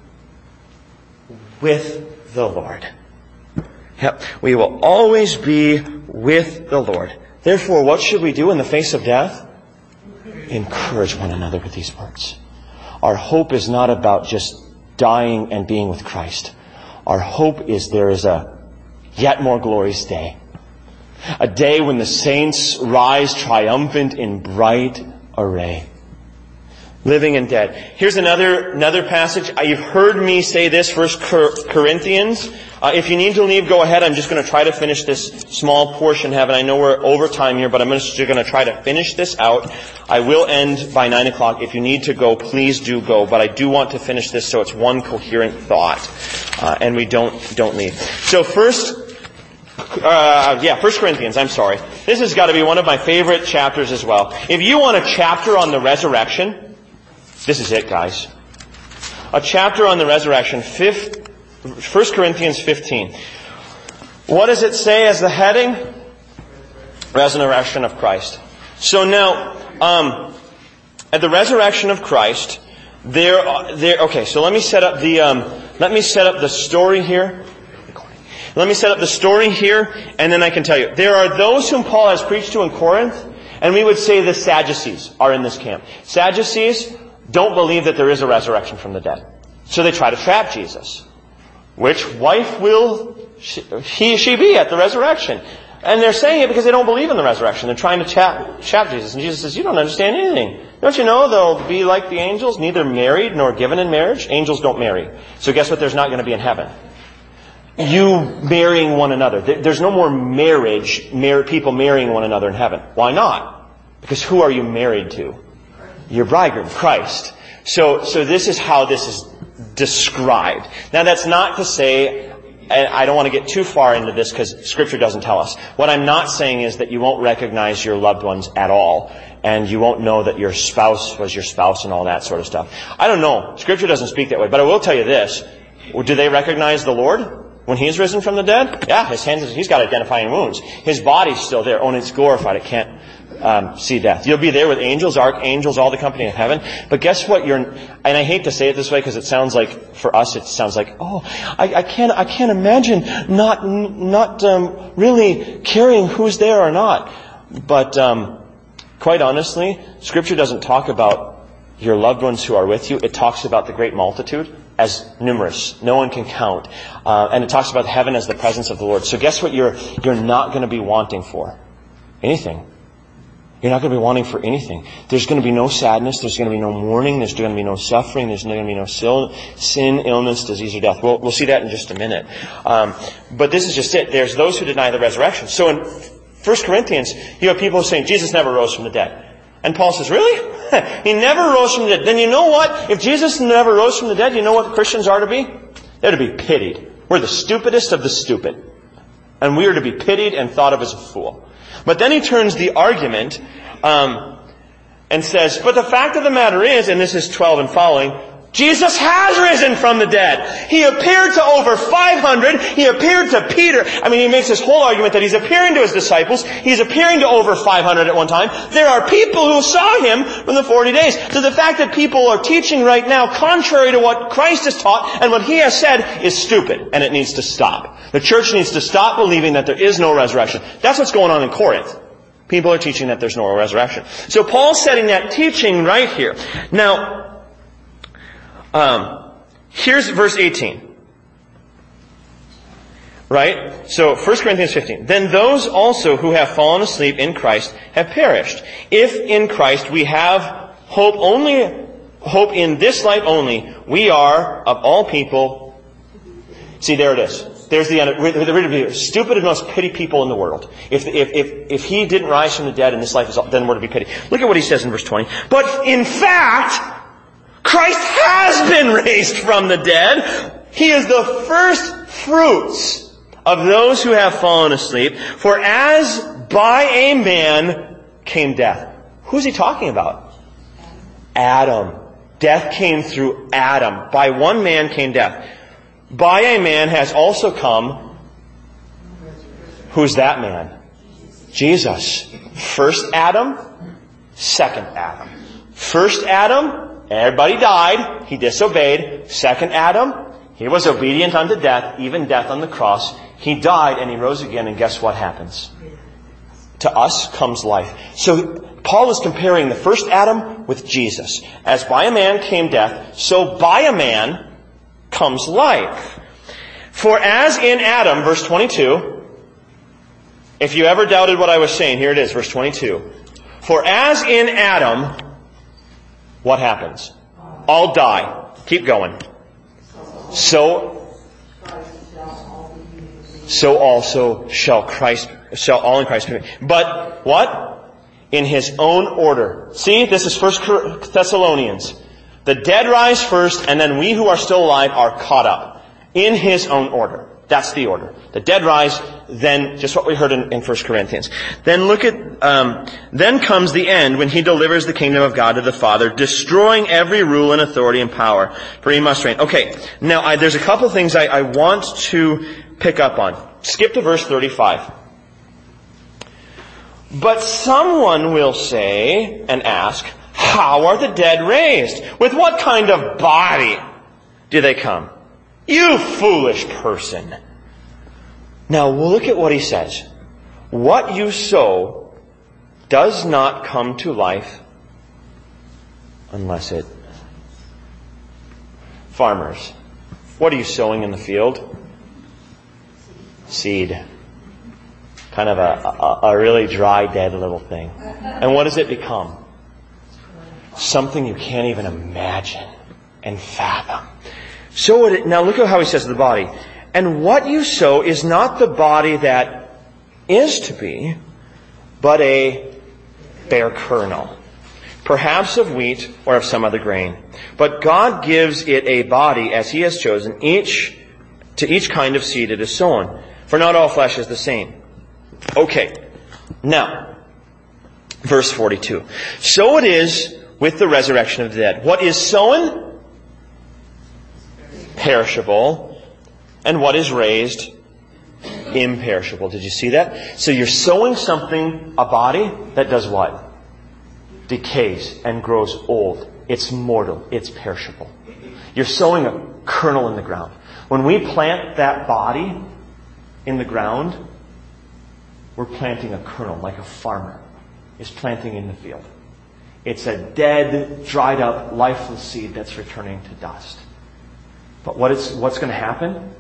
with the Lord. Yep. We will always be with the Lord. Therefore, what should we do in the face of death? Encourage one another with these words. Our hope is not about just dying and being with Christ. Our hope is there is a yet more glorious day. A day when the saints rise triumphant in bright array. Living and dead. Here's another passage. You've heard me say this, 1 Corinthians. If you need to leave, go ahead. I'm just going to try to finish this small portion. I know we're over time here, but I'm just going to try to finish this out. I will end by 9 o'clock. If you need to go, please do go. But I do want to finish this so it's one coherent thought, and we don't leave. So 1 Corinthians. I'm sorry. This has got to be one of my favorite chapters as well. If you want a chapter on the resurrection, this is it, guys. A chapter on the resurrection, 1 Corinthians 15. What does it say as the heading? Resurrection of Christ. So now, at the resurrection of Christ, okay, so let me set up the story here. Let me set up the story here, and then I can tell you. There are those whom Paul has preached to in Corinth, and we would say the Sadducees are in this camp. Sadducees don't believe that there is a resurrection from the dead. So they try to trap Jesus. Which wife will she be at the resurrection? And they're saying it because they don't believe in the resurrection. They're trying to trap Jesus. And Jesus says, you don't understand anything. Don't you know they'll be like the angels, neither married nor given in marriage? Angels don't marry. So guess what there's not going to be in heaven? You marrying one another. There's no more people marrying one another in heaven. Why not? Because who are you married to? Your bridegroom, Christ. So this is how this is described. Now that's not to say, and I don't want to get too far into this because Scripture doesn't tell us. What I'm not saying is that you won't recognize your loved ones at all, and you won't know that your spouse was your spouse and all that sort of stuff. I don't know. Scripture doesn't speak that way, but I will tell you this. Do they recognize the Lord when He is risen from the dead? Yeah, He's got identifying wounds. His body's still there. Only it's glorified. It can't see death. You'll be there with angels, archangels, all the company of heaven. But guess what? And I hate to say it this way because it sounds like, for us, it sounds like, I can't imagine not really caring who's there or not. But quite honestly, Scripture doesn't talk about your loved ones who are with you. It talks about the great multitude as numerous. No one can count. And it talks about heaven as the presence of the Lord. So guess what you're not going to be wanting for? Anything. You're not going to be wanting for anything. There's going to be no sadness. There's going to be no mourning. There's going to be no suffering. There's going to be no sin, illness, disease, or death. We'll see that in just a minute. But this is just it. There's those who deny the resurrection. So in 1 Corinthians, you have people saying Jesus never rose from the dead. And Paul says, really? He never rose from the dead. Then you know what? If Jesus never rose from the dead, you know what Christians are to be? They're to be pitied. We're the stupidest of the stupid. And we are to be pitied and thought of as a fool. But then he turns the argument and says, but the fact of the matter is, and this is 12 and following, Jesus has risen from the dead. He appeared to over 500. He appeared to Peter. I mean, he makes this whole argument that he's appearing to his disciples. He's appearing to over 500 at one time. There are people who saw him from the 40 days. So the fact that people are teaching right now contrary to what Christ has taught and what he has said is stupid, and it needs to stop. The church needs to stop believing that there is no resurrection. That's what's going on in Corinth. People are teaching that there's no resurrection. So Paul's setting that teaching right here. Now, here's verse 18. Right? So, 1 Corinthians 15. Then those also who have fallen asleep in Christ have perished. If in Christ we have hope in this life only, we are, of all people... See, there it is. There's the end. We're the stupid, most pity people in the world. If he didn't rise from the dead and this life is all, then we're to be pitied. Look at what he says in verse 20. But in fact... Christ has been raised from the dead. He is the first fruits of those who have fallen asleep. For as by a man came death. Who's he talking about? Adam. Death came through Adam. By one man came death. By a man has also come... Who's that man? Jesus. First Adam, second Adam. First Adam... Everybody died. He disobeyed. Second Adam, he was obedient unto death, even death on the cross. He died and he rose again, and guess what happens? To us comes life. So Paul is comparing the first Adam with Jesus. As by a man came death, so by a man comes life. For as in Adam, verse 22, if you ever doubted what I was saying, here it is, verse 22. For as in Adam... What happens? All die. Keep going. So also shall all in Christ be. But what? In his own order. See, this is 1 Thessalonians. The dead rise first, and then we who are still alive are caught up. In his own order. That's the order. The dead rise, then just what we heard in 1 Corinthians. Then look at, then comes the end when he delivers the kingdom of God to the Father, destroying every rule and authority and power, for he must reign. Okay, now there's a couple things I want to pick up on. Skip to verse 35. But someone will say and ask, how are the dead raised? With what kind of body do they come? You foolish person. Now we'll look at what he says. What you sow does not come to life unless it... Farmers, what are you sowing in the field? Seed. Kind of a really dry, dead little thing. And what does it become? Something you can't even imagine and fathom. Now look at how he says the body. And what you sow is not the body that is to be, but a bare kernel, perhaps of wheat or of some other grain. But God gives it a body as he has chosen. To each kind of seed it is sown. For not all flesh is the same. Okay. Now, verse 42. So it is with the resurrection of the dead. What is sown? Perishable. And what is raised? Imperishable. Did you see that? So you're sowing something, a body, that does what? Decays and grows old. It's mortal. It's perishable. You're sowing a kernel in the ground. When we plant that body in the ground, we're planting a kernel, like a farmer is planting in the field. It's a dead, dried up, lifeless seed that's returning to dust. But what's going to happen?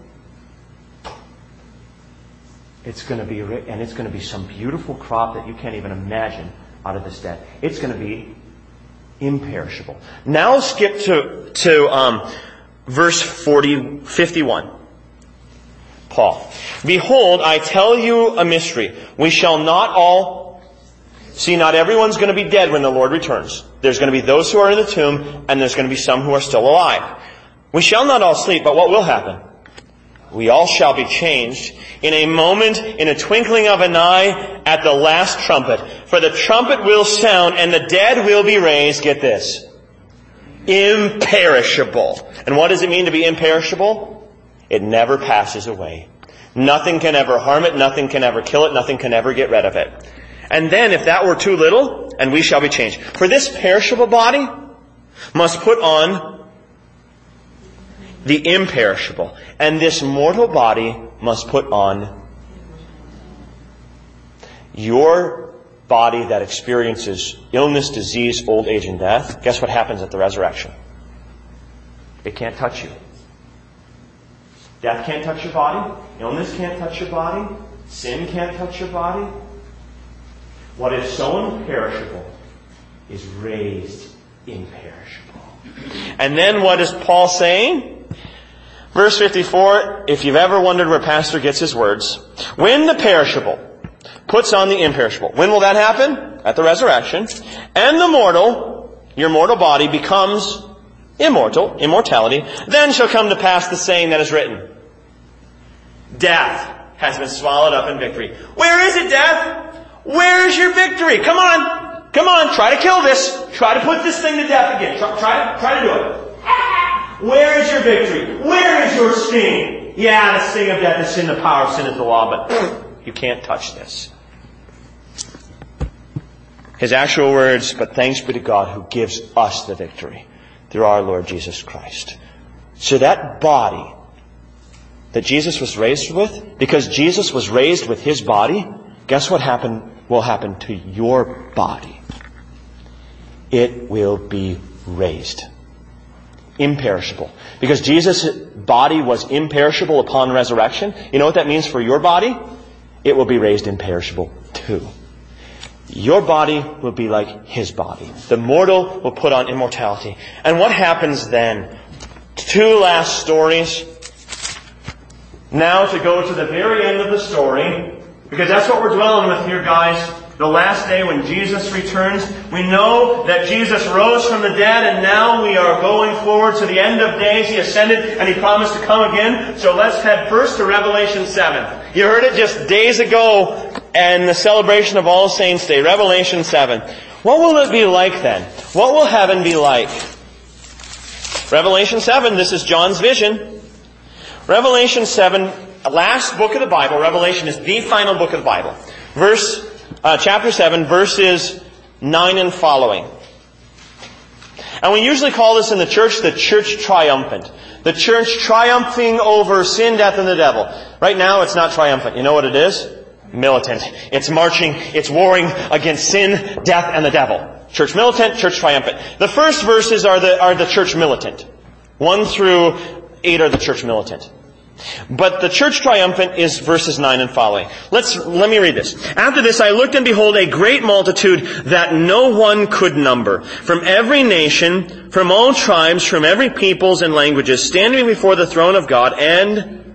It's going to be some beautiful crop that you can't even imagine out of this dead. It's going to be imperishable. Now skip to verse 51. Paul. Behold, I tell you a mystery. We shall not all... See, not everyone's going to be dead when the Lord returns. There's going to be those who are in the tomb, and there's going to be some who are still alive. We shall not all sleep, but what will happen? We all shall be changed in a moment, in a twinkling of an eye, at the last trumpet. For the trumpet will sound, and the dead will be raised, get this, imperishable. And what does it mean to be imperishable? It never passes away. Nothing can ever harm it, nothing can ever kill it, nothing can ever get rid of it. And then, if that were too little, and we shall be changed. For this perishable body must put on the imperishable. And this mortal body must put on your body that experiences illness, disease, old age, and death. Guess what happens at the resurrection? It can't touch you. Death can't touch your body. Illness can't touch your body. Sin can't touch your body. What is so imperishable is raised imperishable. And then what is Paul saying? Verse 54, if you've ever wondered where Pastor gets his words, when the perishable puts on the imperishable. When will that happen? At the resurrection. And the mortal, your mortal body, becomes immortal, immortality. Then shall come to pass the saying that is written. Death has been swallowed up in victory. Where is it, death? Where is your victory? Come on. Come on. Try to kill this. Try to put this thing to death again. Try to do it. Where is your victory? Where is your sting? Yeah, the sting of death is sin, the power of sin is the law, but you can't touch this. His actual words, but thanks be to God who gives us the victory through our Lord Jesus Christ. So that body that Jesus was raised with, because Jesus was raised with His body, guess what will happen to your body? It will be raised. Imperishable. Because Jesus' body was imperishable upon resurrection. You know what that means for your body? It will be raised imperishable too. Your body will be like His body. The mortal will put on immortality. And what happens then? Two last stories. Now to go to the very end of the story, because that's what we're dwelling with here, guys. The last day when Jesus returns. We know that Jesus rose from the dead, and now we are going forward to the end of days. He ascended and He promised to come again. So let's head first to Revelation 7. You heard it just days ago and the celebration of All Saints' Day. Revelation 7. What will it be like then? What will heaven be like? Revelation 7, this is John's vision. Revelation 7, last book of the Bible. Revelation is the final book of the Bible. Chapter 7, verses 9 and following. And we usually call this in the church triumphant. The church triumphing over sin, death, and the devil. Right now it's not triumphant. You know what it is? Militant. It's marching, it's warring against sin, death, and the devil. Church militant, church triumphant. The first verses are the church militant. 1 through 8 are the church militant. But the church triumphant is verses 9 and following. Let me read this. After this I looked, and behold, a great multitude that no one could number, from every nation, from all tribes, from every peoples and languages, standing before the throne of God, and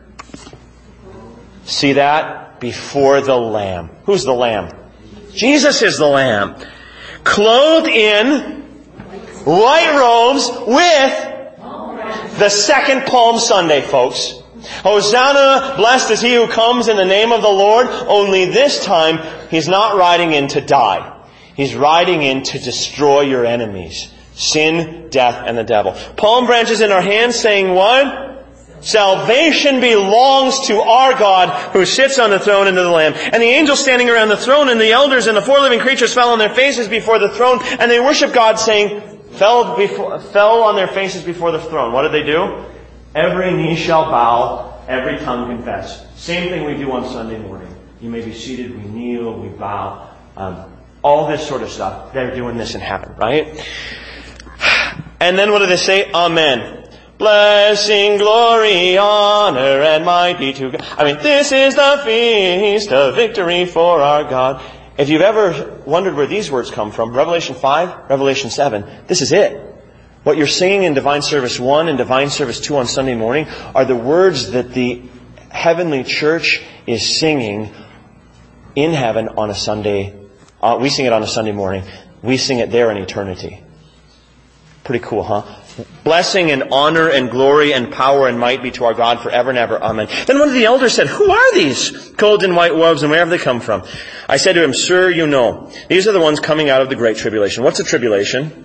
see that? Before the Lamb. Who's the Lamb? Jesus is the Lamb. Clothed in white robes with the second Palm Sunday, folks. Hosanna, blessed is he who comes in the name of the Lord. Only this time, He's not riding in to die. He's riding in to destroy your enemies. Sin, death, and the devil. Palm branches in our hands saying what? Salvation belongs to our God who sits on the throne and to the Lamb. And the angels standing around the throne and the elders and the four living creatures fell on their faces before the throne, and they worshiped God, saying, fell on their faces before the throne. What did they do? Every knee shall bow, every tongue confess. Same thing we do on Sunday morning. You may be seated, we kneel, we bow. All this sort of stuff. They're doing this in heaven, right? And then what do they say? Amen. Blessing, glory, honor, and might be to God. This is the feast of victory for our God. If you've ever wondered where these words come from, Revelation 5, Revelation 7, this is it. What you're singing in Divine Service 1 and Divine Service 2 on Sunday morning are the words that the heavenly church is singing in heaven on a Sunday. We sing it on a Sunday morning. We sing it there in eternity. Pretty cool, huh? Blessing and honor and glory and power and might be to our God forever and ever. Amen. Then one of the elders said, "Who are these clothed in white robes, and where have they come from?" I said to him, "Sir, you know. These are the ones coming out of the great tribulation." What's a tribulation?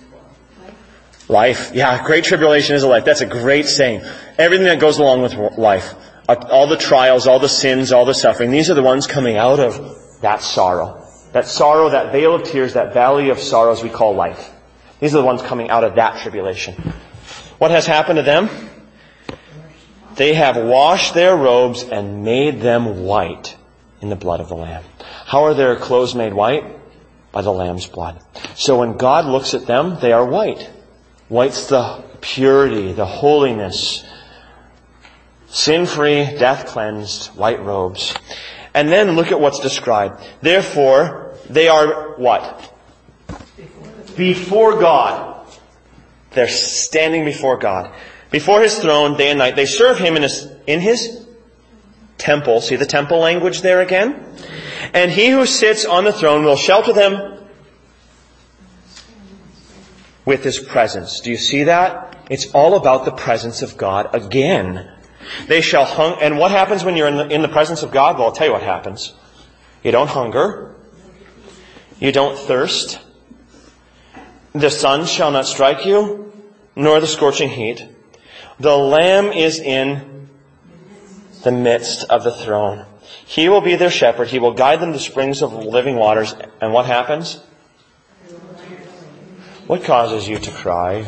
Life. Yeah, great tribulation is a life. That's a great saying. Everything that goes along with life. All the trials, all the sins, all the suffering. These are the ones coming out of that sorrow. That sorrow, that vale of tears, that valley of sorrows we call life. These are the ones coming out of that tribulation. What has happened to them? They have washed their robes and made them white in the blood of the Lamb. How are their clothes made white? By the Lamb's blood. So when God looks at them, they are white. White's the purity, the holiness, sin-free, death-cleansed, white robes. And then look at what's described. Therefore, they are what? Before God. They're standing before God. Before His throne, day and night. They serve Him in His temple. See the temple language there again? And He who sits on the throne will shelter them with His presence. Do you see that? It's all about the presence of God again. They shall hunger. And what happens when you're in the presence of God? Well, I'll tell you what happens. You don't hunger. You don't thirst. The sun shall not strike you, nor the scorching heat. The Lamb is in the midst of the throne. He will be their shepherd. He will guide them to springs of living waters. And what happens? What causes you to cry?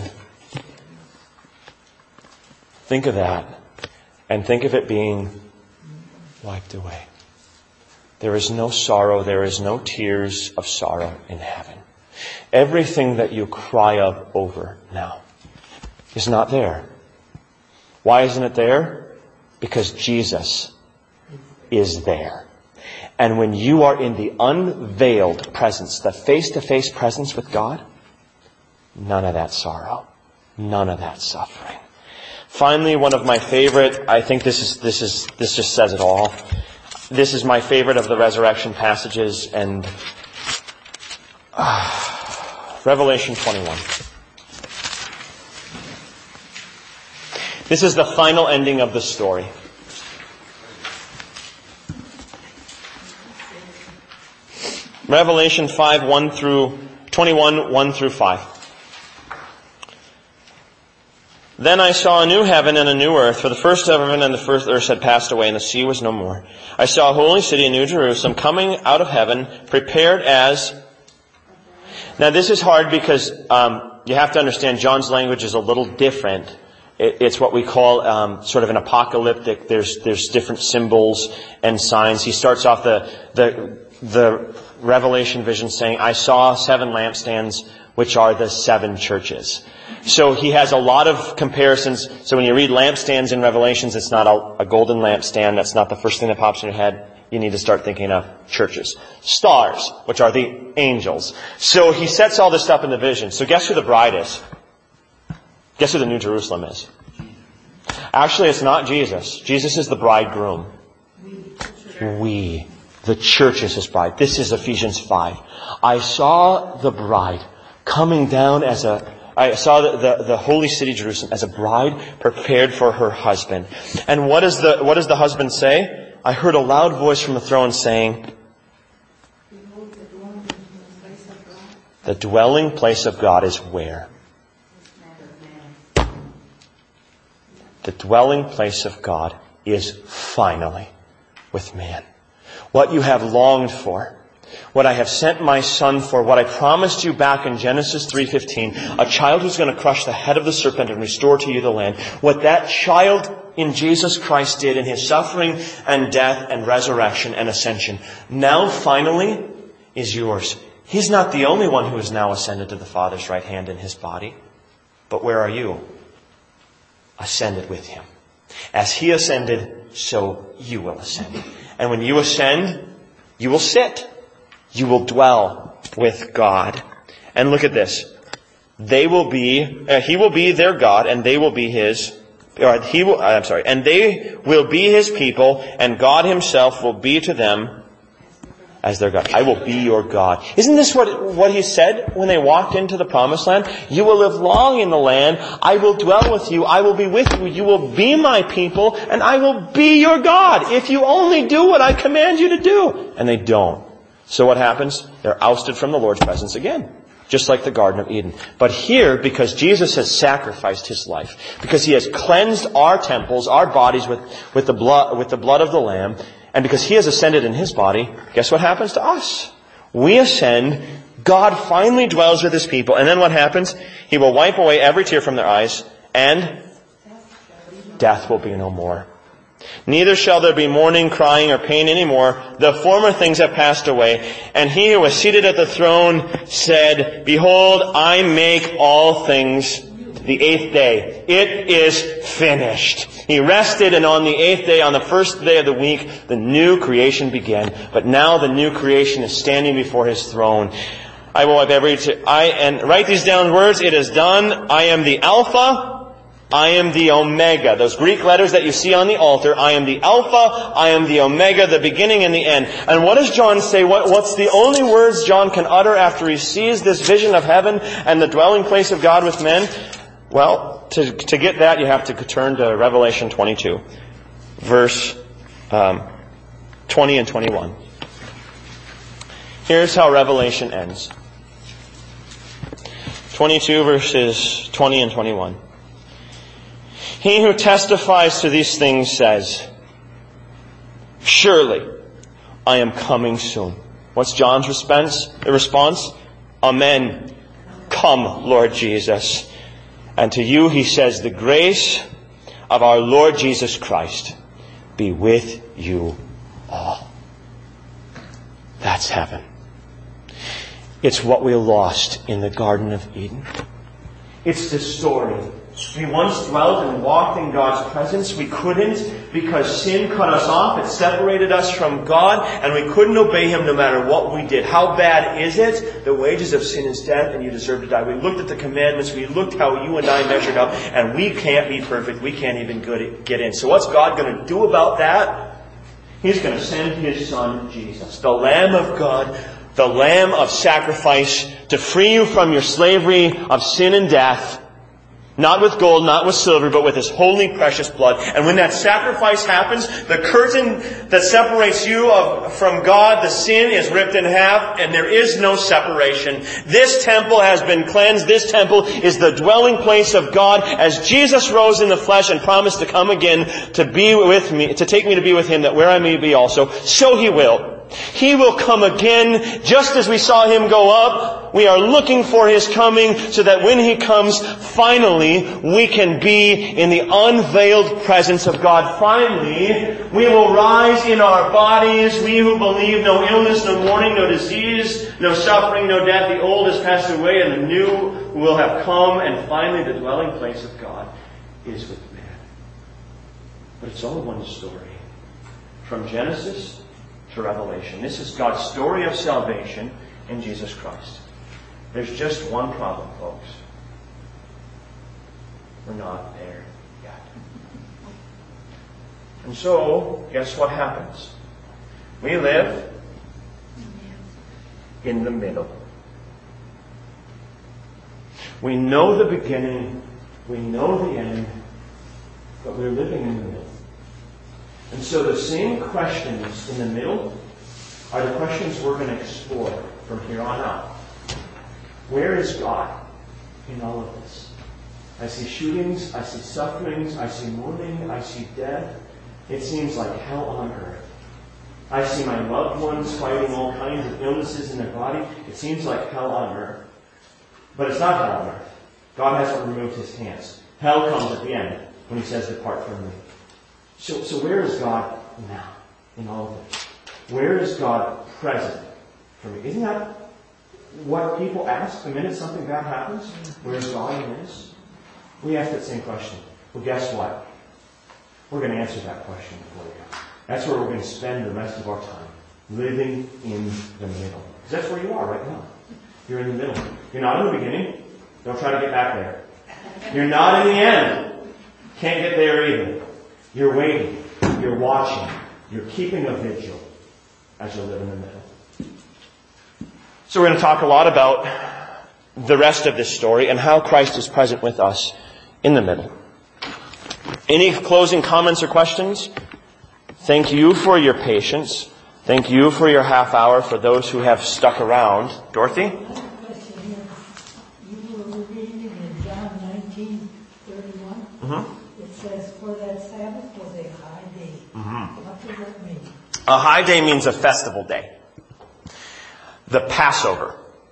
Think of that. And think of it being wiped away. There is no sorrow. There is no tears of sorrow in heaven. Everything that you cry of over now is not there. Why isn't it there? Because Jesus is there. And when you are in the unveiled presence, the face-to-face presence with God, none of that sorrow, none of that suffering. Finally, one of my favorite, I think this just says it all. This is my favorite of the resurrection passages, and Revelation 21. This is the final ending of the story. Revelation 5, 1 through 21, 1 through 5. Then I saw a new heaven and a new earth, for the first heaven and the first earth had passed away, and the sea was no more. I saw a holy city, a new Jerusalem, coming out of heaven, prepared as... Now this is hard because you have to understand John's language is a little different. It's what we call sort of an apocalyptic. There's different symbols and signs. He starts off the Revelation vision saying, I saw 7 lampstands, which are the 7 churches. So he has a lot of comparisons. So when you read lampstands in Revelations, it's not a golden lampstand. That's not the first thing that pops in your head. You need to start thinking of churches. Stars, which are the angels. So he sets all this up in the vision. So guess who the bride is? Guess who the New Jerusalem is? Actually, it's not Jesus. Jesus is the bridegroom. We. The church is His bride. This is Ephesians 5. I saw the bride coming down I saw the holy city Jerusalem as a bride prepared for her husband. And what does the husband say? I heard a loud voice from the throne saying, the dwelling place of God is where? The dwelling place of God is finally with man. What you have longed for, what I have sent my Son for, what I promised you back in Genesis 3:15, a child who's going to crush the head of the serpent and restore to you the land. What that child in Jesus Christ did in His suffering and death and resurrection and ascension, now finally is yours. He's not the only one who has now ascended to the Father's right hand in His body. But where are you? Ascended with Him. As He ascended, so you will ascend. And when you ascend, you will sit. you will dwell with God. And look at this. He will be their God, and they will be and they will be His people, and God Himself will be to them as their God. I will be your God. Isn't this what He said when they walked into the promised land? You will live long in the land. I will dwell with you. I will be with you. You will be my people, and I will be your God if you only do what I command you to do. And they don't. So what happens? They're ousted from the Lord's presence again. Just like the Garden of Eden. But here, because Jesus has sacrificed His life, because He has cleansed our temples, our bodies with the blood of the Lamb, and because He has ascended in His body, guess what happens to us? We ascend, God finally dwells with His people, and then what happens? He will wipe away every tear from their eyes, and death will be no more. Neither shall there be mourning, crying, or pain anymore. The former things have passed away. And He who was seated at the throne said, Behold, I make all things the 8th day. It is finished. He rested, and on the 8th day, on the first day of the week, the new creation began. But now the new creation is standing before His throne. I will wipe every tear. And write these down words. It is done. I am the Alpha. I am the Omega. Those Greek letters that you see on the altar. I am the Alpha. I am the Omega, the beginning and the end. And what does John say? What's the only words John can utter after he sees this vision of heaven and the dwelling place of God with men? Well, to get that, you have to turn to Revelation 22, verse 20 and 21. Here's how Revelation ends. 22 verses 20 and 21. He who testifies to these things says, Surely I am coming soon. What's John's response? Amen. Come, Lord Jesus. And to you he says, the grace of our Lord Jesus Christ be with you all. That's heaven. It's what we lost in the Garden of Eden. It's the story. We once dwelt and walked in God's presence. We couldn't because sin cut us off. It separated us from God, and we couldn't obey Him no matter what we did. How bad is it? The wages of sin is death, and you deserve to die. We looked at the commandments. We looked how you and I measured up, and we can't be perfect. We can't even get in. So what's God going to do about that? He's going to send His Son, Jesus, the Lamb of God, the Lamb of sacrifice, to free you from your slavery of sin and death. Not with gold, not with silver, but with His holy, precious blood. And when that sacrifice happens, the curtain that separates you from God, the sin, is ripped in half, and there is no separation. This temple has been cleansed. This temple is the dwelling place of God. As Jesus rose in the flesh and promised to come again to be with me, to take me to be with Him, that where I may be also, so He will. He will come again, just as we saw Him go up. We are looking for His coming so that when He comes, finally, we can be in the unveiled presence of God. Finally, we will rise in our bodies. We who believe no illness, no mourning, no disease, no suffering, no death. The old has passed away and the new will have come. And finally, the dwelling place of God is with man. But it's all one story. From Genesis to Revelation. This is God's story of salvation in Jesus Christ. There's just one problem, folks. We're not there yet. And so, guess what happens? We live in the middle. We know the beginning, we know the end, but we're living in the middle. And so the same questions in the middle are the questions we're going to explore from here on out. Where is God in all of this? I see shootings, I see sufferings, I see mourning, I see death. It seems like hell on earth. I see my loved ones fighting all kinds of illnesses in their body. It seems like hell on earth. But it's not hell on earth. God hasn't removed His hands. Hell comes at the end when He says, depart from me. So where is God now in all of this? Where is God present for me? Isn't that what people ask the minute something bad happens? Where is God in this? We ask that same question. Well, guess what? We're going to answer that question for you. That's where we're going to spend the rest of our time. Living in the middle. Because that's where you are right now. You're in the middle. You're not in the beginning. Don't try to get back there. You're not in the end. Can't get there either. You're waiting. You're watching. You're keeping a vigil as you live in the middle. So we're going to talk a lot about the rest of this story and how Christ is present with us in the middle. Any closing comments or questions? Thank you for your patience. Thank you for your half hour for those who have stuck around. Dorothy? I have a question here. You were reading in John 19:31. Mm-hmm. It says, for that Sabbath was a high day. Mm-hmm. What does that mean? A high day means a festival day. The Passover.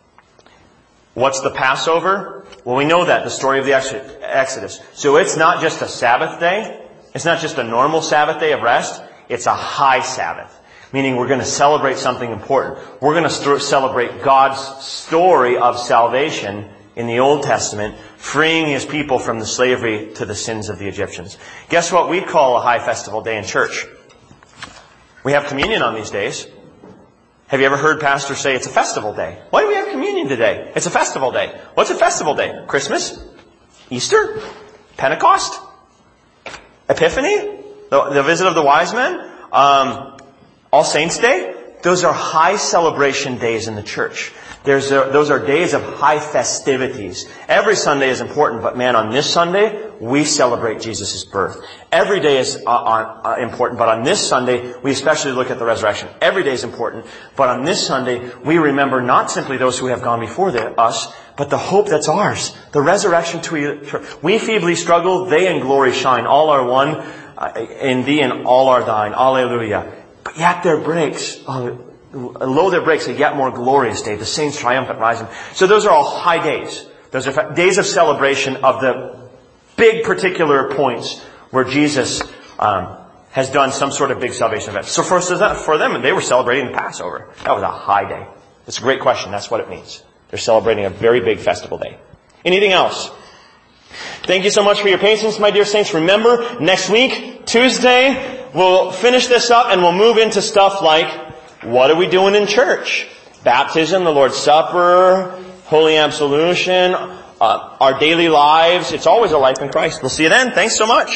What's the Passover? Well, we know that, the story of the Exodus. So it's not just a Sabbath day. It's not just a normal Sabbath day of rest. It's a high Sabbath. Meaning we're going to celebrate something important. We're going to celebrate God's story of salvation in the Old Testament, freeing His people from the slavery to the sins of the Egyptians. Guess what we call a high festival day in church? We have communion on these days. Have you ever heard pastors say it's a festival day? Why do we have communion today? It's a festival day. What's a festival day? Christmas? Easter? Pentecost? Epiphany? The visit of the wise men? All Saints' Day? Those are high celebration days in the church. Those are days of high festivities. Every Sunday is important, but man, on this Sunday, we celebrate Jesus' birth. Every day is important, but on this Sunday, we especially look at the resurrection. Every day is important, but on this Sunday, we remember not simply those who have gone before us, but the hope that's ours. The resurrection to we feebly struggle, they in glory shine. All are one in thee and all are thine. Alleluia. But yet there breaks, lo there breaks a yet more glorious day, the saints' triumphant rising. So those are all high days. Those are days of celebration of the big particular points where Jesus has done some sort of big salvation event. So for them, they were celebrating the Passover. That was a high day. It's a great question. That's what it means. They're celebrating a very big festival day. Anything else? Thank you so much for your patience, my dear saints. Remember, next week, Tuesday, we'll finish this up and we'll move into stuff like, what are we doing in church? Baptism, the Lord's Supper, Holy Absolution, our daily lives. It's always a life in Christ. We'll see you then. Thanks so much.